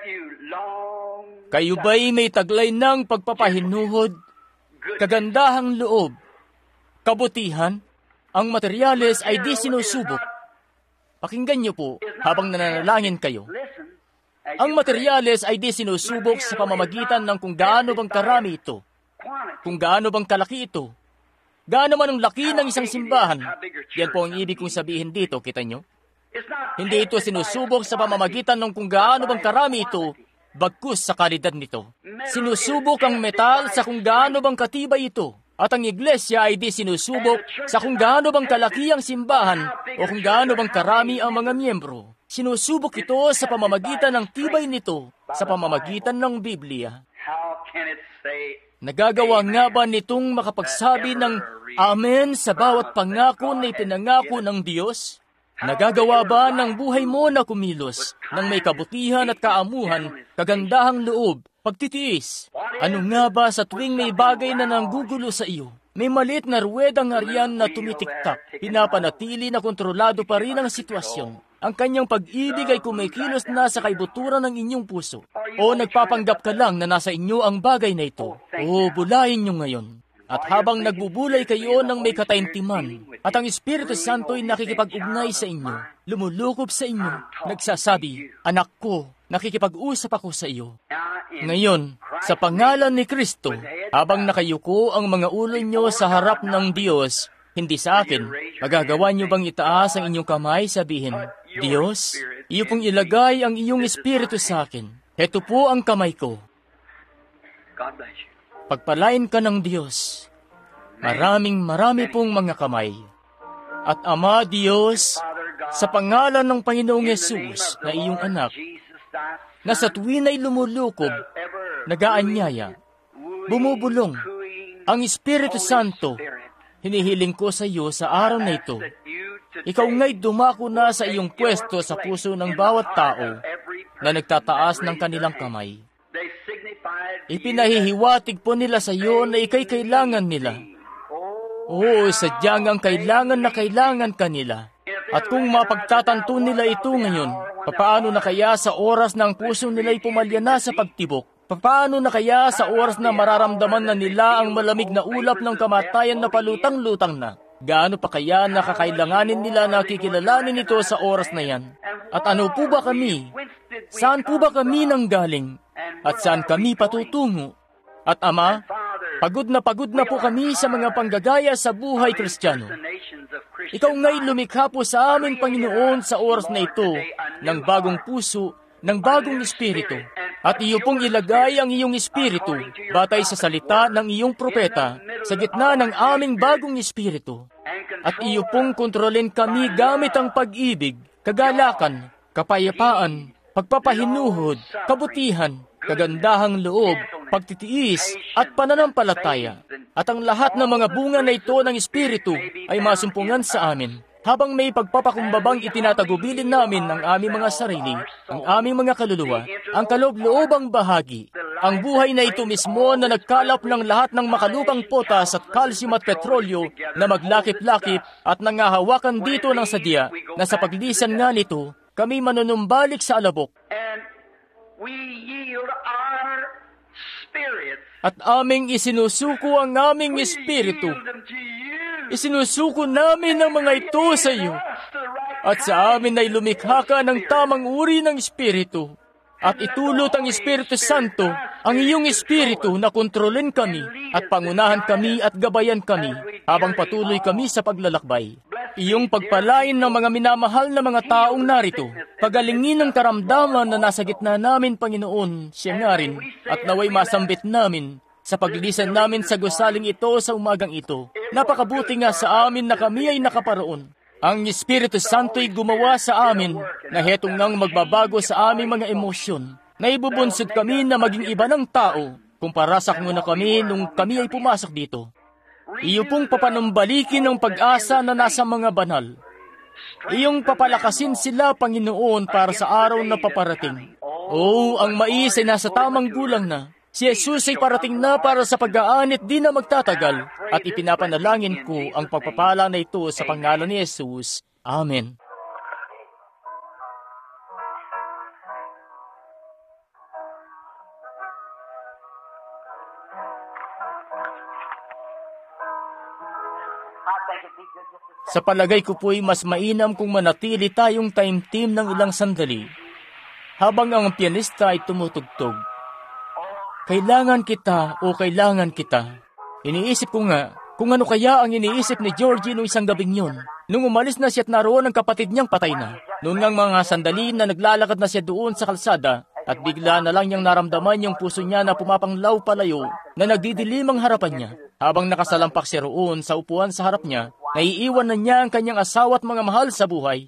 Kayo ba'y may taglay ng pagpapahinuhod, kagandahang loob, kabutihan? Ang materyales ay di sinusubok. Pakinggan niyo po habang nananalangin kayo. Ang materyales ay di sinusubok sa pamamagitan ng kung gaano bang karami ito, kung gaano bang kalaki ito, gaano man ang laki ng isang simbahan. Yan po ang ibig kong sabihin dito, kita nyo? Hindi ito sinusubok sa pamamagitan ng kung gaano bang karami ito, bagkus sa kalidad nito. Sinusubok ang metal sa kung gaano bang katibay ito. At ang iglesia ay di sinusubok sa kung gaano bang kalaki ang simbahan o kung gaano bang karami ang mga miyembro. Sinusubok ito sa pamamagitan ng tibay nito, sa pamamagitan ng Biblia. Nagagawa nga ba nitong makapagsabi ng Amen sa bawat pangako na ipinangako ng Diyos? Nagagawa ba ng buhay mo na kumilos, ng may kabutihan at kaamuhan, kagandahang loob, pagtitiis? Ano nga ba sa tuwing may bagay na nanggugulo sa iyo? May maliit na ruwedang harian na tumitiktak, pinapanatili na kontrolado pa rin ang sitwasyon. Ang kanyang pag-ibig ay kumikilos na sa kaibuturan ng inyong puso. O nagpapanggap ka lang na nasa inyo ang bagay na ito. O bulayin nyo ngayon. At habang nagbubulay kayo ng may kataintiman, at ang Espiritu Santo ay nakikipag-ugnay sa inyo, lumulukob sa inyo, nagsasabi, Anak ko, nakikipag-usap ako sa iyo. Ngayon, sa pangalan ni Kristo, habang nakayuko ang mga ulo nyo sa harap ng Diyos, hindi sa akin, magagawa nyo bang itaas ang inyong kamay, sabihin, Diyos, iyo pong ilagay ang iyong Espiritu sa akin. Heto po ang kamay ko. Pagpalain ka ng Diyos. Maraming marami pong mga kamay. At Ama Diyos, sa pangalan ng Panginoong Yesus na iyong anak, na sa tuwin ay lumulukob, nagaanyaya, bumubulong, ang Espiritu Santo, hinihiling ko sa iyo sa araw na ito. Ikaw nga'y dumako na sa iyong pwesto sa puso ng bawat tao na nagtataas ng kanilang kamay. Ipinahihiwatig po nila sa iyo na ikay kailangan nila. Oo, sadyang ang kailangan na kailangan kanila. At kung mapagtatanto nila ito ngayon, papaano na kaya sa oras na ang puso nila'y pumalya na sa pagtibok? Papaano na kaya sa oras na mararamdaman na nila ang malamig na ulap ng kamatayan na palutang-lutang na? Gaano pa kaya nakakailanganin nila na kikilalanin ito sa oras na yan? At ano po ba kami? Saan po ba kami nanggaling? At saan kami patutungo? At Ama, pagod na pagod na po kami sa mga panggagaya sa buhay Kristiyano. Ikaw nga'y lumikha po sa amin, Panginoon, sa oras na ito, ng bagong puso, ng bagong espiritu. At iyo pong ilagay ang iyong espiritu, batay sa salita ng iyong propeta, sa gitna ng aming bagong espiritu. At iyo pong kontrolin kami gamit ang pag-ibig, kagalakan, kapayapaan, pagpapahinuhod, kabutihan, kagandahang loob, pagtitiis, at pananampalataya. At ang lahat ng mga bunga na ito ng Espiritu ay masumpungan sa amin, habang may pagpapakumbabang itinatagubilin namin ang aming mga sarili, ang aming mga kaluluwa, ang kaloob-loobang bahagi, Ang buhay na ito mismo na nagkalap ng lahat ng makalupang potas at calcium at petrolyo na maglakip-lakip at nangahawakan dito ng sadya na sa paglisan nga nito, kami manunumbalik sa alabok. At aming isinusuko ang aming espiritu. Isinusuko namin ang mga ito sa iyo. At sa amin ay lumikha ka ng tamang uri ng espiritu. At itulot ang Espiritu Santo, ang iyong espiritu na kontrolin kami at pangunahan kami at gabayan kami habang patuloy kami sa paglalakbay. Iyong pagpalain ng mga minamahal na mga taong narito, pagalingin ng karamdaman na nasa gitna namin, Panginoon, siya nga rin, at naway masambit namin sa paglilisan namin sa gusaling ito sa umagang ito. Napakabuti nga sa amin na kami ay nakaparoon. Ang Espiritu Santo'y gumawa sa amin na hetong ngang magbabago sa aming mga emosyon, na ibubunsod kami na maging iba ng tao kumpara sa muna kami nung kami ay pumasok dito. Iyo pong papanumbalikin ng pag-asa na nasa mga banal. Iyong papalakasin sila, Panginoon, para sa araw na paparating. Oo, ang mais ay nasa tamang gulang na. Si Jesus ay parating na para sa pag-aanit di na magtatagal at ipinapanalangin ko ang pagpapala na ito sa pangalan ni Jesus. Amen. Sa palagay ko po'y mas mainam kung manatili tayong time-team ng ilang sandali habang ang pianista ay tumutugtog. Kailangan kita o kailangan kita. Iniisip ko nga kung ano kaya ang iniisip ni Georgie noong isang gabing yun. Nung umalis na siya at naroon ang kapatid niyang patay na. Noon ngang mga sandali na naglalakad na siya doon sa kalsada at bigla na lang niyang naramdaman yung puso niya na pumapanglaw palayo na nagdidilim ang harapan niya. Habang nakasalampak siya roon sa upuan sa harap niya, naiiwan na niya ang kanyang asawa at mga mahal sa buhay.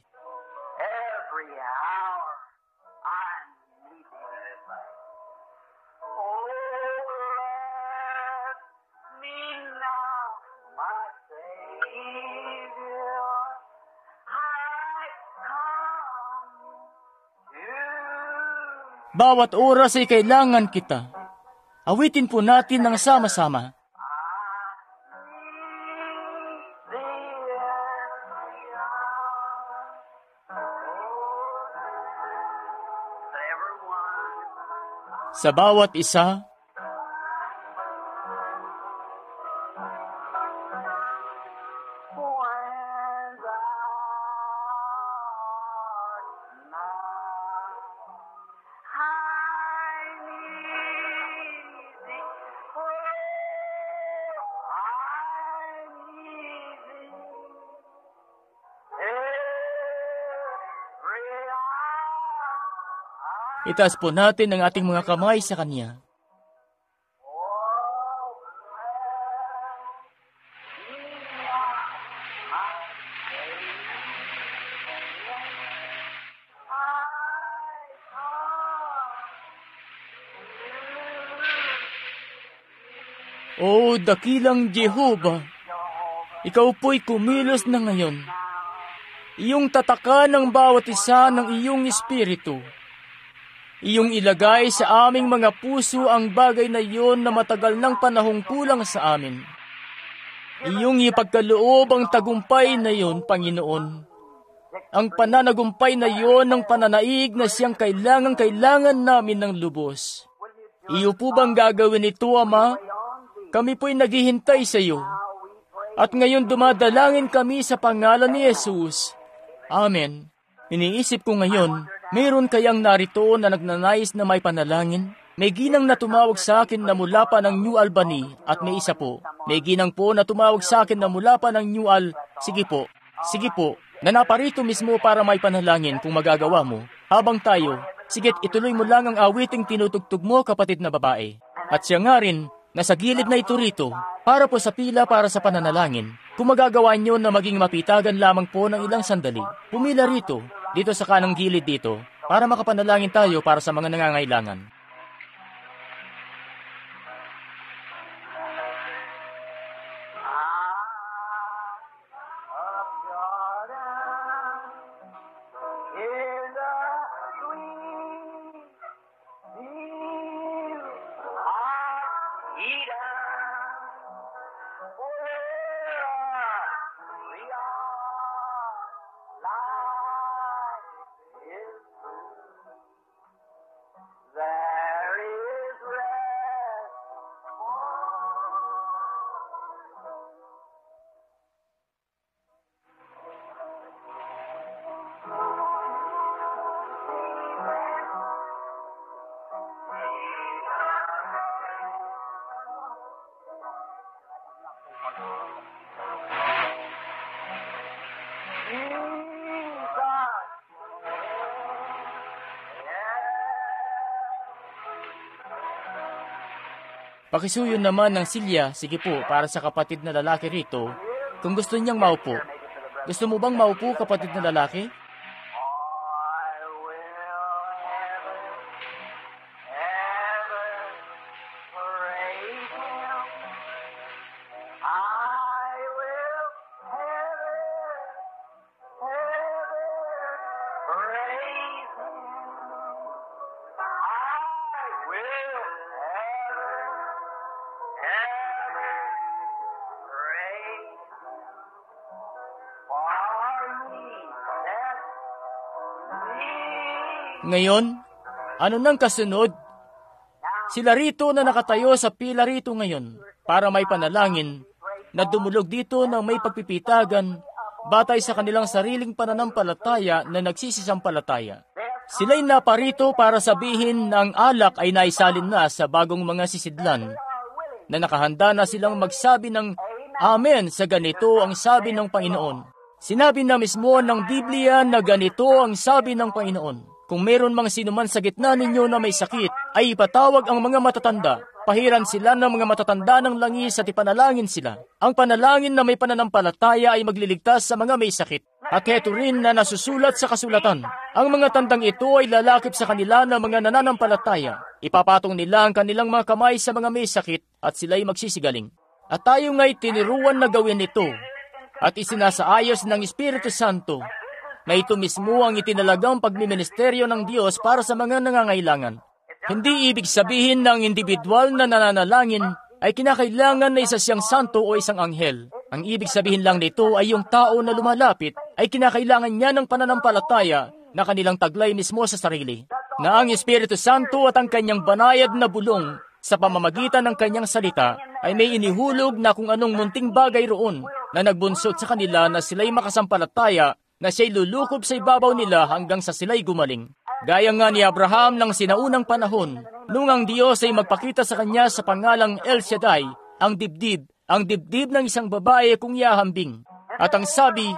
Bawat oras ay kailangan kita. Awitin po natin ng sama-sama. Sa bawat isa, itaas po natin ang ating mga kamay sa Kanya. O dakilang Jehova, ikaw po'y kumilos na ngayon. Iyong tatakan ng bawat isa ng iyong espiritu. Iyong ilagay sa aming mga puso ang bagay na iyon na matagal ng panahong kulang sa amin. Iyong ipagkaloob ang tagumpay na iyon, Panginoon. Ang pananagumpay na iyon ng pananaig na siyang kailangan-kailangan namin ng lubos. Iyo po bang gagawin ito, Ama? Kami po'y naghihintay sa iyo. At ngayon dumadalangin kami sa pangalan ni Jesus. Amen. Iniisip ko ngayon, mayroon kayang narito na nagnanais na may panalangin? May ginang na tumawag sa akin na mula pa ng New Albany at may isa po. May ginang po na tumawag sa akin na mula pa ng New Al... Sige po, sige po, na naparito mismo para may panalangin kung magagawa mo. Habang tayo, sigit ituloy mo lang ang awiting tinutugtog mo, kapatid na babae. At siya nga rin, nasa gilid na ito rito, para po sa pila para sa pananalangin. Kung magagawa nyo na maging mapitagan lamang po ng ilang sandali, pumila rito, dito sa kanang gilid dito, para makapanalangin tayo para sa mga nangangailangan. Pakisuyo naman ng silya, sige po, para sa kapatid na lalaki rito, kung gusto niyang maupo. Gusto mo bang maupo, kapatid na lalaki? Ngayon, ano nang kasunod? Sila rito na nakatayo sa pila rito ngayon para may panalangin na dumulog dito ng may pagpipitagan batay sa kanilang sariling pananampalataya na nagsisisampalataya. Sila'y naparito para sabihin na ang alak ay naisalin na sa bagong mga sisidlan na nakahanda na silang magsabi ng Amen sa ganito ang sabi ng Panginoon. Sinabi na mismo ng Biblia na ganito ang sabi ng Panginoon. Kung meron mang sinuman sa gitna ninyo na may sakit, ay ipatawag ang mga matatanda. Pahiran sila ng mga matatanda ng langis at ipanalangin sila. Ang panalangin na may pananampalataya ay magliligtas sa mga may sakit. At heto rin na nasusulat sa kasulatan. Ang mga tandang ito ay lalakip sa kanila ng mga nananampalataya. Ipapatong nila ang kanilang mga kamay sa mga may sakit at sila'y magsisigaling. At tayo nga'y tiniruan na gawin ito at isinasaayos ng Espiritu Santo na ito mismo ang itinalagang pagmiministeryo ng Diyos para sa mga nangangailangan. Hindi ibig sabihin na ang individual na nananalangin ay kinakailangan na isa siyang santo o isang anghel. Ang ibig sabihin lang nito ay yung tao na lumalapit ay kinakailangan niya ng pananampalataya na kanilang taglay mismo sa sarili. Na ang Espiritu Santo at ang kanyang banayad na bulong sa pamamagitan ng kanyang salita ay may inihulog na kung anong munting bagay roon na nagbunsod sa kanila na sila'y makasampalataya na siya'y lulukob sa ibabaw nila hanggang sa sila'y gumaling. Gaya nga ni Abraham ng sinaunang panahon, nung ang Diyos ay magpakita sa kanya sa pangalang El Shaddai, ang dibdib, ang dibdib ng isang babae kung yahambing. At ang sabi,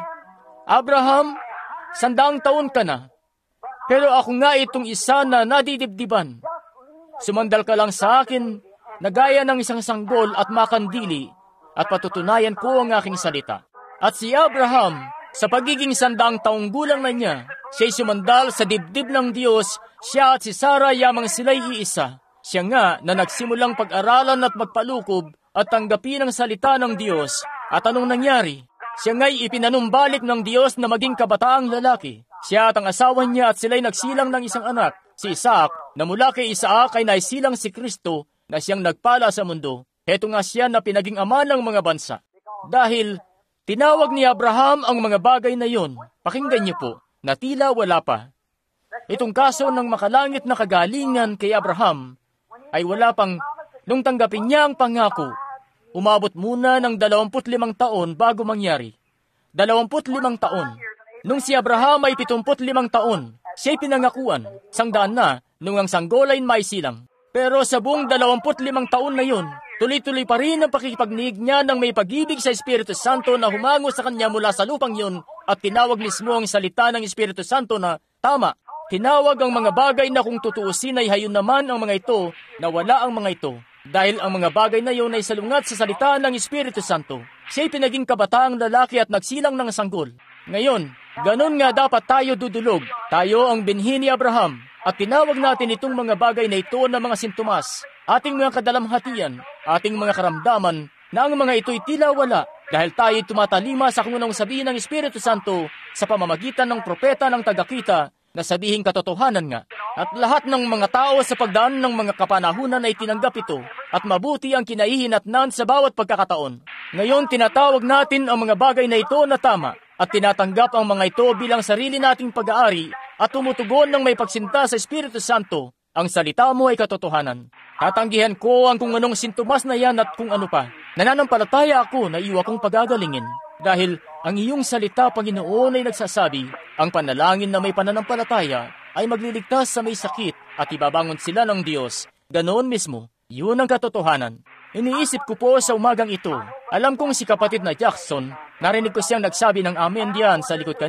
Abraham, sandaang taon ka na, pero ako nga itong isa na nadidibdiban. Sumandal ka lang sa akin na gaya ng isang sanggol at makandili at patutunayan ko ang aking salita. At si Abraham, sa pagiging sandaang taong gulang na niya, siya'y sumandal sa dibdib ng Diyos, siya at si Sarah yamang sila'y iisa. Siya nga na nagsimulang pag-aralan at magpalukob at tanggapin ang salita ng Diyos. At anong nangyari? Siya nga'y ipinanumbalik ng Diyos na maging kabataang lalaki. Siya at ang asawa niya at sila'y nagsilang ng isang anak, si Isaac, na mula kay Isaac ay naisilang si Kristo na siyang nagpala sa mundo. Heto nga siya na pinaging ama ng mga bansa. Dahil tinawag ni Abraham ang mga bagay na yon, pakinggan niyo po, na tila wala pa. Itong kaso ng makalangit na kagalingan kay Abraham ay wala pang nung tanggapin niya ang pangako. Umabot muna ng dalawampu't limang taon bago mangyari. Dalawampu't limang taon. Nung si Abraham ay pitumpu't limang taon, siya'y pinangakuan, sangdaan na nung ang sanggolay may silang. Pero sa buong dalawampu't limang taon na yun, tuloy-tuloy pa rin ang pakikipagniig niya ng may pag-ibig sa Espiritu Santo na humango sa kanya mula sa lupang yun at tinawag mismo ang salita ng Espiritu Santo na tama. Tinawag ang mga bagay na kung tutuusin ay hayon naman ang mga ito na wala ang mga ito. Dahil ang mga bagay na yun ay salungat sa salita ng Espiritu Santo. Siya'y pinaging kabataang lalaki at nagsilang ng sanggol. Ngayon, ganun nga dapat tayo dudulog. Tayo ang binhi ni Abraham. At tinawag natin itong mga bagay na ito na mga sintomas, ating mga kadalamhatian, ating mga karamdaman, na ang mga ito'y tila wala dahil tayo'y tumatalima sa kung anong sabihin ng Espiritu Santo sa pamamagitan ng propeta ng tagakita na sabihin katotohanan nga. At lahat ng mga tao sa pagdaan ng mga kapanahunan ay tinanggap ito at mabuti ang kinaihinatnan sa bawat pagkakataon. Ngayon tinatawag natin ang mga bagay na ito na tama at tinatanggap ang mga ito bilang sarili nating pag-aari at tumutugon ng may pagsinta sa Espiritu Santo. Ang salita mo ay katotohanan. Tatanggihan ko ang kung anong sintomas na yan at kung ano pa. Nananampalataya ako na iwa kong pagagalingin. Dahil ang iyong salita, Panginoon, ay nagsasabi, ang panalangin na may pananampalataya ay magliligtas sa may sakit at ibabangon sila ng Diyos. Ganoon mismo, yun ang katotohanan. Iniisip ko po sa umagang ito, alam kong si kapatid na Jackson, narinig ko siyang nagsabi ng amen diyan sa likod kanina.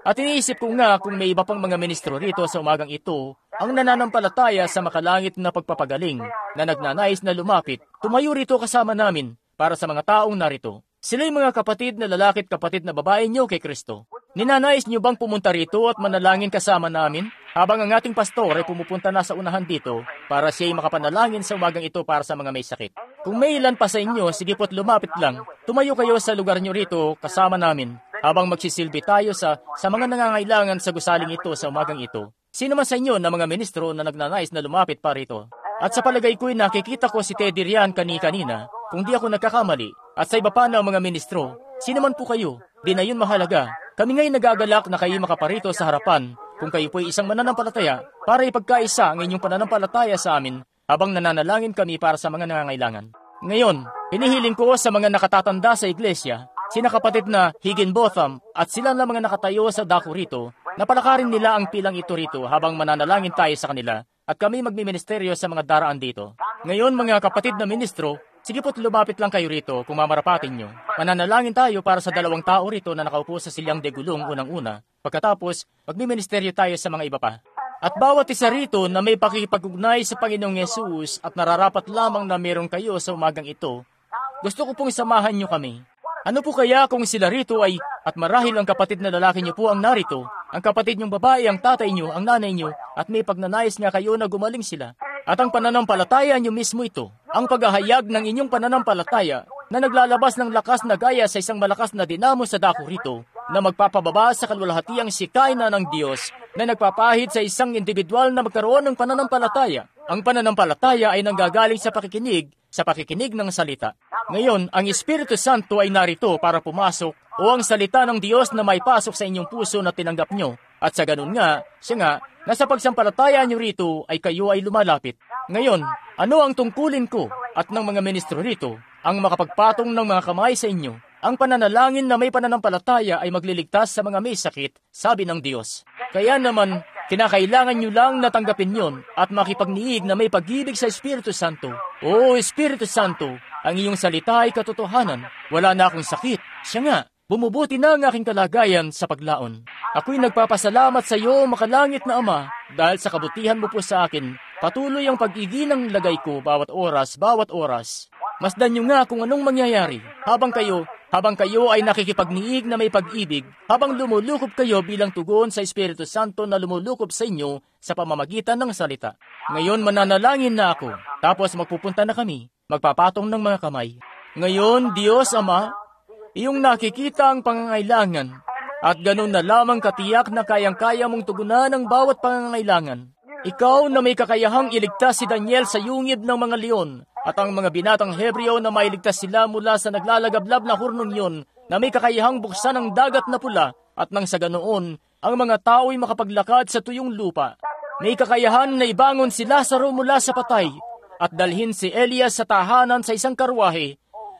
At iniisip ko nga kung may iba pang mga ministro rito sa umagang ito ang nananampalataya sa makalangit na pagpapagaling na nagnanais na lumapit, tumayo rito kasama namin para sa mga taong narito. Sila'y mga kapatid na lalaki at kapatid na babae niyo kay Kristo. Ninanais niyo bang pumunta rito at manalangin kasama namin habang ang ating pastor ay pumupunta na sa unahan dito para siya'y makapanalangin sa umagang ito para sa mga may sakit? Kung may ilan pa sa inyo, sige po't lumapit lang. Tumayo kayo sa lugar niyo rito kasama namin habang magsisilbi tayo sa, sa mga nangangailangan sa gusaling ito sa umagang ito. Sino man sa inyo na mga ministro na nagnanais na lumapit pa rito? At sa palagay ko'y nakikita ko si Teddy Rian kani-kanina, kung di ako nagkakamali, at sa iba pa na mga ministro, sino man po kayo, di na yun mahalaga. Kami nga'y nagagalak na kayo makaparito sa harapan kung kayo po'y isang mananampalataya para ipagkaisa ang inyong pananampalataya sa amin habang nananalangin kami para sa mga nangangailangan. Ngayon, hinihiling ko sa mga nakatatanda sa iglesia, sina kapatid na Higginbotham at sila na mga nakatayo sa dako rito, na palakarin nila ang pilang ito rito habang mananalangin tayo sa kanila at kami magmiministeryo sa mga daraan dito. Ngayon mga kapatid na ministro, sige po't lumapit lang kayo rito kung mamarapatin nyo. Mananalangin tayo para sa dalawang tao rito na nakaupo sa silyang de gulong unang-una. Pagkatapos, magmiministeryo tayo sa mga iba pa. At bawat isa rito na may pakikipag-ugnay sa Panginoong Yesus at nararapat lamang na meron kayo sa umagang ito, gusto ko pong samahan nyo kami. Ano po kaya kung sila rito ay, at marahil ang kapatid na lalaki nyo po ang narito, ang kapatid nyong babae, ang tatay nyo, ang nanay nyo, at may pagnanais nga kayo na gumaling sila. At ang pananampalataya nyo mismo ito, ang paghahayag ng inyong pananampalataya na naglalabas ng lakas na gaya sa isang malakas na dinamo sa dako rito, na magpapababa sa kalwalhatiang sikaina ng Diyos, na nagpapahid sa isang individual na magkaroon ng pananampalataya. Ang pananampalataya ay nanggagaling sa pakikinig, sa pakikinig ng salita. Ngayon, ang Espiritu Santo ay narito para pumasok o ang salita ng Diyos na may pasok sa inyong puso na tinanggap nyo. At sa ganun nga, siya nga, na sa pagsampalataya nyo rito ay kayo ay lumalapit. Ngayon, ano ang tungkulin ko at ng mga ministro rito? Ang makapagpatong ng mga kamay sa inyo. Ang pananalangin na may pananampalataya ay magliligtas sa mga may sakit, sabi ng Diyos. Kaya naman, kinakailangan nyo lang natanggapin yon at makipagniig na may pag-ibig sa Espiritu Santo. O Espiritu Santo, ang iyong salita ay katotohanan. Wala na akong sakit. Siya nga, bumubuti na ang aking kalagayan sa paglaon. Ako'y nagpapasalamat sa iyo, makalangit na Ama, dahil sa kabutihan mo po sa akin. Patuloy ang pag-iginang lagay ko bawat oras, bawat oras. Masdan nyo nga kung anong mangyayari habang kayo, habang kayo ay nakikipagniig na may pag-ibig, habang lumulukob kayo bilang tugon sa Espiritu Santo na lumulukob sa inyo sa pamamagitan ng salita. Ngayon mananalangin na ako, tapos magpupunta na kami, magpapatong ng mga kamay. Ngayon, Diyos Ama, iyong nakikita ang pangangailangan, at ganun na lamang katiyak na kayang-kaya mong tugunan ang bawat pangangailangan. Ikaw na may kakayahang iligtas si Daniel sa yungib ng mga leon, at ang mga binatang Hebreo na mailigtas sila mula sa naglalagablab na hurnong yon, na may kakayahang buksan ang dagat na pula, at nang sa ganoon, ang mga tao'y makapaglakad sa tuyong lupa. May kakayahan na ibangon si Lazaro mula sa patay, at dalhin si Elias sa tahanan sa isang karwahe.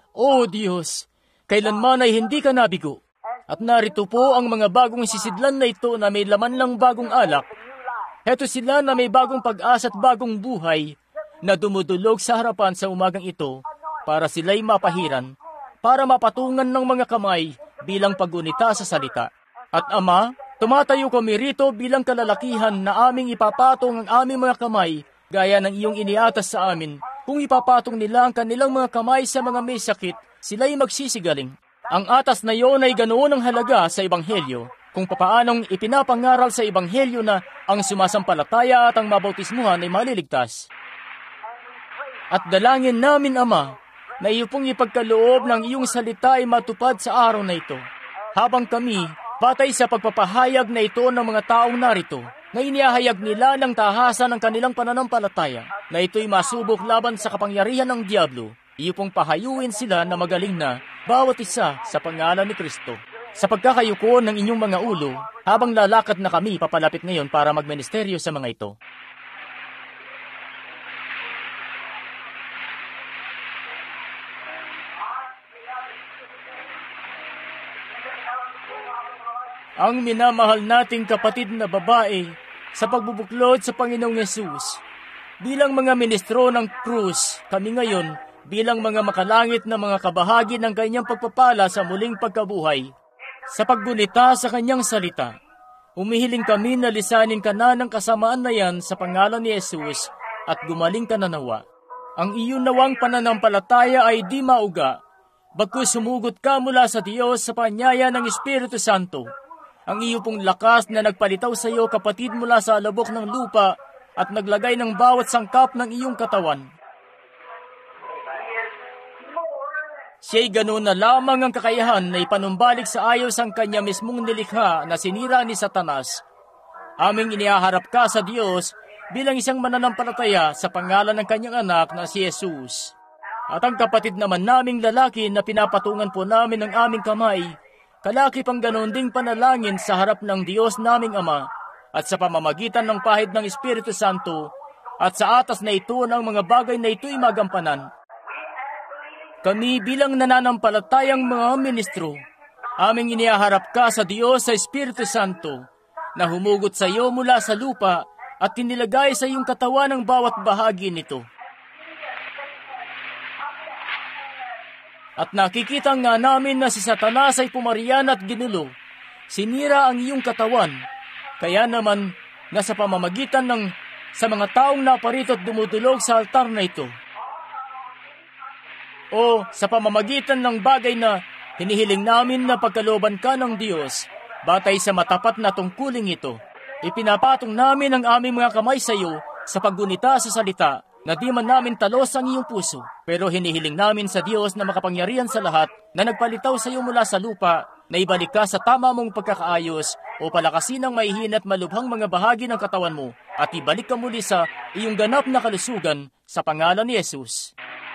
O Diyos, kailanman ay hindi ka nabigo. At narito po ang mga bagong sisidlan na ito na may laman ng bagong alak. Heto sila na may bagong pag-asa at bagong buhay na dumudulog sa harapan sa umagang ito para sila'y mapahiran, para mapatungan ng mga kamay bilang pagunita sa salita. At Ama, tumatayo kami rito bilang kalalakihan na aming ipapatong ang aming mga kamay gaya ng iyong iniatas sa amin. Kung ipapatong nila ang kanilang mga kamay sa mga may sakit, sila'y magsisigaling. Ang atas na iyon ay ganoon ang halaga sa Ebanghelyo, kung papaanong ipinapangaral sa Ebanghelyo na ang sumasampalataya at ang mabautismuhan ay maliligtas. At dalangin namin, Ama, na iyo pong ipagkaloob ng iyong salita ay matupad sa araw na ito. Habang kami, batay sa pagpapahayag na ito ng mga taong narito, na inihahayag nila ng tahasan ng kanilang pananampalataya, na ito'y masubok laban sa kapangyarihan ng Diablo, iyo pong pahayuin sila na magaling na, bawat isa sa pangalan ni Kristo. Sa pagkakayuko ng inyong mga ulo, habang lalakad na kami papalapit ngayon para magministeryo sa mga ito. Ang minamahal nating kapatid na babae sa pagbubuklod sa Panginoong Yesus. Bilang mga ministro ng krus, kami ngayon bilang mga makalangit na mga kabahagi ng kanyang pagpapala sa muling pagkabuhay. Sa pagbunita sa kanyang salita, Umihiling kami na lisanin ka na ng kasamaan na yan sa pangalan ni Jesus at gumaling ka na nawa. Ang iyong nawang pananampalataya ay di mauga, bagkus sumugot ka mula sa Diyos sa panyaya ng Espiritu Santo. Ang iyo pong lakas na nagpalitaw sa iyo, kapatid, mula sa alabok ng lupa at naglagay ng bawat sangkap ng iyong katawan. Siya'y ganoon na lamang ang kakayahan na ipanumbalik sa ayos ang kanya mismong nilikha na sinira ni Satanas. Aming inihaharap ka sa Diyos bilang isang mananampalataya sa pangalan ng kanyang anak na si Jesus. At ang kapatid naman naming lalaki na pinapatungan po namin ng aming kamay, kalaki pang ganoon ding panalangin sa harap ng Diyos naming Ama at sa pamamagitan ng pahid ng Espiritu Santo at sa atas na ito ng mga bagay na ito'y magampanan. Kami bilang nananampalatayang mga ministro, aming inihaharap ka sa Diyos sa Espiritu Santo na humugot sa iyo mula sa lupa at tinilagay sa iyong katawan ng bawat bahagi nito. At nakikita nga namin na si Satanas ay pumarian at ginulo. Sinira ang iyong katawan, kaya naman nasa pamamagitan ng sa mga taong naparito at dumudulog sa altar na ito, o sa pamamagitan ng bagay na hinihiling namin na pagkalooban ka ng Diyos, batay sa matapat na tungkuling ito, ipinapatong namin ang aming mga kamay sa iyo sa paggunita sa salita, na di man namin talos ang iyong puso, pero hinihiling namin sa Diyos na makapangyarihan sa lahat, na nagpalitaw sa iyo mula sa lupa, na ibalik ka sa tama mong pagkakaayos, o palakasin ang maihin at malubhang mga bahagi ng katawan mo, at ibalik ka muli sa iyong ganap na kalusugan sa pangalan ni Jesus.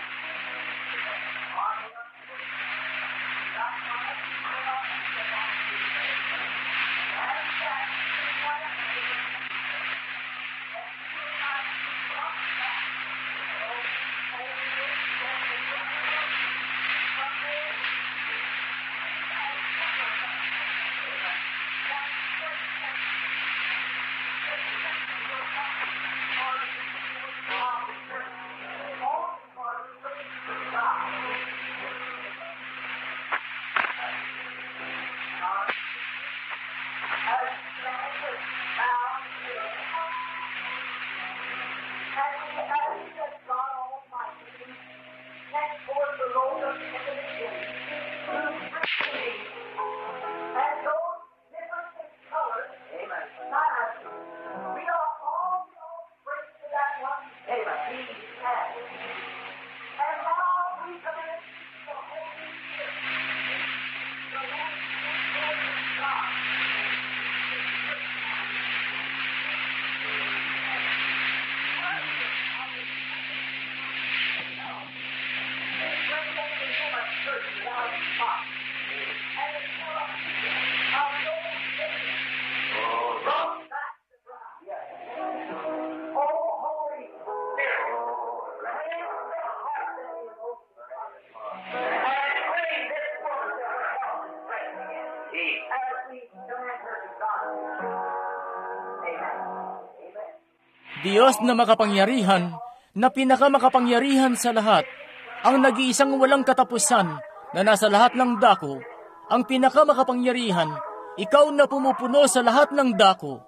Diyos na makapangyarihan, na pinakamakapangyarihan sa lahat, ang nag-iisang walang katapusan, na nasa lahat ng dako, ang pinakamakapangyarihan, ikaw na pumupuno sa lahat ng dako.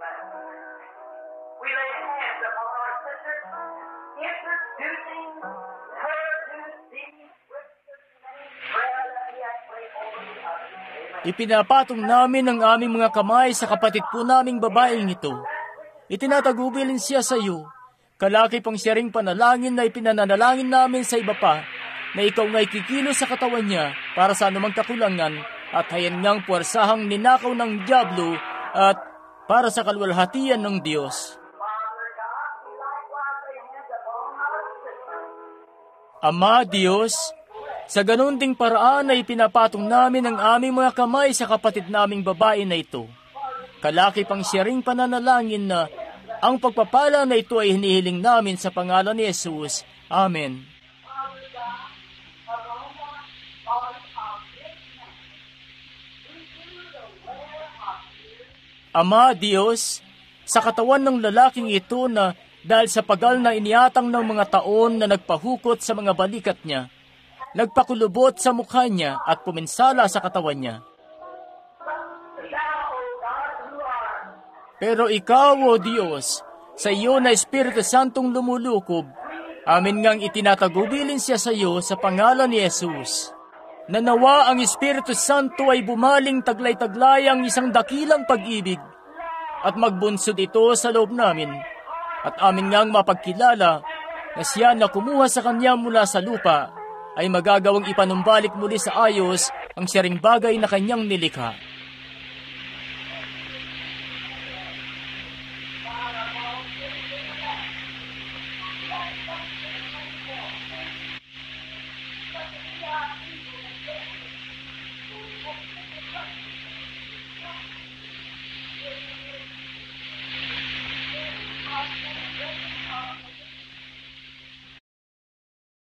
Ipinapatong namin ang aming mga kamay sa kapatid po naming babaeng ito. Itinatagubilin siya sa iyo. Kalaki pang siya ring panalangin na ipinananalangin namin sa iba pa, na ikaw nga'y kikilos sa katawan niya para sa anumang kakulangan at hayan ngang puwersahang ninakaw ng dyablo at para sa kalwalhatian ng Diyos. Ama Diyos, sa ganun ding paraan ay pinapatong namin ang aming mga kamay sa kapatid naming babae na ito. Kalaki pang siya ring pananalangin na ang pagpapala na ito ay hinihiling namin sa pangalan ni Jesus. Amen. Ama Diyos, sa katawan ng lalaking ito na dahil sa pagal na iniatang ng mga taon na nagpahukot sa mga balikat niya, nagpakulubot sa mukha niya at puminsala sa katawan niya. Pero ikaw, O Diyos, sa iyo na Espiritu Santong lumulukob, amin ngang itinatagubilin siya sa iyo sa pangalan ni Jesus. Nanawa ang Espiritu Santo ay bumaling taglay-taglayang isang dakilang pag-ibig at magbunsod ito sa loob namin at amin ngang mapagkilala na siya na kumuha sa kanya mula sa lupa ay magagawang ipanumbalik muli sa ayos ang siyaring bagay na kanyang nilikha.